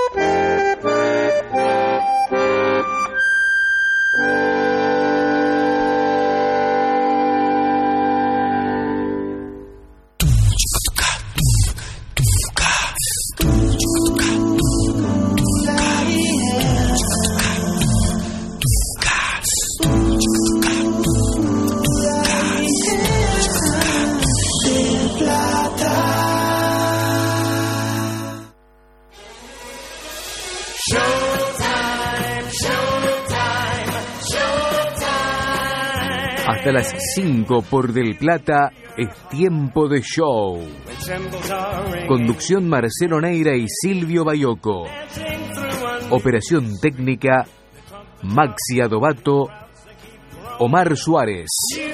Hasta las 5 por Del Plata es tiempo de show. Conducción Marcelo Neira y Silvio Bayoco. Operación técnica Maxi Adobato, Omar Suárez.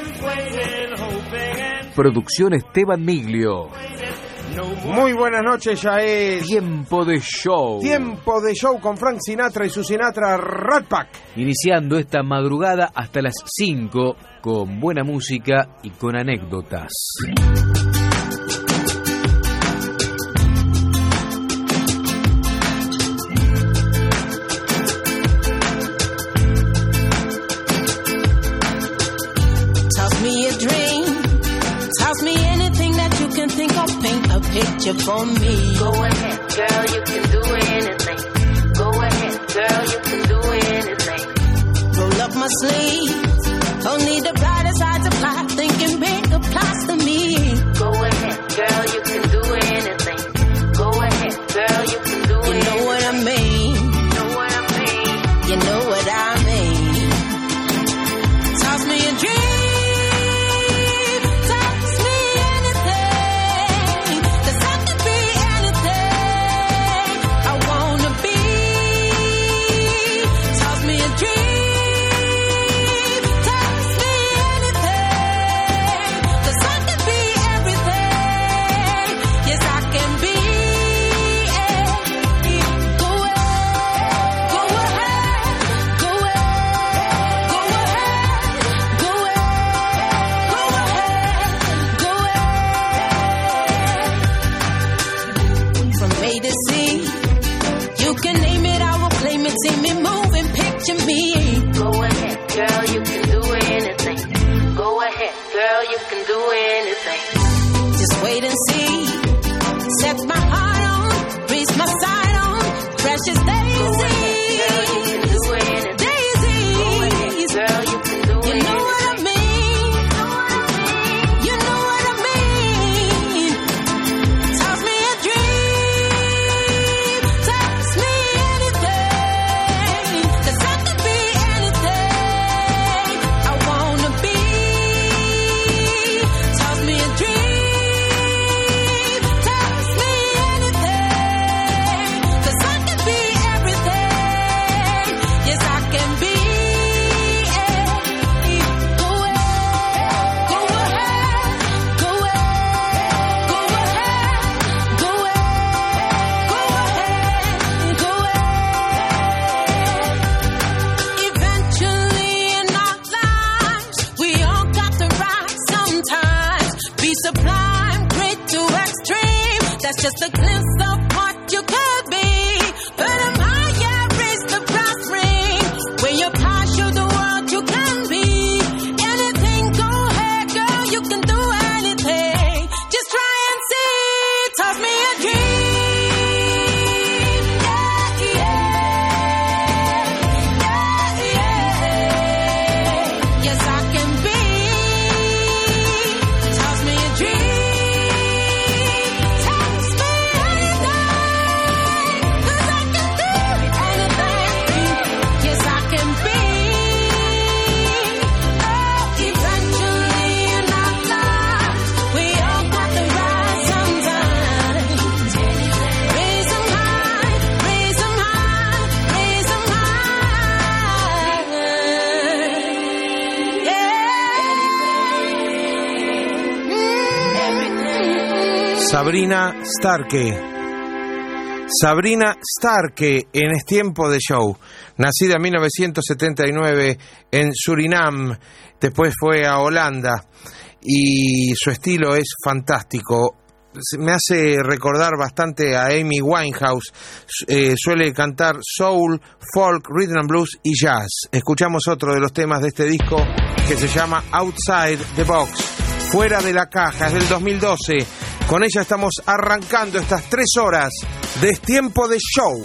Producción Esteban Miglio. Muy buenas noches, ya es Tiempo de Show. Tiempo de Show con Frank Sinatra y su Sinatra Rat Pack. Iniciando esta madrugada hasta las 5 con buena música y con anécdotas. Toss me a dream, toss me anything that you can think of, paint a picture for me. Go ahead, girl, you can do anything. Go ahead, girl, you can do anything. Roll up my sleeves, only the brighter side apply, thinking big applies to me. Go ahead, girl, you can do anything. Go ahead, girl, you can do anything. You know what I mean? You know what I mean? You know what I mean? Toss me a dream. Just a glimpse of what you could be. But am I yet raised the brass ring? When you pass you the world you can be. Anything, go ahead, girl, you can do anything. Just try and see. Toss me a dream. Yeah, yeah, yeah, yeah. Yes, I can be. Toss me a dream. Sabrina Starkey. Sabrina Starke en Es Tiempo de Show, nacida en 1979 en Surinam, después fue a Holanda y su estilo es fantástico. Me hace recordar bastante a Amy Winehouse. Suele cantar soul, folk, rhythm and blues y jazz. Escuchamos otro de los temas de este disco que se llama Outside the Box, fuera de la caja, es del 2012. Con ella estamos arrancando estas 3 horas de Es Tiempo de Show.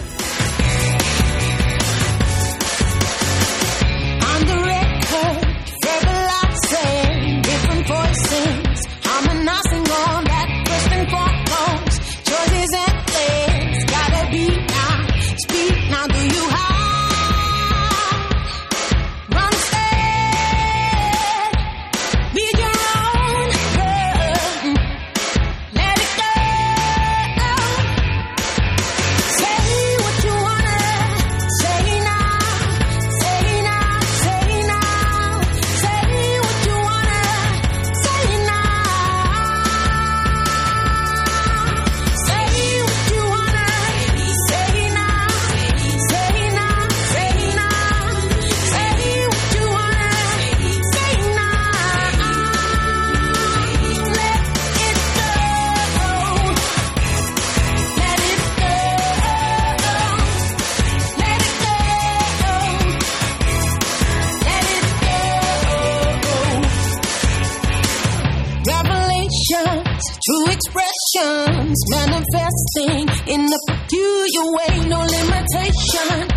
True expressions manifesting in a peculiar way, no limitation.